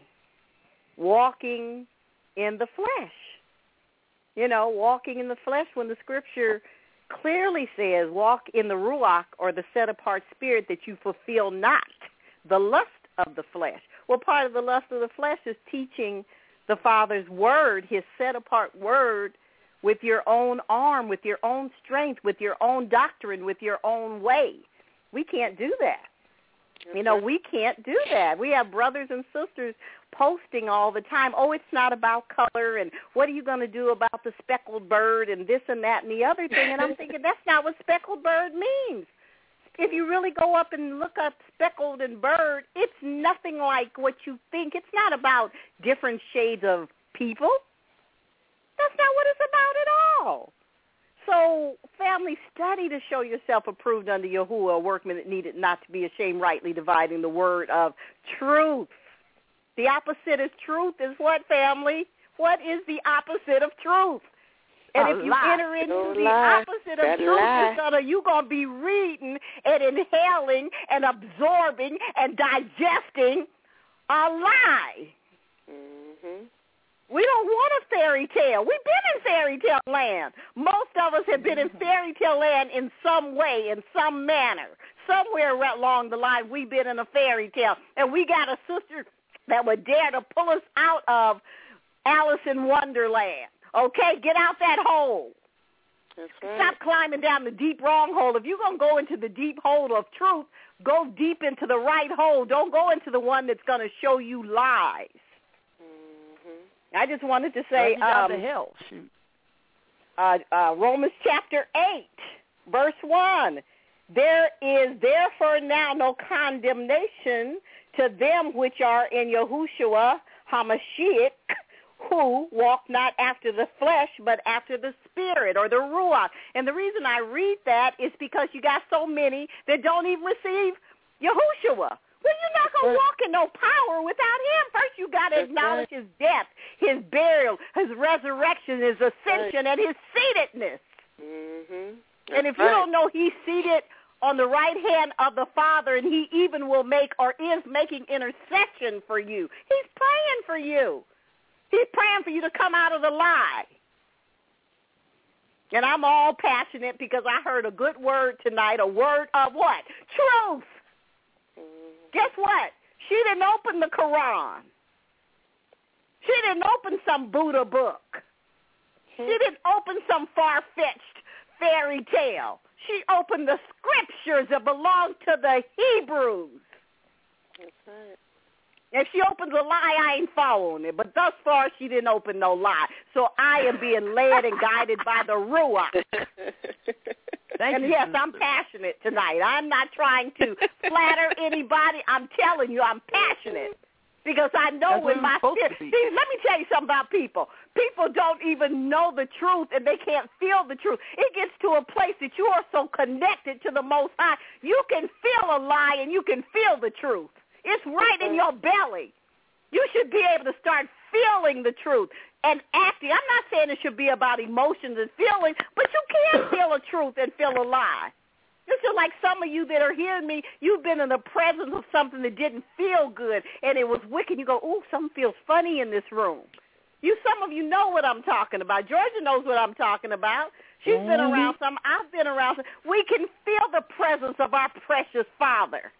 walking in the flesh, you know, walking in the flesh when the scripture clearly says walk in the Ruach, or the set-apart spirit, that you fulfill not the lust of the flesh. Well, part of the lust of the flesh is teaching the Father's word, his set-apart word, with your own arm, with your own strength, with your own doctrine, with your own way. We can't do that. You know, we can't do that. We have brothers and sisters posting all the time, oh, it's not about color, and what are you going to do about the speckled bird and this and that and the other thing? And I'm thinking, that's not what speckled bird means. If you really go up and look up speckled and bird, it's nothing like what you think. It's not about different shades of people. That's not what it's about at all. So, family, study to show yourself approved unto Yahuwah, a workman that needed not to be ashamed, rightly dividing the word of truth. The opposite of truth is what, family? What is the opposite of truth? And a if you lie. enter into Don't the lie. opposite of that truth, lie. gonna, you're going to be reading and inhaling and absorbing and digesting a lie. Mm-hmm. We don't want a fairy tale. We've been in fairy tale land. Most of us have been in fairy tale land in some way, in some manner. Somewhere along the line, we've been in a fairy tale. And we got a sister that would dare to pull us out of Alice in Wonderland. Okay, get out that hole. That's right. Stop climbing down the deep wrong hole. If you're going to go into the deep hole of truth, go deep into the right hole. Don't go into the one that's going to show you lies. I just wanted to say, down um, the hill. Shoot. Uh, uh, Romans chapter eight, verse one. There is therefore now no condemnation to them which are in Yahushua HaMashiach, who walk not after the flesh, but after the Spirit, or the Ruach. And the reason I read that is because you got so many that don't even receive Yahushua. Well, you're not going to walk in no power without him. First, you got to acknowledge his death, his burial, his resurrection, his ascension, and his seatedness. Mm-hmm. And if you don't know he's seated on the right hand of the Father, and he even will make or is making intercession for you, he's praying for you. He's praying for you to come out of the lie. And I'm all passionate because I heard a good word tonight, a word of what? Truth. Guess what? She didn't open the Quran. She didn't open some Buddha book. She didn't open some far-fetched fairy tale. She opened the scriptures that belong to the Hebrews. That's right. If she opens a lie, I ain't following it. But thus far, she didn't open no lie. So I am being led and guided by the Ruach. Thank and you, yes, sister. I'm passionate tonight. I'm not trying to flatter anybody. I'm telling you, I'm passionate. Because I know That's what in my it's supposed spirit. to be. See, let me tell you something about people. People don't even know the truth, and they can't feel the truth. It gets to a place that you are so connected to the Most High, you can feel a lie and you can feel the truth. It's right in your belly. You should be able to start feeling the truth and acting. I'm not saying it should be about emotions and feelings, but you can feel a truth and feel a lie. This is like some of you that are hearing me, you've been in the presence of something that didn't feel good, and it was wicked. You go, ooh, something feels funny in this room. You, some of you know what I'm talking about. Georgia knows what I'm talking about. She's mm-hmm. been around some. I've been around some. We can feel the presence of our precious Father.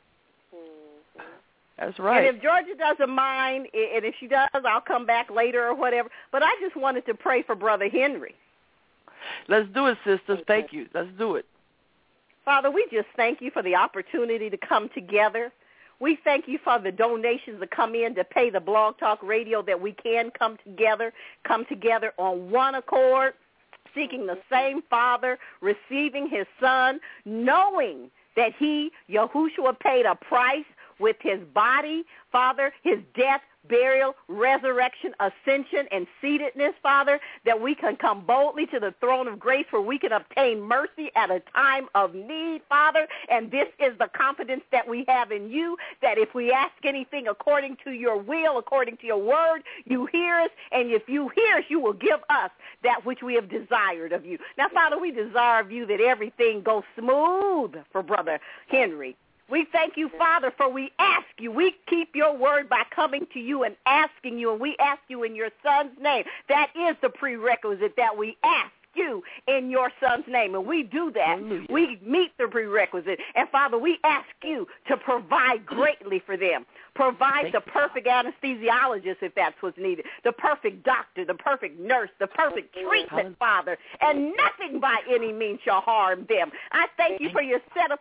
That's right. And if Georgia doesn't mind, and if she does, I'll come back later or whatever. But I just wanted to pray for Brother Henry. Let's do it, sisters. Thank you. Let's do it. Father, we just thank you for the opportunity to come together. We thank you for the donations that come in to pay the Blog Talk Radio, that we can come together, come together on one accord, seeking the same Father, receiving his Son, knowing that he, Yahushua, paid a price with his body, Father, his death, burial, resurrection, ascension, and seatedness, Father, that we can come boldly to the throne of grace where we can obtain mercy at a time of need, Father. And this is the confidence that we have in you, that if we ask anything according to your will, according to your word, you hear us, and if you hear us, you will give us that which we have desired of you. Now, Father, we desire of you that everything goes smooth for Brother Henry. We thank you, Father, for we ask you. We keep your word by coming to you and asking you, and we ask you in your Son's name. That is the prerequisite, that we ask you in your Son's name, and we do that. Hallelujah. We meet the prerequisite, and, Father, we ask you to provide greatly for them. Provide the perfect anesthesiologist if that's what's needed, the perfect doctor, the perfect nurse, the perfect treatment, Father, and nothing by any means shall harm them. I thank you for your set-apart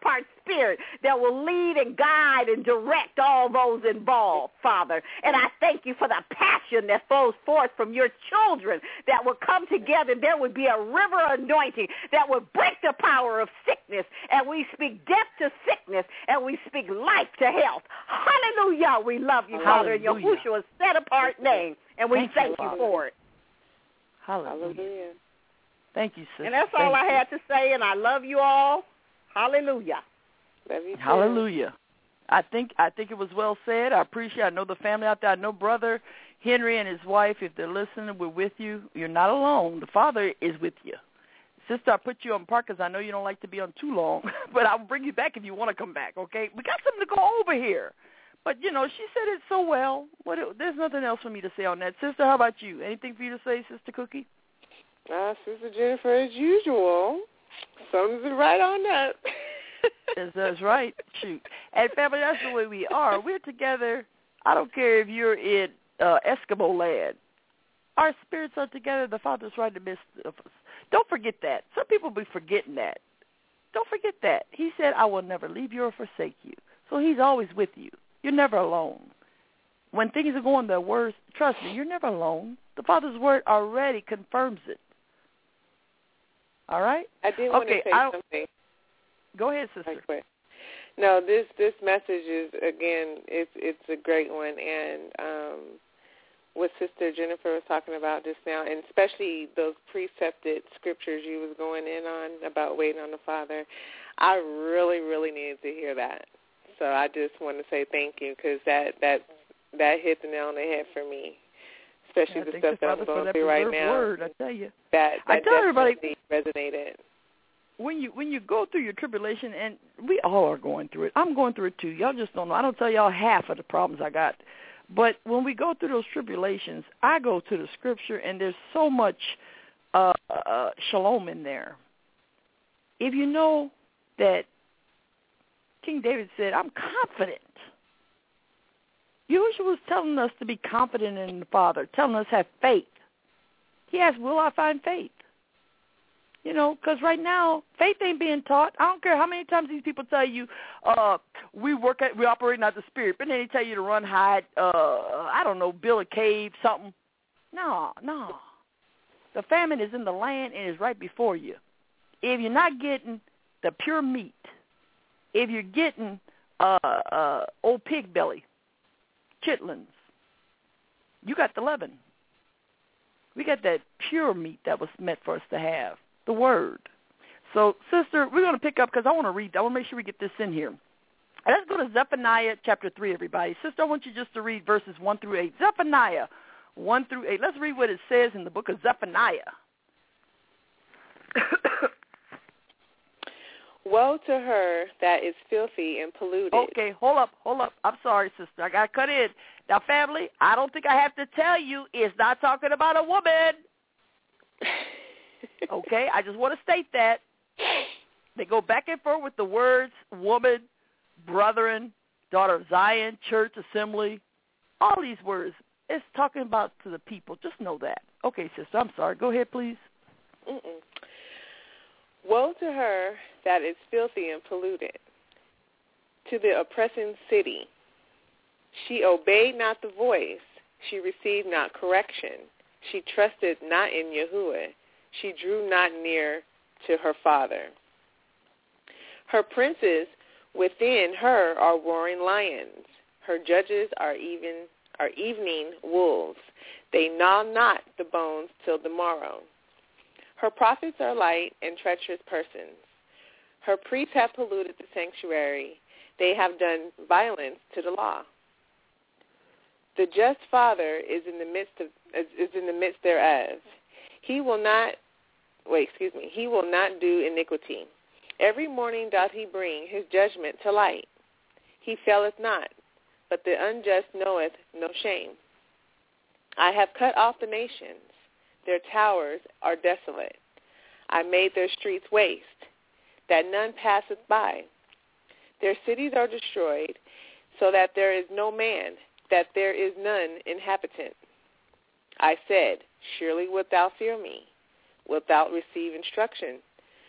Spirit that will lead and guide and direct all those involved, Father. And I thank you for the passion that flows forth from your children that will come together. There would be a river anointing that would break the power of sickness. And we speak death to sickness, and we speak life to health. Hallelujah. We love you, Father, in Yahushua's set-apart name. And we thank, thank you, you for it. Hallelujah. Hallelujah. Thank you, sister. And that's thank all I you. had to say, and I love you all. Hallelujah. Love you too. Hallelujah. I think I think it was well said. I appreciate it. I know the family out there. I know Brother Henry and his wife, if they're listening, we're with you. You're not alone. The Father is with you. Sister, I put you on park because I know you don't like to be on too long, but I'll bring you back if you want to come back, okay? We got something to go over here. But, you know, she said it so well. What? There's nothing else for me to say on that. Sister, how about you? Anything for you to say, Sister Cookie? Uh, Sister Jennifer, as usual, sums it right on up. that's, that's right. Shoot. And, family, that's the way we are. We're together. I don't care if you're in uh, Eskimo land. Our spirits are together. The Father's right in the midst of us. Don't forget that. Some people be forgetting that. Don't forget that. He said, I will never leave you or forsake you. So he's always with you. You're never alone. When things are going the worst, trust me, you're never alone. The Father's word already confirms it. All right? I did okay, want to say I, something. Go ahead, sister. Right, no, this this message is, again, it's it's a great one. And um, what Sister Jennifer was talking about just now, and especially those precepted scriptures you was going in on about waiting on the Father, I really, really needed to hear that. So I just want to say thank you, because that, that, that hit the nail on the head for me, especially I the stuff the that I'm going through right now. Word, I tell you. That, that I tell everybody, resonated. When you when you go through your tribulation, and we all are going through it. I'm going through it too. Y'all just don't know. I don't tell y'all half of the problems I got. But when we go through those tribulations, I go to the scripture, and there's so much uh, uh, shalom in there. If you know that King David said, I'm confident. Yahushua was telling us to be confident in the Father, telling us have faith. He asked, will I find faith? You know, because right now, faith ain't being taught. I don't care how many times these people tell you, uh, we work at, we operating out the Spirit, but then they tell you to run, hide, uh, I don't know, build a cave, something. No, no. The famine is in the land and is right before you. If you're not getting the pure meat, if you're getting uh, uh, old pig belly, chitlins, you got the leaven. We got that pure meat that was meant for us to have, the Word. So, sister, we're going to pick up because I want to read. I want to make sure we get this in here. And let's go to Zephaniah chapter three, everybody. Sister, I want you just to read verses one through eight. Zephaniah one through eight. Let's read what it says in the book of Zephaniah. Woe to her that is filthy and polluted. Okay, hold up, hold up. I'm sorry, sister. I got to cut in. Now, family, I don't think I have to tell you it's not talking about a woman. Okay, I just want to state that. They go back and forth with the words woman, brethren, daughter of Zion, church, assembly, all these words. It's talking about to the people. Just know that. Okay, sister, I'm sorry. Go ahead, please. Mm-mm. Woe to her that is filthy and polluted, to the oppressing city. She obeyed not the voice. She received not correction. She trusted not in Yahuwah. She drew not near to her father. Her princes within her are roaring lions. Her judges are even are evening wolves. They gnaw not the bones till the morrow. Her prophets are light and treacherous persons. Her priests have polluted the sanctuary. They have done violence to the law. The just Father is in the midst of is in the midst thereof. He will not wait, excuse me, he will not do iniquity. Every morning doth he bring his judgment to light. He faileth not, but the unjust knoweth no shame. I have cut off the nations. Their towers are desolate. I made their streets waste, that none passeth by. Their cities are destroyed, so that there is no man, that there is none inhabitant. I said, surely wilt thou fear me? Wilt thou receive instruction?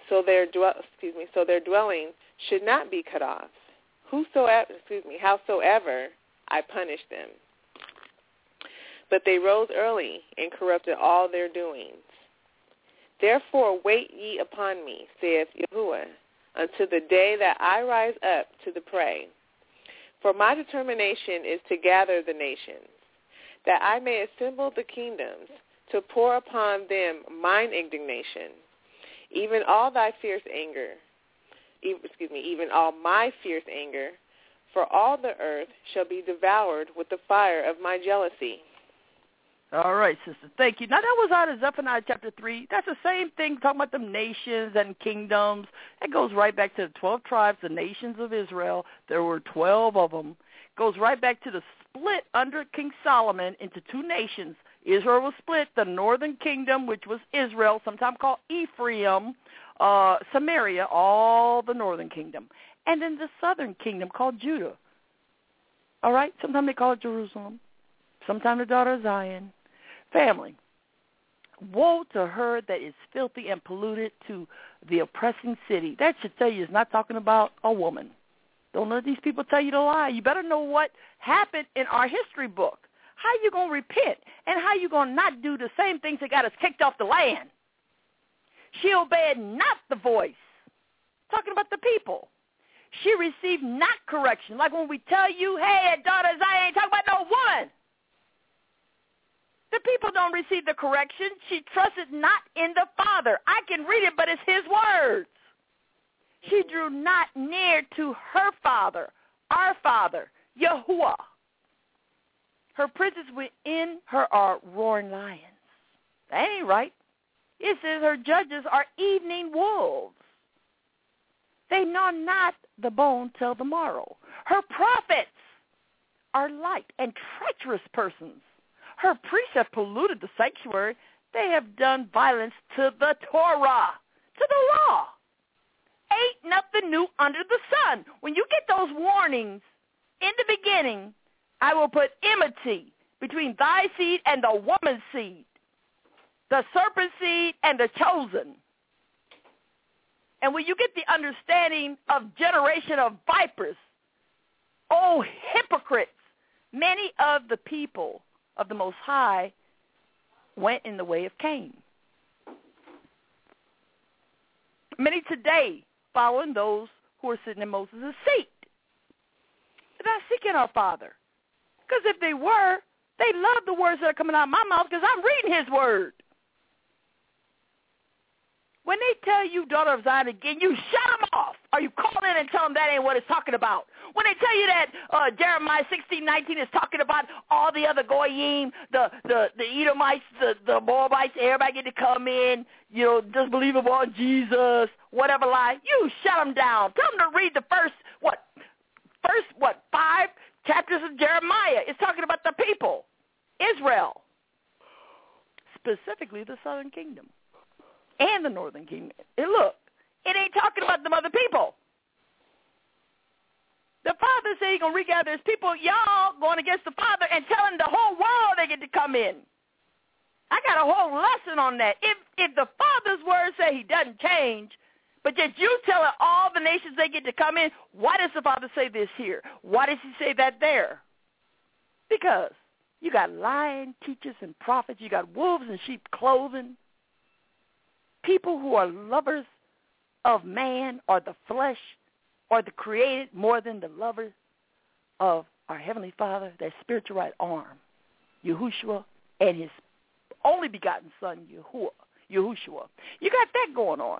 so their dwell, excuse me, so their dwelling should not be cut off. Whosoever, excuse me, howsoever I punished them. But they rose early and corrupted all their doings. Therefore wait ye upon me, saith Yahuwah, until the day that I rise up to the prey. For my determination is to gather the nations, that I may assemble the kingdoms, to pour upon them mine indignation, even all thy fierce anger, even, excuse me, even all my fierce anger, for all the earth shall be devoured with the fire of my jealousy. All right, sister. Thank you. Now, that was out of Zephaniah chapter three. That's the same thing, talking about the nations and kingdoms. It goes right back to the twelve tribes, the nations of Israel. There were twelve of them. It goes right back to the split under King Solomon into two nations. Israel was split, the northern kingdom, which was Israel, sometimes called Ephraim, uh, Samaria, all the northern kingdom. And then the southern kingdom called Judah. All right? Sometimes they call it Jerusalem. Sometimes the daughter of Zion. Family, woe to her that is filthy and polluted, to the oppressing city. That should tell you it's not talking about a woman. Don't let these people tell you to lie. You better know what happened in our history book. How you going to repent, and how you going to not do the same things that got us kicked off the land. She obeyed not the voice. Talking about the people. She received not correction. Like when we tell you, hey, daughter of Zion, ain't talking about no woman. The people don't receive the correction. She trusted not in the Father. I can read it, but it's his words. She drew not near to her Father, our Father, Yahuwah. Her princes within her are roaring lions. That ain't right. It says her judges are evening wolves. They gnaw not the bone till the morrow. Her prophets are light and treacherous persons. Her priests have polluted the sanctuary. They have done violence to the Torah, to the law. Ain't nothing new under the sun. When you get those warnings in the beginning, I will put enmity between thy seed and the woman's seed, the serpent seed and the chosen. And when you get the understanding of generation of vipers, oh, hypocrites, many of the people of the Most High went in the way of Cain. Many today following those who are sitting in Moses' seat. They're not seeking our Father. Because if they were, they love the words that are coming out of my mouth because I'm reading his word. When they tell you, daughter of Zion, again, you shut them off, or you call in and tell them that ain't what it's talking about. When they tell you that uh, Jeremiah sixteen nineteen is talking about all the other goyim, the, the, the Edomites, the, the Moabites, everybody get to come in, you know, just believe upon Jesus, whatever lie, you shut them down. Tell them to read the first, what, first, what, five chapters of Jeremiah. It's talking about the people, Israel, specifically the southern kingdom. And the northern kingdom. And look, it ain't talking about them other people. The Father said he's going to regather his people. Y'all going against the Father and telling the whole world they get to come in. I got a whole lesson on that. If if the Father's word say he doesn't change, but yet you telling all the nations they get to come in, why does the Father say this here? Why does he say that there? Because you got lying teachers and prophets. You got wolves in sheep clothing. People who are lovers of man or the flesh or the created more than the lovers of our Heavenly Father, their spiritual right arm, Yahushua, and his only begotten son, Yahuwah, Yahushua. You got that going on.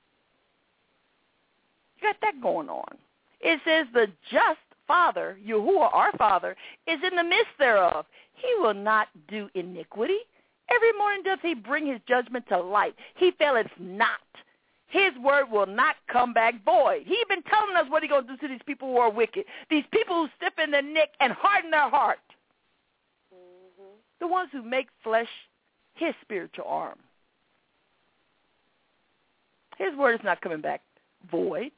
You got that going on. It says the just Father, Yahuwah, our Father, is in the midst thereof. He will not do iniquity. Every morning doth he bring his judgment to light. He faileth not. His word will not come back void. He been telling us what he's going to do to these people who are wicked, these people who stiffen their neck and harden their heart, mm-hmm. the ones who make flesh his spiritual arm. His word is not coming back void.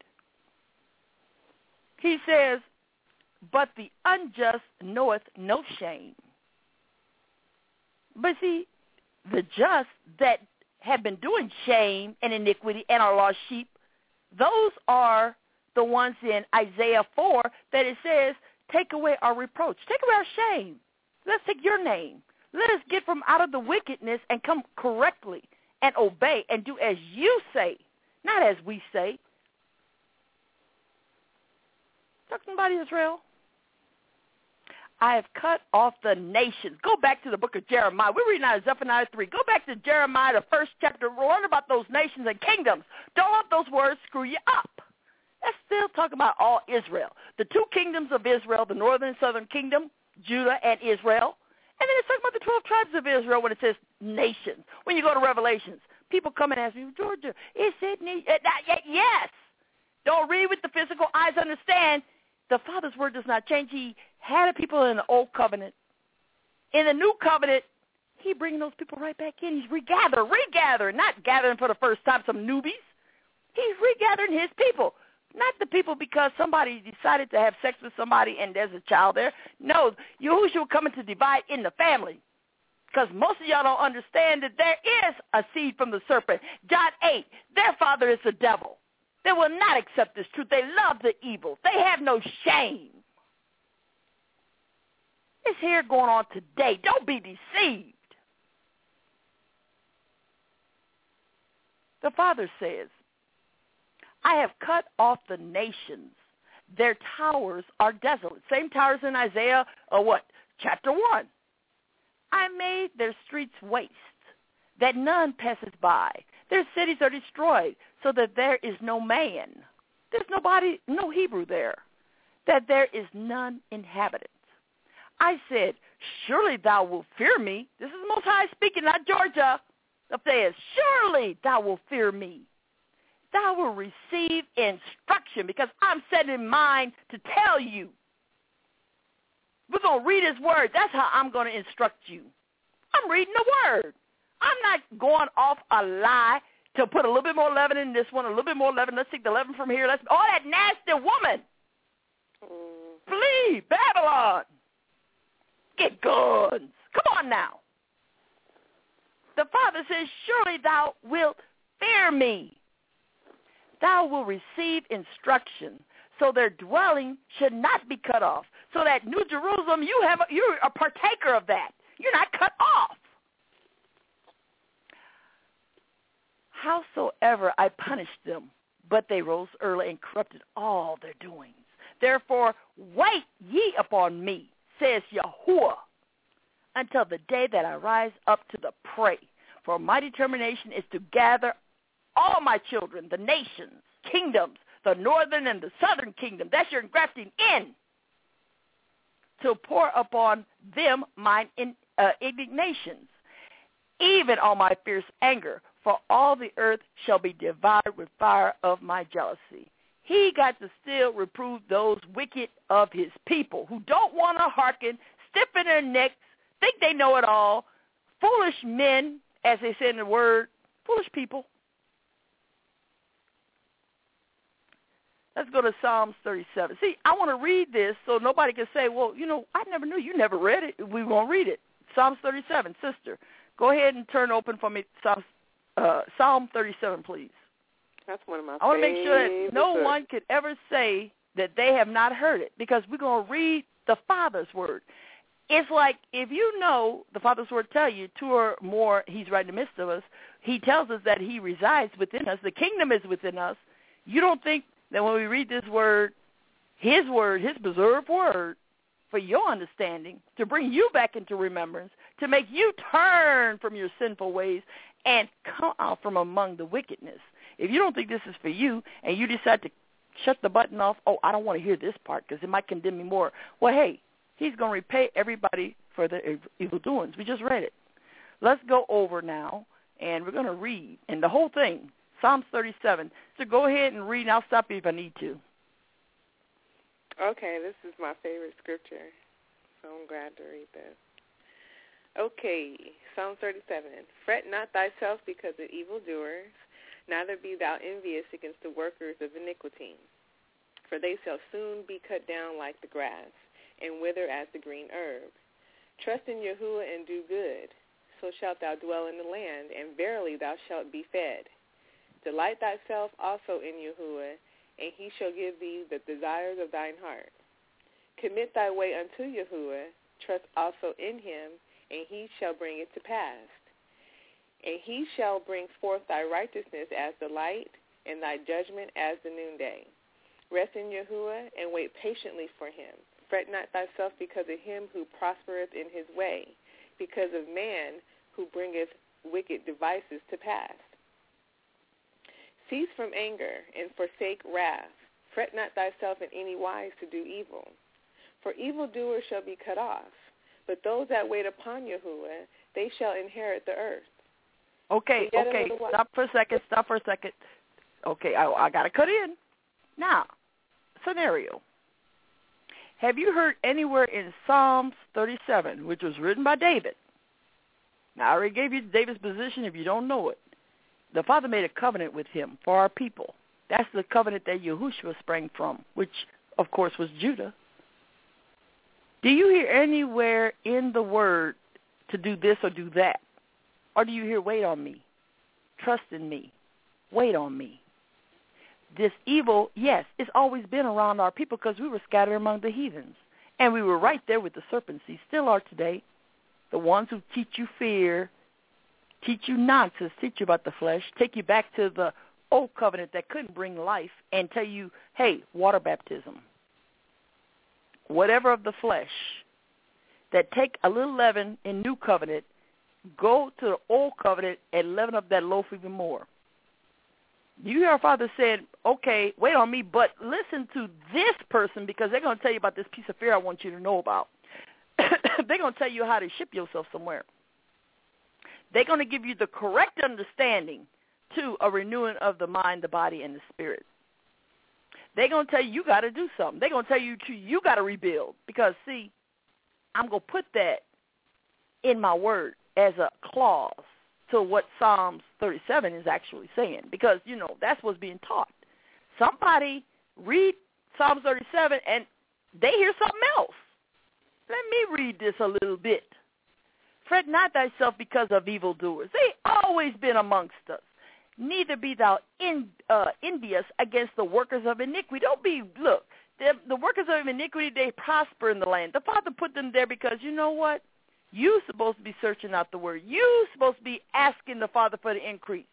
He says, but the unjust knoweth no shame. But see, the just that have been doing shame and iniquity and are lost sheep, those are the ones in Isaiah four that it says, take away our reproach. Take away our shame. Let's take your name. Let us get from out of the wickedness and come correctly and obey and do as you say, not as we say. Talking about Israel. I have cut off the nations. Go back to the book of Jeremiah. We're reading out of Zephaniah three. Go back to Jeremiah, the first chapter. Learn about those nations and kingdoms. Don't let those words screw you up. That's still talking about all Israel. The two kingdoms of Israel, the northern and southern kingdom, Judah and Israel. And then it's talking about the twelve tribes of Israel when it says nations. When you go to Revelations, people come and ask me, Georgia, is it nation? Yes. Don't read with the physical eyes. Understand, the Father's word does not change. He had a people in the old covenant. In the new covenant, he bringing those people right back in. He's regathering, regathering, not gathering for the first time some newbies. He's regathering his people. Not the people because somebody decided to have sex with somebody and there's a child there. No, Yahushua coming to divide in the family. Because most of y'all don't understand that there is a seed from the serpent. John eight, their father is the devil. They will not accept this truth. They love the evil. They have no shame. It's here going on today. Don't be deceived. The Father says, I have cut off the nations. Their towers are desolate. Same towers in Isaiah, or what? Chapter one. I made their streets waste, that none passes by. Their cities are destroyed, so that there is no man. There's nobody, no Hebrew there. That there is none inhabitant. I said, surely thou wilt fear me. This is the Most High speaking, not Georgia. It says, surely thou wilt fear me. Thou will receive instruction because I'm setting mine to tell you. We're going to read his word. That's how I'm going to instruct you. I'm reading the word. I'm not going off a lie to put a little bit more leaven in this one, a little bit more leaven. Let's take the leaven from here. Let's all that nasty woman. Flee, Babylon. Get guns. Come on now. The Father says, surely thou wilt fear me. Thou will receive instruction, so their dwelling should not be cut off. So that New Jerusalem, you have you're a partaker of that. You're not cut off. Howsoever I punished them, but they rose early and corrupted all their doings. Therefore, wait ye upon me, says Yahuwah, until the day that I rise up to the prey. For my determination is to gather all my children, the nations, kingdoms, the northern and the southern kingdom. That's your engrafting in. To pour upon them mine in, uh, indignations, even all my fierce anger. For all the earth shall be devoured with fire of my jealousy. He got to still reprove those wicked of his people who don't want to hearken, stiffen their necks, think they know it all, foolish men, as they say in the word, foolish people. Let's go to Psalms thirty-seven. See, I want to read this so nobody can say, well, you know, I never knew. You never read it. We're going to read it. Psalms thirty-seven. Sister, go ahead and turn open for me Psalms, uh, Psalm thirty-seven, please. That's one of my I want to make sure that no books. one could ever say that they have not heard it because we're going to read the Father's word. It's like if you know the Father's word tell you two or more, he's right in the midst of us. He tells us that he resides within us. The kingdom is within us. You don't think that when we read this word, his word, his preserved word, for your understanding, to bring you back into remembrance, to make you turn from your sinful ways and come out from among the wickedness. If you don't think this is for you and you decide to shut the button off, oh, I don't want to hear this part because it might condemn me more. Well, hey, he's going to repay everybody for their evil doings. We just read it. Let's go over now, and we're going to read, and the whole thing, Psalms thirty-seven. So go ahead and read, and I'll stop you if I need to. Okay, this is my favorite scripture, so I'm glad to read this. Okay, Psalm thirty-seven. Fret not thyself because of evildoers, neither be thou envious against the workers of iniquity. For they shall soon be cut down like the grass, and wither as the green herb. Trust in Yahuwah and do good, also shalt thou dwell in the land, and verily thou shalt be fed. Delight thyself also in Yahuwah, and he shall give thee the desires of thine heart. Commit thy way unto Yahuwah, trust also in him, and he shall bring it to pass. And he shall bring forth thy righteousness as the light, and thy judgment as the noonday. Rest in Yahuwah, and wait patiently for him. Fret not thyself because of him who prospereth in his way, because of man who bringeth wicked devices to pass. Cease from anger, and forsake wrath. Fret not thyself in any wise to do evil. For evildoers shall be cut off, but those that wait upon Yahuwah, they shall inherit the earth. Okay, okay, stop for a second, stop for a second. Okay, I, I got to cut in. Now, scenario. Have you heard anywhere in Psalms thirty-seven, which was written by David? Now, I already gave you David's position if you don't know it. The Father made a covenant with him for our people. That's the covenant that Yahushua sprang from, which, of course, was Judah. Do you hear anywhere in the Word to do this or do that? Or do you hear, wait on me, trust in me, wait on me? This evil, yes, it's always been around our people because we were scattered among the heathens. And we were right there with the serpents. We still are today. The ones who teach you fear, teach you nonsense, teach you about the flesh, take you back to the old covenant that couldn't bring life and tell you, hey, water baptism, whatever of the flesh, that take a little leaven in new covenant, go to the old covenant and leaven up that loaf even more. You hear our Father saying, okay, wait on me, but listen to this person because they're going to tell you about this piece of fear I want you to know about. They're going to tell you how to ship yourself somewhere. They're going to give you the correct understanding to a renewing of the mind, the body, and the spirit. They're going to tell you you got to do something. They're going to tell you to, you got to rebuild because, see, I'm going to put that in my word as a clause to what Psalms thirty-seven is actually saying because, you know, that's what's being taught. Somebody read Psalms thirty-seven and they hear something else. Let me read this a little bit. Fret not thyself because of evildoers. They always been amongst us. Neither be thou in, uh, envious against the workers of iniquity. Don't be, look, the, the workers of iniquity, they prosper in the land. The Father put them there because, you know what? You're supposed to be searching out the word. You're supposed to be asking the Father for the increase.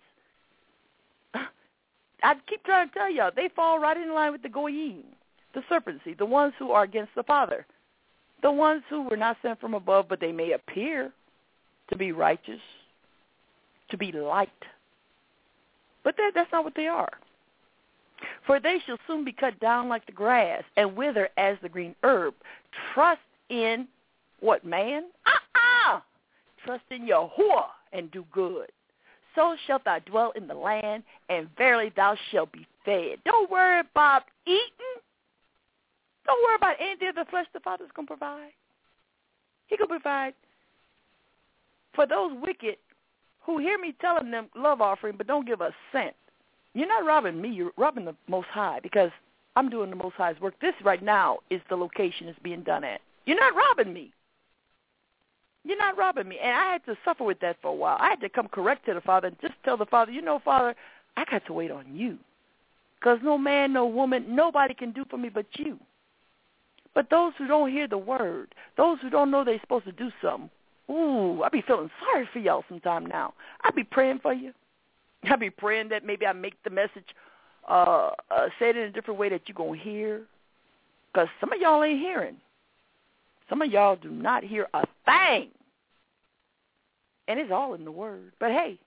I keep trying to tell y'all, they fall right in line with the goyim, the serpency, the ones who are against the Father, the ones who were not sent from above, but they may appear to be righteous, to be light. But that, that's not what they are. For they shall soon be cut down like the grass and wither as the green herb. Trust in what, man? Uh-uh! Trust in Yahuwah and do good. So shalt thou dwell in the land, and verily thou shalt be fed. Don't worry about eating. Don't worry about anything of the flesh the Father's going to provide. He going to provide for those wicked who hear me telling them love offering but don't give a cent. You're not robbing me. You're robbing the Most High because I'm doing the Most High's work. This right now is the location it's being done at. You're not robbing me. You're not robbing me. And I had to suffer with that for a while. I had to come correct to the Father and just tell the Father, you know, Father, I got to wait on you because no man, no woman, nobody can do for me but you. But those who don't hear the word, those who don't know they're supposed to do something, ooh, I be feeling sorry for y'all sometime now. I be praying for you. I be praying that maybe I make the message, uh, uh, say it in a different way that you're going to hear. Because some of y'all ain't hearing. Some of y'all do not hear a thing. And it's all in the word. But hey,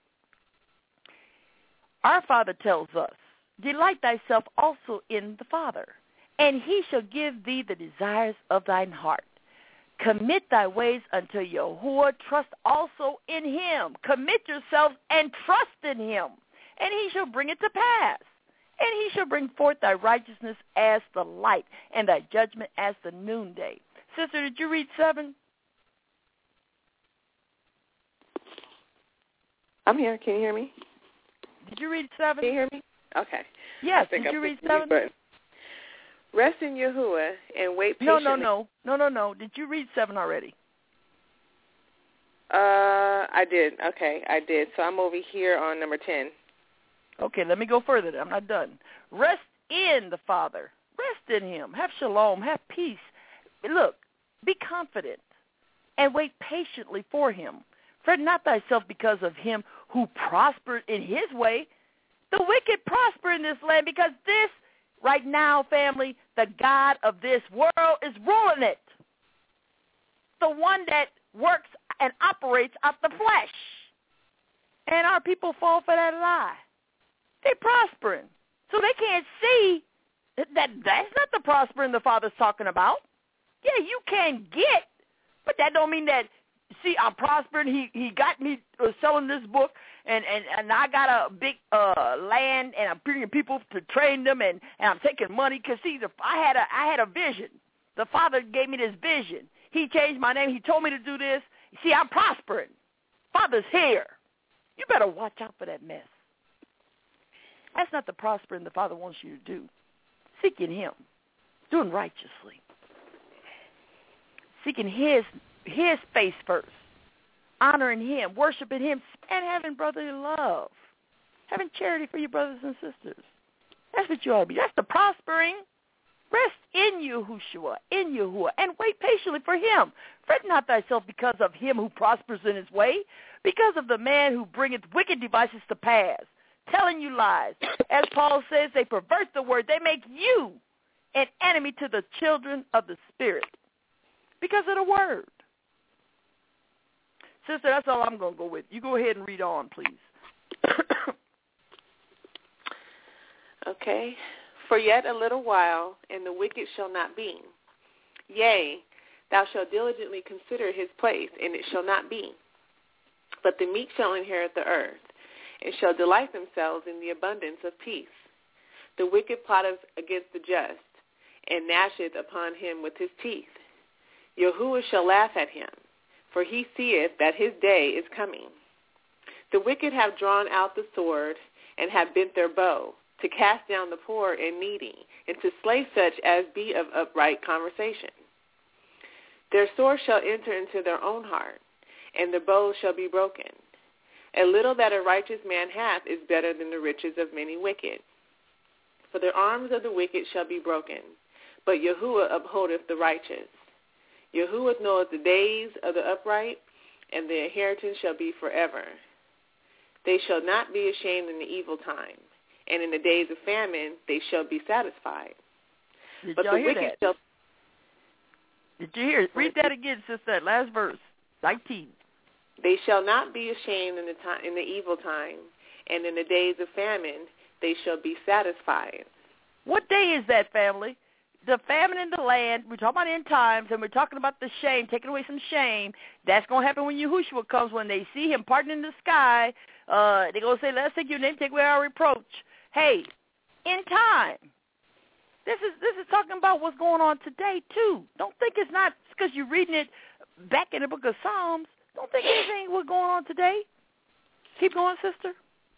our Father tells us, delight thyself also in the Father, and he shall give thee the desires of thine heart. Commit thy ways unto Yahuwah. Trust also in him. Commit yourself and trust in him, and he shall bring it to pass. And he shall bring forth thy righteousness as the light, and thy judgment as the noonday. Sister, did you read seven? I'm here. Can you hear me? Did you read seven? Can you hear me? Okay. Yes. Did I'm you read seven? But rest in Yahuwah and wait No, patiently. no, no. No, no, no. Did you read seven already? Uh, I did. Okay, I did. So I'm over here on number ten. Okay, let me go further. I'm not done. Rest in the Father. Rest in him. Have shalom. Have peace. Look, be confident and wait patiently for him. Fret not thyself because of him who prospered in his way. The wicked prosper in this land because this, right now, family, the God of this world is ruling it. The one that works and operates out the flesh. And our people fall for that lie. They're prospering. So they can't see that that's not the prospering the Father's talking about. Yeah, you can get, but that don't mean that, see, I'm prospering. He he got me uh, selling this book, and, and, and I got a big uh, land, and I'm bringing people to train them, and, and I'm taking money. Because, see, the, I, had a, I had a vision. The Father gave me this vision. He changed my name. He told me to do this. See, I'm prospering. Father's here. You better watch out for that mess. That's not the prospering the Father wants you to do. Seeking him, doing righteously, seeking his his face first, honoring him, worshiping him, and having brotherly love, having charity for your brothers and sisters. That's what you ought to be. That's the prospering. Rest in Yahushua, in Yahuwah, and wait patiently for him. Fret not thyself because of him who prospers in his way, because of the man who bringeth wicked devices to pass, telling you lies. As Paul says, they pervert the word. They make you an enemy to the children of the Spirit because of the word. Sister, that's all I'm going to go with. You go ahead and read on, please. Okay. For yet a little while, and the wicked shall not be. Yea, thou shalt diligently consider his place, and it shall not be. But the meek shall inherit the earth, and shall delight themselves in the abundance of peace. The wicked plotteth against the just, and gnasheth upon him with his teeth. Yahuwah shall laugh at him, for he seeth that his day is coming. The wicked have drawn out the sword, and have bent their bow, to cast down the poor and needy, and to slay such as be of upright conversation. Their sword shall enter into their own heart, and their bows shall be broken. A little that a righteous man hath is better than the riches of many wicked. For the arms of the wicked shall be broken, but Yahuwah upholdeth the righteous. Yahuwah knoweth the days of the upright, and the inheritance shall be forever. They shall not be ashamed in the evil time, and in the days of famine they shall be satisfied. Did but y'all the hear wicked that? shall... Did you hear it? Read that again, sister, that last verse, nineteen. They shall not be ashamed in the time, in the evil time, and in the days of famine they shall be satisfied. What day is that, family? The famine in the land, we're talking about end times, and we're talking about the shame, taking away some shame. That's going to happen when Yahushua comes, when they see him parting in the sky. Uh, they're going to say, let us take your name, take away our reproach. Hey, in time. This is this is talking about what's going on today, too. Don't think it's not because you're reading it back in the book of Psalms. Don't think anything what's going on today. Keep going, sister.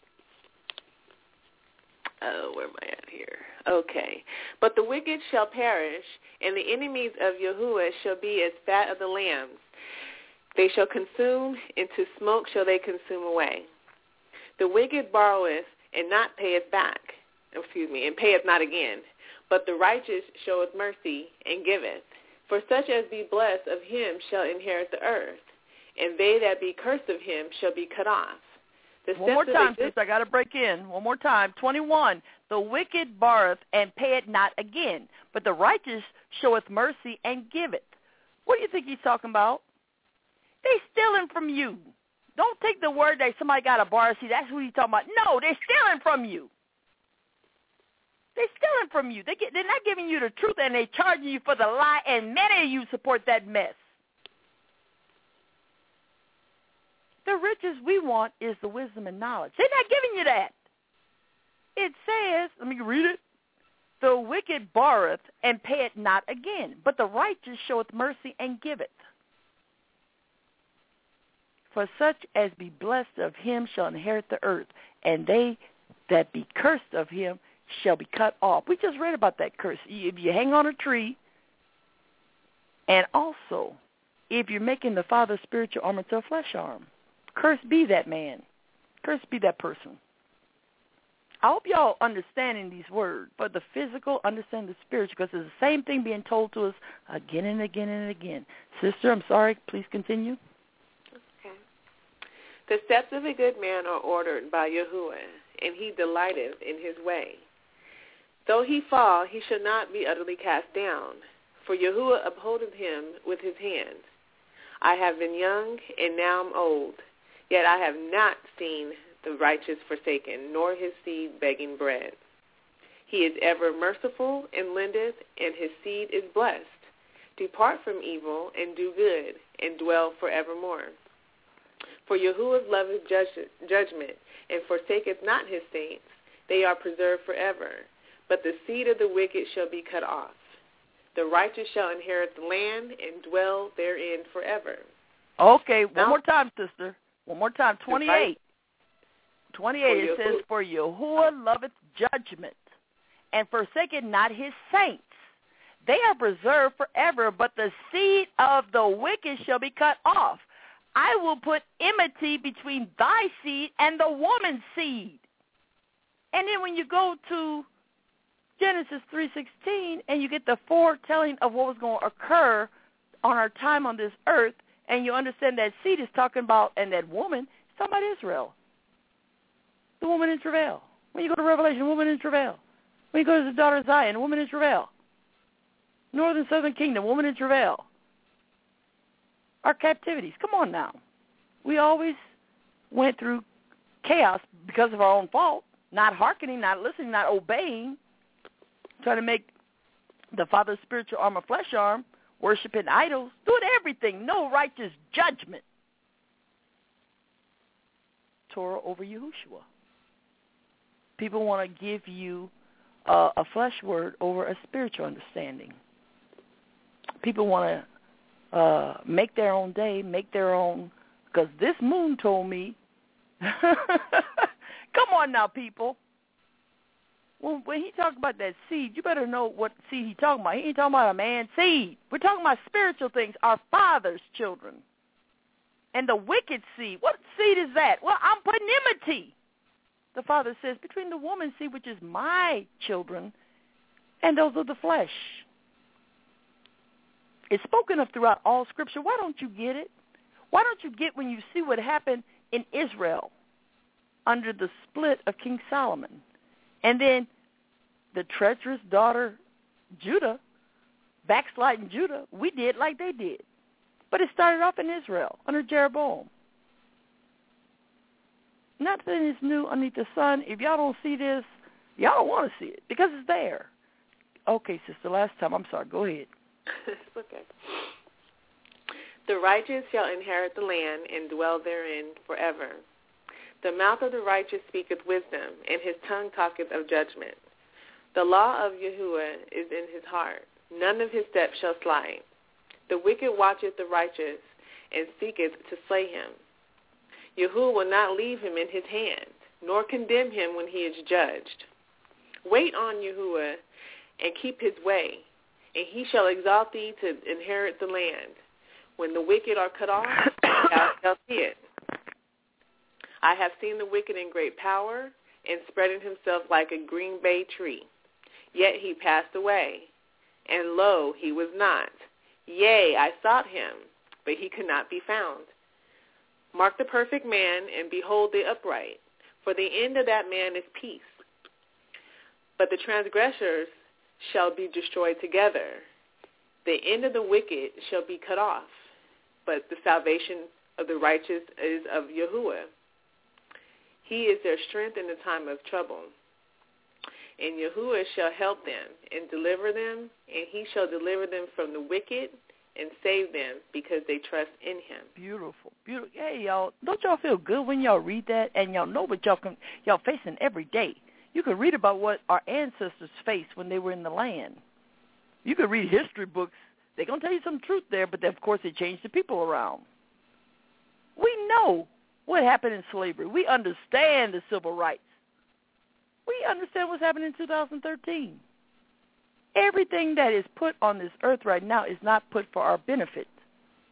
Oh, where am I at here? Okay. But the wicked shall perish, and the enemies of Yahuwah shall be as fat of the lambs. They shall consume, into smoke shall they consume away. The wicked borroweth, and not payeth back, excuse me, and payeth not again. But the righteous showeth mercy, and giveth. For such as be blessed of him shall inherit the earth, and they that be cursed of him shall be cut off. The One more time, sister, I got to break in. One more time. twenty-one. The wicked borroweth and payeth not again, but the righteous showeth mercy and giveth. What do you think he's talking about? They stealing from you. Don't take the word that somebody got to borrow. See, that's what he's talking about. No, they're stealing from you. They're stealing from you. They get, they're not giving you the truth, and they're charging you for the lie, and many of you support that mess. The riches we want is the wisdom and knowledge. They're not giving you that. It says, let me read it. The wicked borroweth and payeth not again, but the righteous showeth mercy and giveth. For such as be blessed of him shall inherit the earth, and they that be cursed of him shall be cut off. We just read about that curse. If you hang on a tree, and also if you're making the Father's spiritual arm into a flesh arm. Cursed be that man. Cursed be that person. I hope y'all understanding these words. For the physical, understand the spiritual, because it's the same thing being told to us again and again and again. Sister, I'm sorry. Please continue. Okay. The steps of a good man are ordered by Yahuwah, and he delighteth in his way. Though he fall, he shall not be utterly cast down, for Yahuwah upholdeth him with his hand. I have been young, and now am old, yet I have not seen the righteous forsaken, nor his seed begging bread. He is ever merciful and lendeth, and his seed is blessed. Depart from evil, and do good, and dwell forevermore. For Yahuwah loveth judge, judgment, and forsaketh not his saints. They are preserved forever. But the seed of the wicked shall be cut off. The righteous shall inherit the land, and dwell therein forever. Okay, one now, more time, sister. One more time, twenty-eight. twenty-eight, it says, for Yahuwah loveth judgment, and forsaketh not his saints. They are preserved forever, but the seed of the wicked shall be cut off. I will put enmity between thy seed and the woman's seed. And then when you go to Genesis three sixteen, and you get the foretelling of what was going to occur on our time on this earth, and you understand that seed is talking about, and that woman is talking about Israel. The woman in travail. When you go to Revelation, woman in travail. When you go to the daughter of Zion, woman in travail. Northern, southern kingdom, woman in travail. Our captivities. Come on now. We always went through chaos because of our own fault, not hearkening, not listening, not obeying, trying to make the Father's spiritual arm a flesh arm, worshiping idols, doing everything, no righteous judgment. Torah over Yahushua. People want to give you uh, a flesh word over a spiritual understanding. People want to uh, make their own day, make their own, because this moon told me. Come on now, people. When, when he talks about that seed, you better know what seed he's talking about. He ain't talking about a man's seed. We're talking about spiritual things, our Father's children. And the wicked seed, what seed is that? Well, I'm putting enmity. The Father says, between the woman's seed, which is my children, and those of the flesh. It's spoken of throughout all Scripture. Why don't you get it? Why don't you get when you see what happened in Israel under the split of King Solomon? And then the treacherous daughter, Judah, backsliding Judah, we did like they did. But it started off in Israel under Jeroboam. Nothing is new underneath the sun. If y'all don't see this, y'all don't want to see it because it's there. Okay, sister, last time. I'm sorry. Go ahead. It's okay. The righteous shall inherit the land and dwell therein forever. The mouth of the righteous speaketh wisdom, and his tongue talketh of judgment. The law of Yahuwah is in his heart. None of his steps shall slide. The wicked watcheth the righteous, and seeketh to slay him. Yahuwah will not leave him in his hand, nor condemn him when he is judged. Wait on Yahuwah, and keep his way, and he shall exalt thee to inherit the land. When the wicked are cut off, thou shalt see it. I have seen the wicked in great power, and spreading himself like a green bay tree. Yet he passed away, and lo, he was not. Yea, I sought him, but he could not be found. Mark the perfect man, and behold the upright, for the end of that man is peace. But the transgressors shall be destroyed together. The end of the wicked shall be cut off, but the salvation of the righteous is of Yahuwah. He is their strength in the time of trouble. And Yahuwah shall help them and deliver them, and he shall deliver them from the wicked and save them because they trust in him. Beautiful, beautiful. Hey, y'all, don't y'all feel good when y'all read that and y'all know what y'all can, y'all facing every day? You can read about what our ancestors faced when they were in the land. You can read history books. They're going to tell you some truth there, but of course they changed the people around. We know what happened in slavery. We understand the civil rights. We understand what's happening in two thousand thirteen. Everything that is put on this earth right now is not put for our benefit.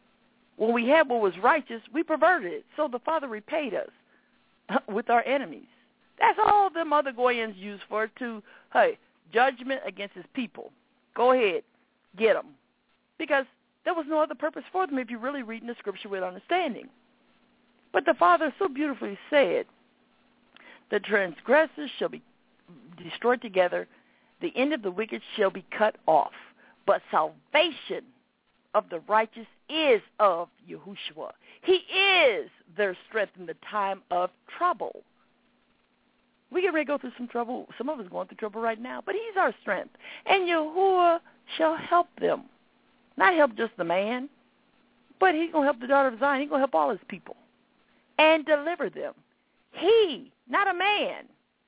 when we had what was righteous, we perverted it. So the Father repaid us with our enemies. That's all them other Goyans use for, to, hey, judgment against his people. Go ahead, get them. Because there was no other purpose for them if you're really reading the scripture with understanding. But the Father so beautifully said, the transgressors shall be destroyed together, the end of the wicked shall be cut off. But salvation of the righteous is of Yahushua. He is their strength in the time of trouble. We get ready to go through some trouble. Some of us are going through trouble right now, but he's our strength. And Yahuwah shall help them. Not help just the man, but he's going to help the daughter of Zion. He's going to help all his people and deliver them. He, not a man,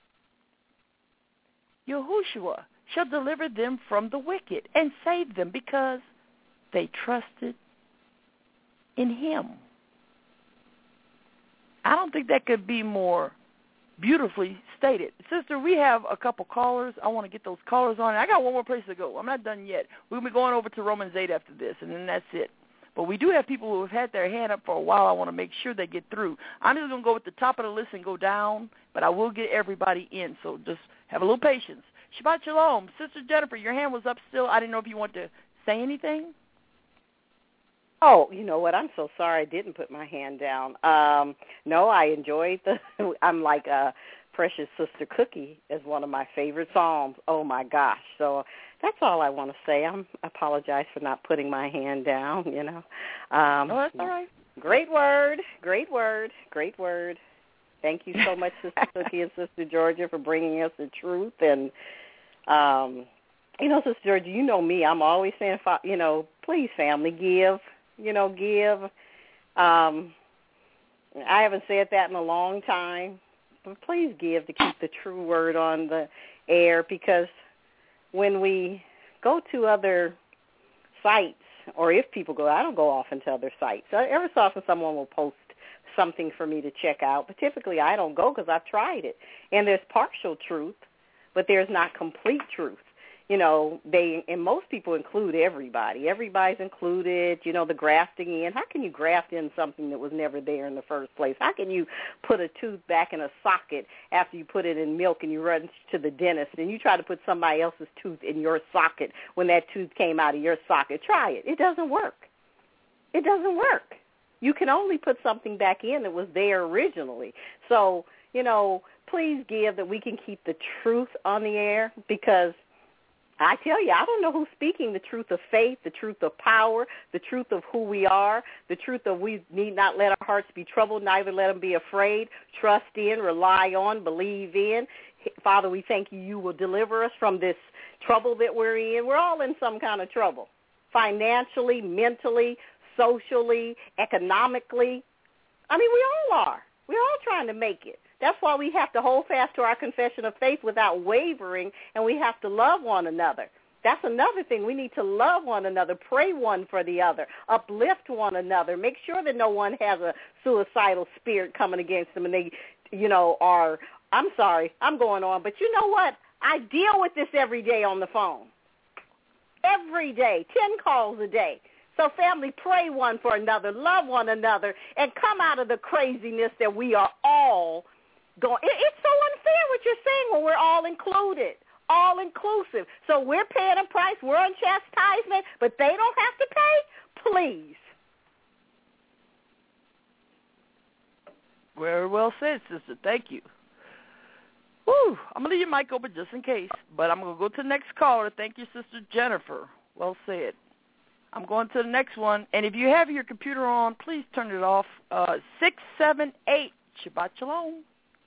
Yahushua, shall deliver them from the wicked and save them because they trusted in him. I don't think that could be more beautifully stated. Sister, we have a couple callers. I want to get those callers on. I got one more place to go. I'm not done yet. We'll be going over to Romans eight after this, and then that's it. But we do have people who have had their hand up for a while. I want to make sure they get through. I'm just going to go at the top of the list and go down, but I will get everybody in, so just have a little patience. Shabbat Shalom. Sister Jennifer, your hand was up still. I didn't know if you want to say anything. Oh, you know what? I'm so sorry I didn't put my hand down. Um, no, I enjoyed the, I'm like a Precious Sister Cookie is one of my favorite psalms. Oh, my gosh. So that's all I want to say. I'm, I apologize for not putting my hand down, you know. Um, oh, that's all right. Great word, great word, great word. Thank you so much, Sister Cookie and Sister Georgia, for bringing us the truth. And, um, you know, Sister Georgia, you know me. I'm always saying, you know, please, family, give. You know, give. Um, I haven't said that in a long time, but please give to keep the true word on the air, because when we go to other sites, or if people go, I don't go often to other sites. Every so often someone will post something for me to check out, but typically I don't go because I've tried it. And there's partial truth, but there's not complete truth. You know, they, and most people include everybody. Everybody's included, you know, the grafting in. How can you graft in something that was never there in the first place? How can you put a tooth back in a socket after you put it in milk and you run to the dentist and you try to put somebody else's tooth in your socket when that tooth came out of your socket? Try it. It doesn't work. It doesn't work. You can only put something back in that was there originally. So, you know, please give that we can keep the truth on the air, because I tell you, I don't know who's speaking the truth of faith, the truth of power, the truth of who we are, the truth of we need not let our hearts be troubled, neither let them be afraid, trust in, rely on, believe in. Father, we thank you, you will deliver us from this trouble that we're in. We're all in some kind of trouble, financially, mentally, socially, economically. I mean, we all are. We're all trying to make it. That's why we have to hold fast to our confession of faith without wavering, and we have to love one another. That's another thing. We need to love one another, pray one for the other, uplift one another, make sure that no one has a suicidal spirit coming against them and they, you know, are, I'm sorry, I'm going on, but you know what? I deal with this every day on the phone. Every day, ten calls a day. So, family, pray one for another, love one another, and come out of the craziness that we are all going. It's so unfair what you're saying when we're all included, all inclusive. So we're paying a price, we're on chastisement, but they don't have to pay? Please. Very well said, sister. Thank you. Woo, I'm going to leave your mic open just in case, but I'm going to go to the next caller. Thank you, Sister Jennifer. Well said. I'm going to the next one, and if you have your computer on, please turn it off. Uh, six seven eight, Shabbat Shalom.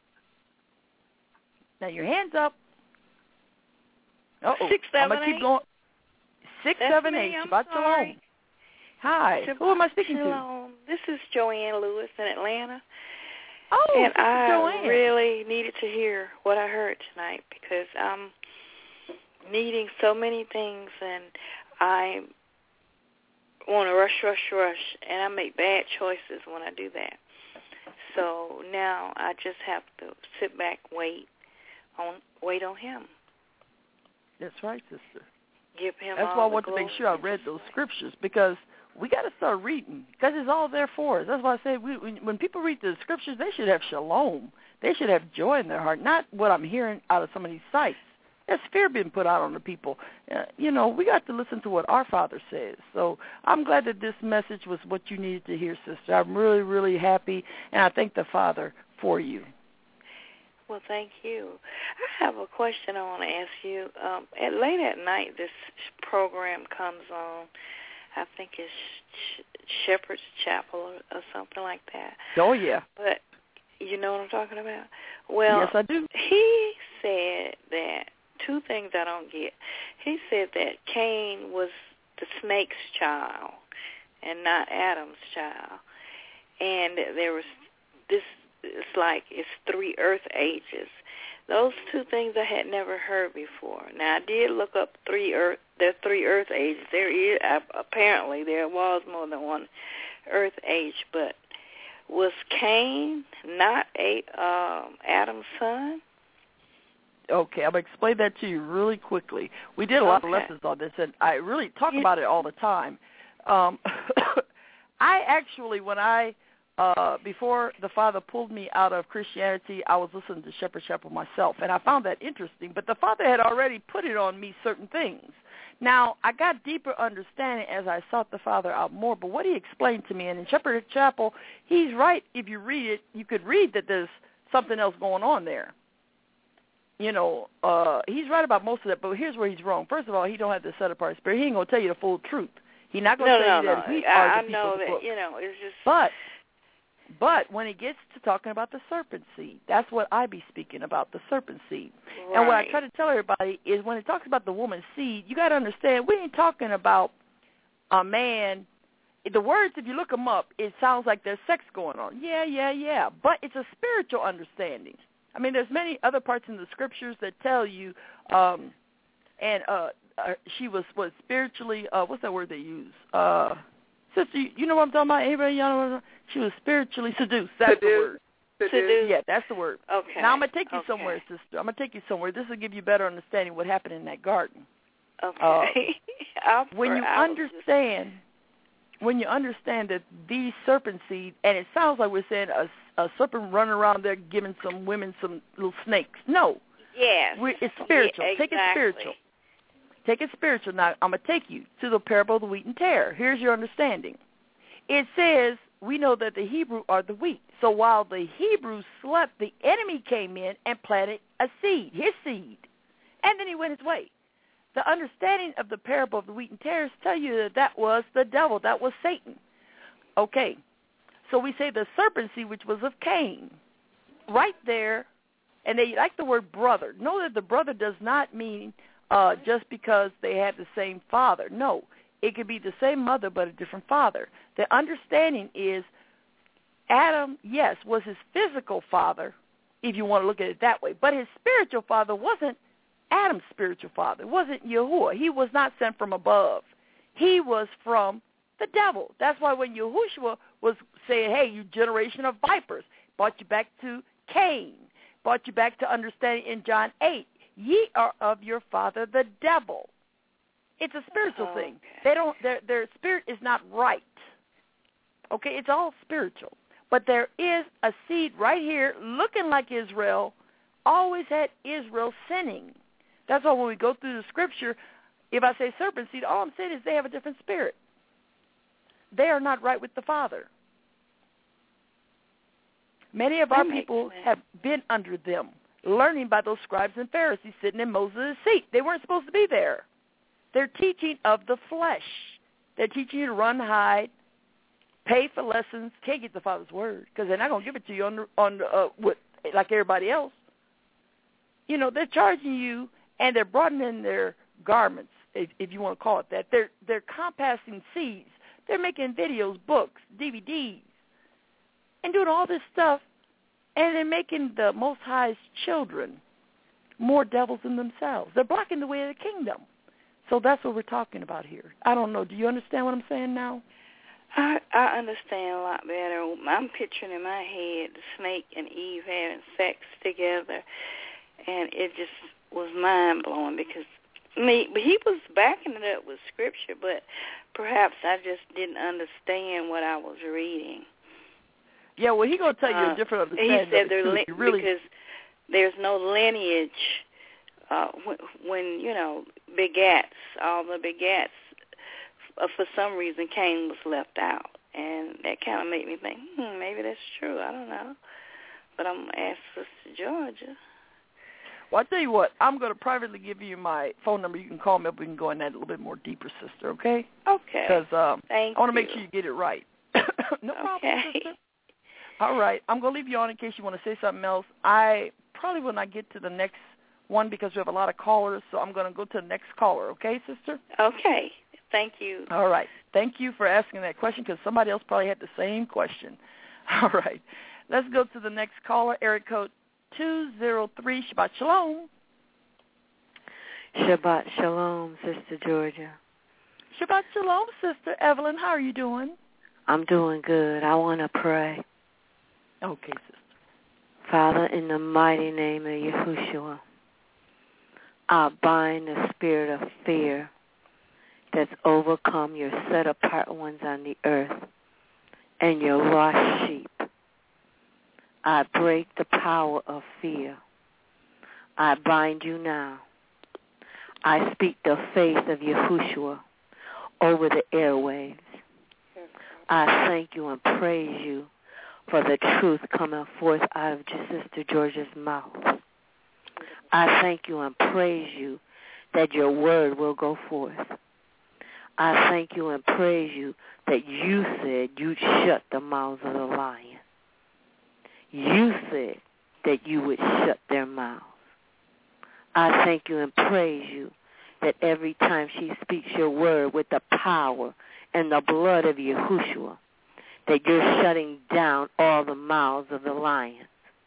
Now your hands up. Uh-oh. Six, seven, I'm gonna keep eight. going. Six, That's seven, me, eight. I'm Shabbat sorry. Shalom. Hi. Shabbat Who am I speaking Shalom. to? This is Joanne Lewis in Atlanta. Oh, and Sister I Joanne. really needed to hear what I heard tonight, because I'm needing so many things, and I want to rush, rush, rush, and I make bad choices when I do that. So now I just have to sit back, wait on, wait on Him. That's right, sister. Give Him That's all why I the want glory. to make sure I read those scriptures, because we got to start reading because it's all there for us. That's why I say we, when people read the scriptures, they should have shalom. They should have joy in their heart, not what I'm hearing out of some of these sites. There's fear being put out on the people. Uh, you know, we got to listen to what our Father says. So I'm glad that this message was what you needed to hear, sister. I'm really, really happy, and I thank the Father for you. Well, thank you. I have a question I want to ask you. Um, at late at night, this program comes on. I think it's Shepherd's Chapel or, or something like that. Oh, yeah. But you know what I'm talking about? Well, yes, I do. He said that two things I don't get. He said that Cain was the snake's child and not Adam's child. And there was this, it's like it's three earth ages. Those two things I had never heard before. Now, I did look up three earth, there are three earth ages. There is, apparently, there was more than one earth age, but was Cain not a um, Adam's son? Okay, I'm going to explain that to you really quickly. We did a lot okay. of lessons on this, and I really talk about it all the time. Um, I actually, when I, uh, before the Father pulled me out of Christianity, I was listening to Shepherd Chapel myself, and I found that interesting. But the Father had already put it on me certain things. Now, I got deeper understanding as I sought the Father out more, but what he explained to me, and in Shepherd Chapel, he's right. If you read it, you could read that there's something else going on there. You know, uh, he's right about most of that, but here's where he's wrong. First of all, he don't have the set-apart spirit. He ain't going to tell you the full truth. He's not going to no, tell no, you that no. we I, are I the know that, book. you know, it's just... But, but when he gets to talking about the serpent seed, that's what I be speaking about, the serpent seed. Right. And what I try to tell everybody is when it talks about the woman's seed, you got to understand, we ain't talking about a man. The words, if you look them up, it sounds like there's sex going on. Yeah, yeah, yeah. But it's a spiritual understanding. I mean, there's many other parts in the scriptures that tell you, um, and uh, uh, she was was spiritually. Uh, what's that word they use? Uh, sister, you, you know what I'm talking about? Anybody? You know, she was spiritually seduced. That's seduced. the word. Seduced. Yeah, that's the word. Okay. Now I'm gonna take you okay. somewhere, sister. I'm gonna take you somewhere. This will give you better understanding what happened in that garden. Okay. Uh, when you understand. When you understand that these serpent seed, and it sounds like we're saying a, a serpent running around there giving some women some little snakes. No. Yes. We're, it's spiritual. Yeah, exactly. Take it spiritual. Take it spiritual. Now, I'm going to take you to the parable of the wheat and tare. Here's your understanding. It says, we know that the Hebrew are the wheat. So while the Hebrews slept, the enemy came in and planted a seed, his seed. And then he went his way. The understanding of the parable of the wheat and tares tell you that that was the devil. That was Satan. Okay. So we say the serpent seed, which was of Cain. Right there, and they like the word brother. Know that the brother does not mean uh, just because they have the same father. No. It could be the same mother but a different father. The understanding is Adam, yes, was his physical father, if you want to look at it that way. But his spiritual father wasn't Adam's spiritual father. It wasn't Yahuwah. He was not sent from above. He was from the devil. That's why when Yahushua was saying, hey, you generation of vipers, brought you back to Cain, brought you back to understanding in John eight, ye are of your father the devil. It's a spiritual oh, thing. Okay. They don't. Their their spirit is not right. Okay, it's all spiritual. But there is a seed right here looking like Israel, always had Israel sinning. That's why when we go through the scripture, if I say serpent seed, all I'm saying is they have a different spirit. They are not right with the Father. Many of That our makes people sense. have been under them, learning by those scribes and Pharisees sitting in Moses' seat. They weren't supposed to be there. They're teaching of the flesh. They're teaching you to run, hide, pay for lessons. Can't get the Father's word because they're not going to give it to you on the, on the, uh, with, like everybody else. You know, they're charging you, and they're broadening their garments, if, if you want to call it that. They're they're compassing seeds. They're making videos, books, D V Ds, and doing all this stuff, and they're making the Most High's children more devils than themselves. They're blocking the way of the kingdom. So that's what we're talking about here. I don't know. Do you understand what I'm saying now? I, I understand a lot better. I'm picturing in my head the snake and Eve having sex together, and it just was mind-blowing because me, but he was backing it up with scripture, but perhaps I just didn't understand what I was reading. Yeah, well, he's going to tell you uh, a different understanding. He said of there it, li- really... because there's no lineage uh, when, when, you know, begats, all the begats, uh, for some reason Cain was left out. And that kind of made me think, hmm, maybe that's true. I don't know. But I'm going to ask Sister Georgia. Well, I tell you what, I'm going to privately give you my phone number. You can call me up. We can go in that a little bit more deeper, sister, okay? Okay. Because um, I want to you. make sure you get it right. No problem, okay. sister. All right. I'm going to leave you on in case you want to say something else. I probably will not get to the next one because we have a lot of callers, so I'm going to go to the next caller, okay, sister? Okay. Thank you. All right. Thank you for asking that question because somebody else probably had the same question. All right. Let's go to the next caller, area code two zero three. Shabbat Shalom. Shabbat Shalom, Sister Georgia. Shabbat Shalom, Sister Evelyn. How are you doing? I'm doing good. I want to pray. Okay, sister. Father, in the mighty name of Yahushua, I bind the spirit of fear that's overcome your set-apart ones on the earth and your lost sheep. I break the power of fear. I bind you now. I speak the faith of Yahushua over the airwaves. I thank you and praise you for the truth coming forth out of Sister Georgia's mouth. I thank you and praise you that your word will go forth. I thank you and praise you that you said you'd shut the mouths of the lion. You said that you would shut their mouths. I thank you and praise you that every time she speaks your word with the power and the blood of Yahushua, that you're shutting down all the mouths of the lions.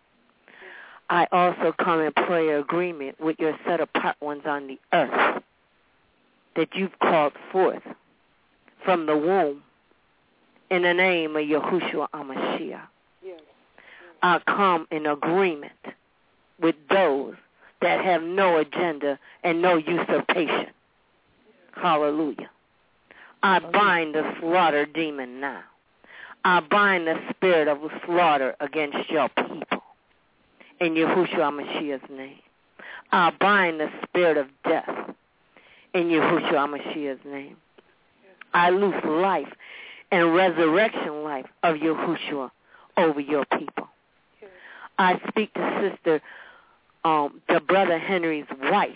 I also come in prayer agreement with your set-apart ones on the earth that you've called forth from the womb in the name of Yahushua HaMashiach. Yes. I come in agreement with those that have no agenda and no usurpation. Hallelujah. I bind the slaughter demon now. I bind the spirit of slaughter against your people in Yahushua HaMashiach's name. I bind the spirit of death in Yahushua HaMashiach's name. I loose life and resurrection life of Yahushua over your people. I speak to Sister, um, to Brother Henry's wife.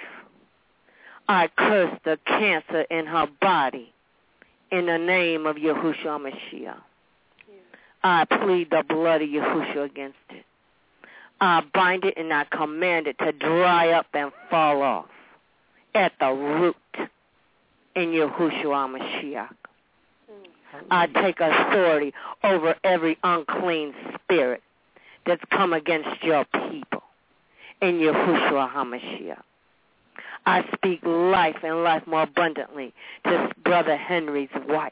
I curse the cancer in her body in the name of Yahushua HaMashiach. I plead the blood of Yahushua against it. I bind it and I command it to dry up and fall off at the root in Yahushua HaMashiach. I take authority over every unclean spirit that's come against your people in Yahushua HaMashiach. I speak life and life more abundantly to Brother Henry's wife.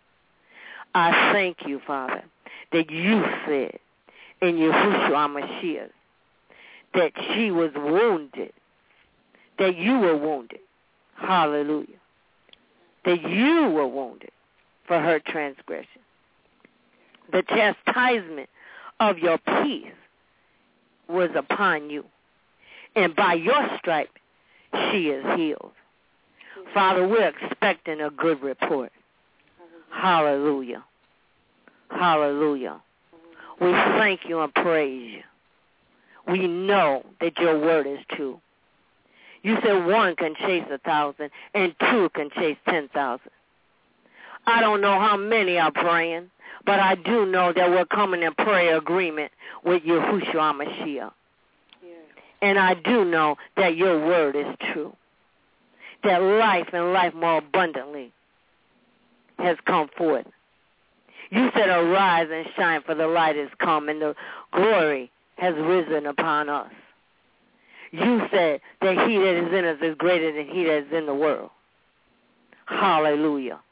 I thank you, Father, that you said in Yahushua HaMashiach that she was wounded, that you were wounded. Hallelujah. That you were wounded for her transgression. The chastisement of your peace was upon you. And by your stripe, she is healed. Father, we're expecting a good report. Hallelujah. Hallelujah. We thank you and praise you. We know that your word is true. You said one can chase a thousand and two can chase ten thousand. I don't know how many are praying, but I do know that we're coming in prayer agreement with Yahushua HaMashiach. Yeah. And I do know that your word is true. That life and life more abundantly has come forth. You said, arise and shine, for the light has come, and the glory has risen upon us. You said that he that is in us is greater than he that is in the world. Hallelujah.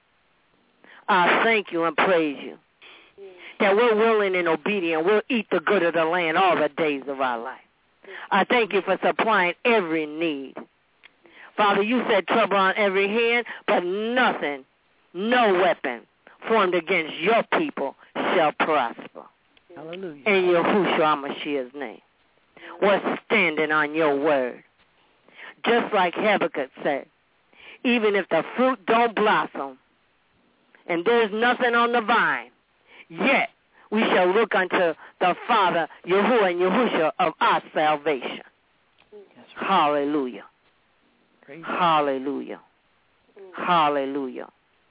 I thank you and praise you that we're willing and obedient. We'll eat the good of the land all the days of our life. I thank you for supplying every need Father, you said trouble on every hand, but nothing, no weapon formed against your people shall prosper. Hallelujah. In Yahushua HaMashiach's name. We're standing on your word. Just like Habakkuk said, even if the fruit don't blossom and there's nothing on the vine, yet we shall look unto the Father, Yahuwah and Yahushua of our salvation. Right. Hallelujah. Praise Hallelujah. God. Hallelujah.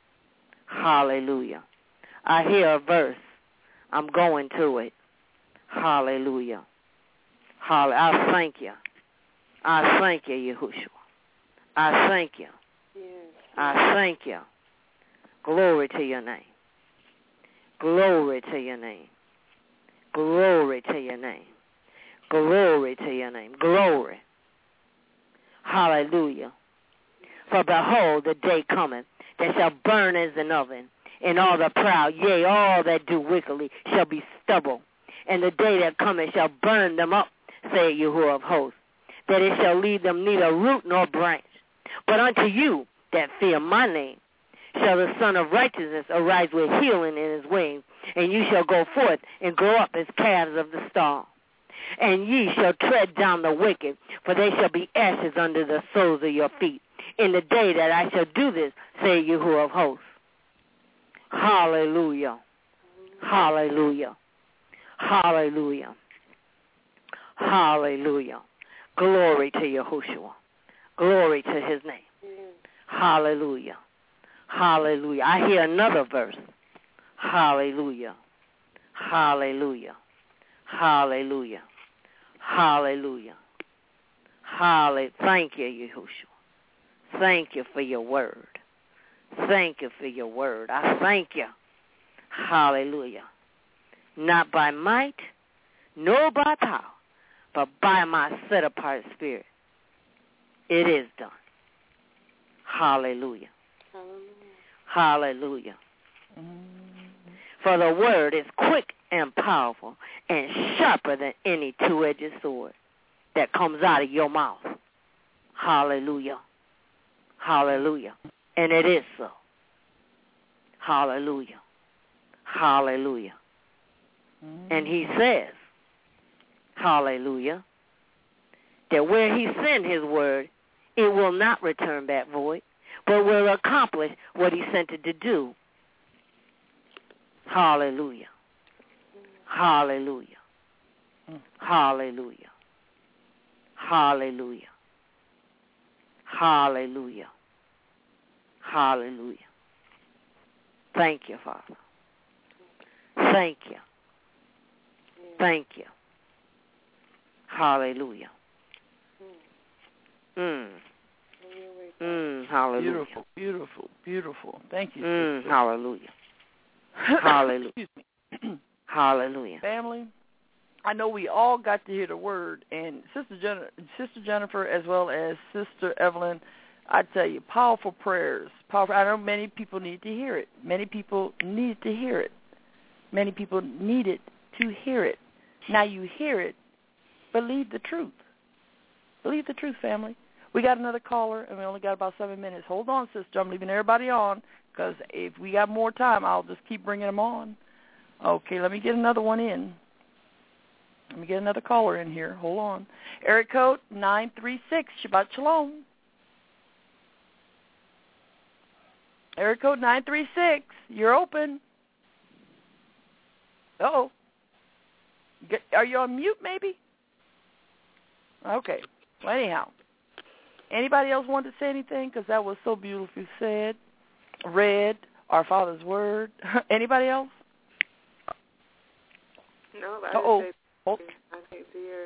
Hallelujah. I hear a verse. I'm going to it. Hallelujah. Hallelujah. I thank you. I thank you, Yahushua. I thank you. Yes. I thank you. Glory to your name. Glory to your name. Glory to your name. Glory to your name. Glory. Hallelujah. For behold, the day cometh that shall burn as an oven, and all the proud, yea, all that do wickedly, shall be stubble. And the day that cometh shall burn them up, saith Yahuwah of hosts, that it shall leave them neither root nor branch. But unto you that fear my name shall the Son of Righteousness arise with healing in his wings, and you shall go forth and grow up as calves of the star. And ye shall tread down the wicked, for they shall be ashes under the soles of your feet. In the day that I shall do this, saith Yahuwah of hosts. Hallelujah. Hallelujah. Hallelujah. Hallelujah. Glory to Yahushua. Glory to his name. Hallelujah. Hallelujah. I hear another verse. Hallelujah. Hallelujah. Hallelujah. Hallelujah. Hallelujah. Thank you, Yahushua. Thank you for your word. Thank you for your word. I thank you. Hallelujah. Not by might, nor by power, but by my set-apart spirit. It is done. Hallelujah. Hallelujah. Hallelujah. For the word is quick and powerful and sharper than any two-edged sword that comes out of your mouth. Hallelujah. Hallelujah. And it is so. Hallelujah. Hallelujah. Mm-hmm. And he says, hallelujah, that where he sent his word, it will not return back void, but will accomplish what he sent it to do. Hallelujah. Hallelujah. Hallelujah. Hallelujah. Hallelujah. Hallelujah. Thank you, Father. Thank you. Thank you. Hallelujah. Mm. Mm, hallelujah. Beautiful, beautiful, beautiful. Thank you. Mm, hallelujah. Hallelujah. Excuse me. Hallelujah. Family, I know we all got to hear the word, and Sister Jen- Sister Jennifer as well as Sister Evelyn, I tell you, powerful prayers. Powerful. I know many people need to hear it. Many people need to hear it. Many people needed to hear it. Now you hear it, believe the truth. Believe the truth, family. We got another caller, and we only got about seven minutes. Hold on, sister. I'm leaving everybody on, because if we got more time, I'll just keep bringing them on. Okay, let me get another one in. Let me get another caller in here. Hold on. Area code nine three six. Shabbat Shalom. Area code nine three six. You're open. Uh-oh. Are you on mute, maybe? Okay. Well, anyhow. Anybody else want to say anything? Because that was so beautifully said. Read our Father's Word. Anybody else? No, I Uh-oh. didn't Oh. say I can't hear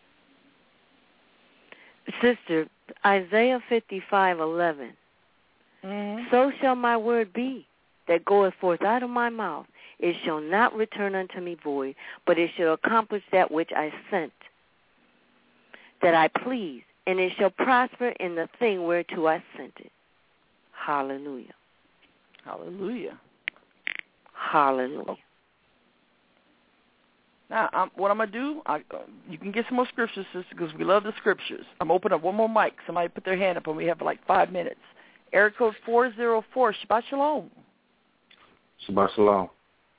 it. Sister, Isaiah fifty-five eleven. Mm-hmm. So shall my word be that goeth forth out of my mouth. It shall not return unto me void, but it shall accomplish that which I sent, that I please, and it shall prosper in the thing whereto I sent it. Hallelujah. Hallelujah. Hallelujah. Now, I'm, what I'm going to do, I, uh, you can get some more scriptures, sister, because we love the scriptures. I'm open up one more mic. Somebody put their hand up, and we have like five minutes. Area code four oh four, Shabbat Shalom. Shabbat Shalom.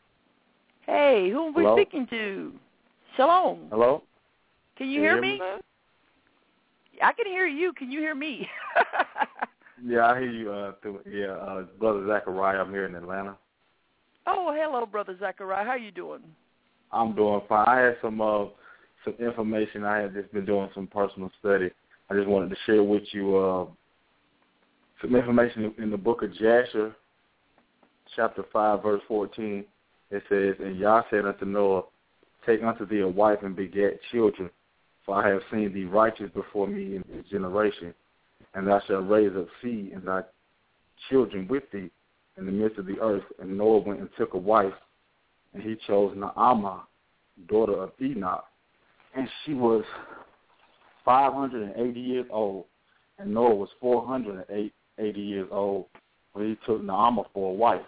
Hey, who are we Hello? speaking to? Shalom. Hello? Can you Can hear you me? hear me? I can hear you. Can you hear me? Yeah, I hear you. Uh, through, yeah, uh, Brother Zachariah, I'm here in Atlanta. Oh, hello, Brother Zachariah. How you doing? I'm doing fine. I had some uh, some information. I had just been doing some personal study. I just wanted to share with you uh, some information in the book of Jasher, chapter five, verse fourteen. It says, "And Yah said unto Noah, Take unto thee a wife and beget children, for I have seen thee righteous before me in this generation. And thou shalt raise up seed and thy children with thee in the midst of the earth." And Noah went and took a wife, and he chose Naamah, daughter of Enoch. And she was five hundred eighty years old, and Noah was four hundred eighty years old when he took Naamah for a wife.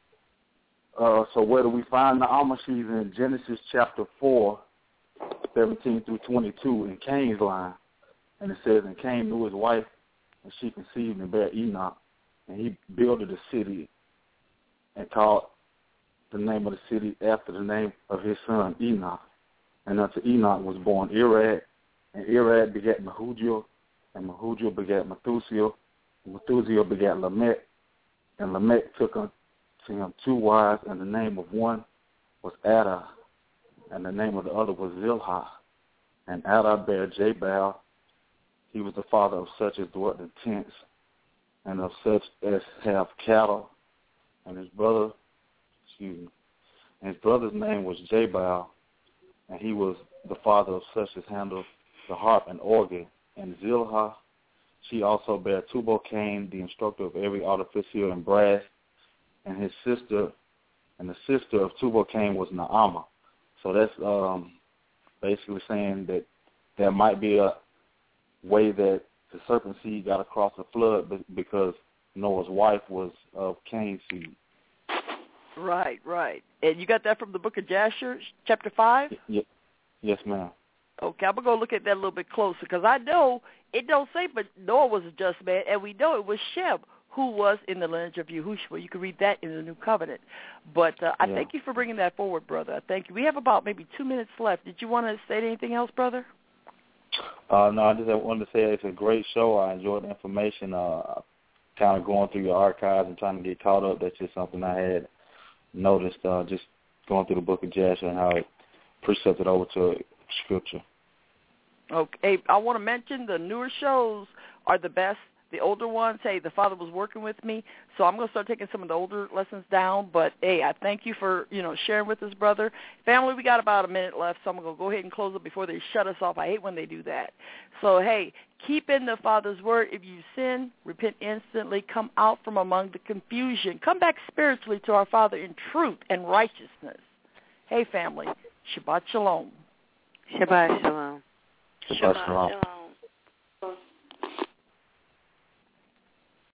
Uh, so where do we find Naamah? She's in Genesis chapter four, seventeen through twenty-two, in Cain's line. And it says, "And Cain knew his wife, and she conceived and bare Enoch. And he builded a city and called the name of the city after the name of his son Enoch. And unto Enoch was born Irad, and Irad begat Mehujael, and Mehujael begat Methuselah, and Methuselah begat Lamech, and Lamech took unto him two wives, and the name of one was Ada, and the name of the other was Zilhah. And Ada bare Jabal. He was the father of such as dwelt in tents, and of such as have cattle. And his brother, excuse me, and his brother's name was Jabal, and he was the father of such as handled the harp and organ. And Zilhah, she also bare Tubal-Cain, the instructor of every artificer in brass, and his sister, and the sister of Tubal-Cain was Naamah. So that's um, basically saying that there might be a way that the serpent seed got across the flood because Noah's wife was of Cain's seed. Right, right. And you got that from the book of Jasher, chapter five? Yes, yes ma'am. Okay, I'm going to go look at that a little bit closer because I know it don't say but Noah was a just man, and we know it was Shem who was in the lineage of Yahushua. You can read that in the New Covenant. But uh, I yeah. thank you for bringing that forward, brother. I thank you. We have about maybe two minutes left. Did you want to say anything else, brother? Uh, no, I just wanted to say it's a great show. I enjoyed the information. Uh, kind of going through your archives and trying to get caught up. That's just something I had noticed, uh, just going through the book of Jasher and how it precepted over to Scripture. Okay. I want to mention the newer shows are the best. The older ones, hey, the Father was working with me, so I'm going to start taking some of the older lessons down. But, hey, I thank you for, you know, sharing with us, brother. Family, we got about a minute left, so I'm going to go ahead and close it before they shut us off. I hate when they do that. So, hey, keep in the Father's word. If you sin, repent instantly. Come out from among the confusion. Come back spiritually to our Father in truth and righteousness. Hey, family, Shabbat Shalom. Shabbat Shalom. Shabbat Shalom.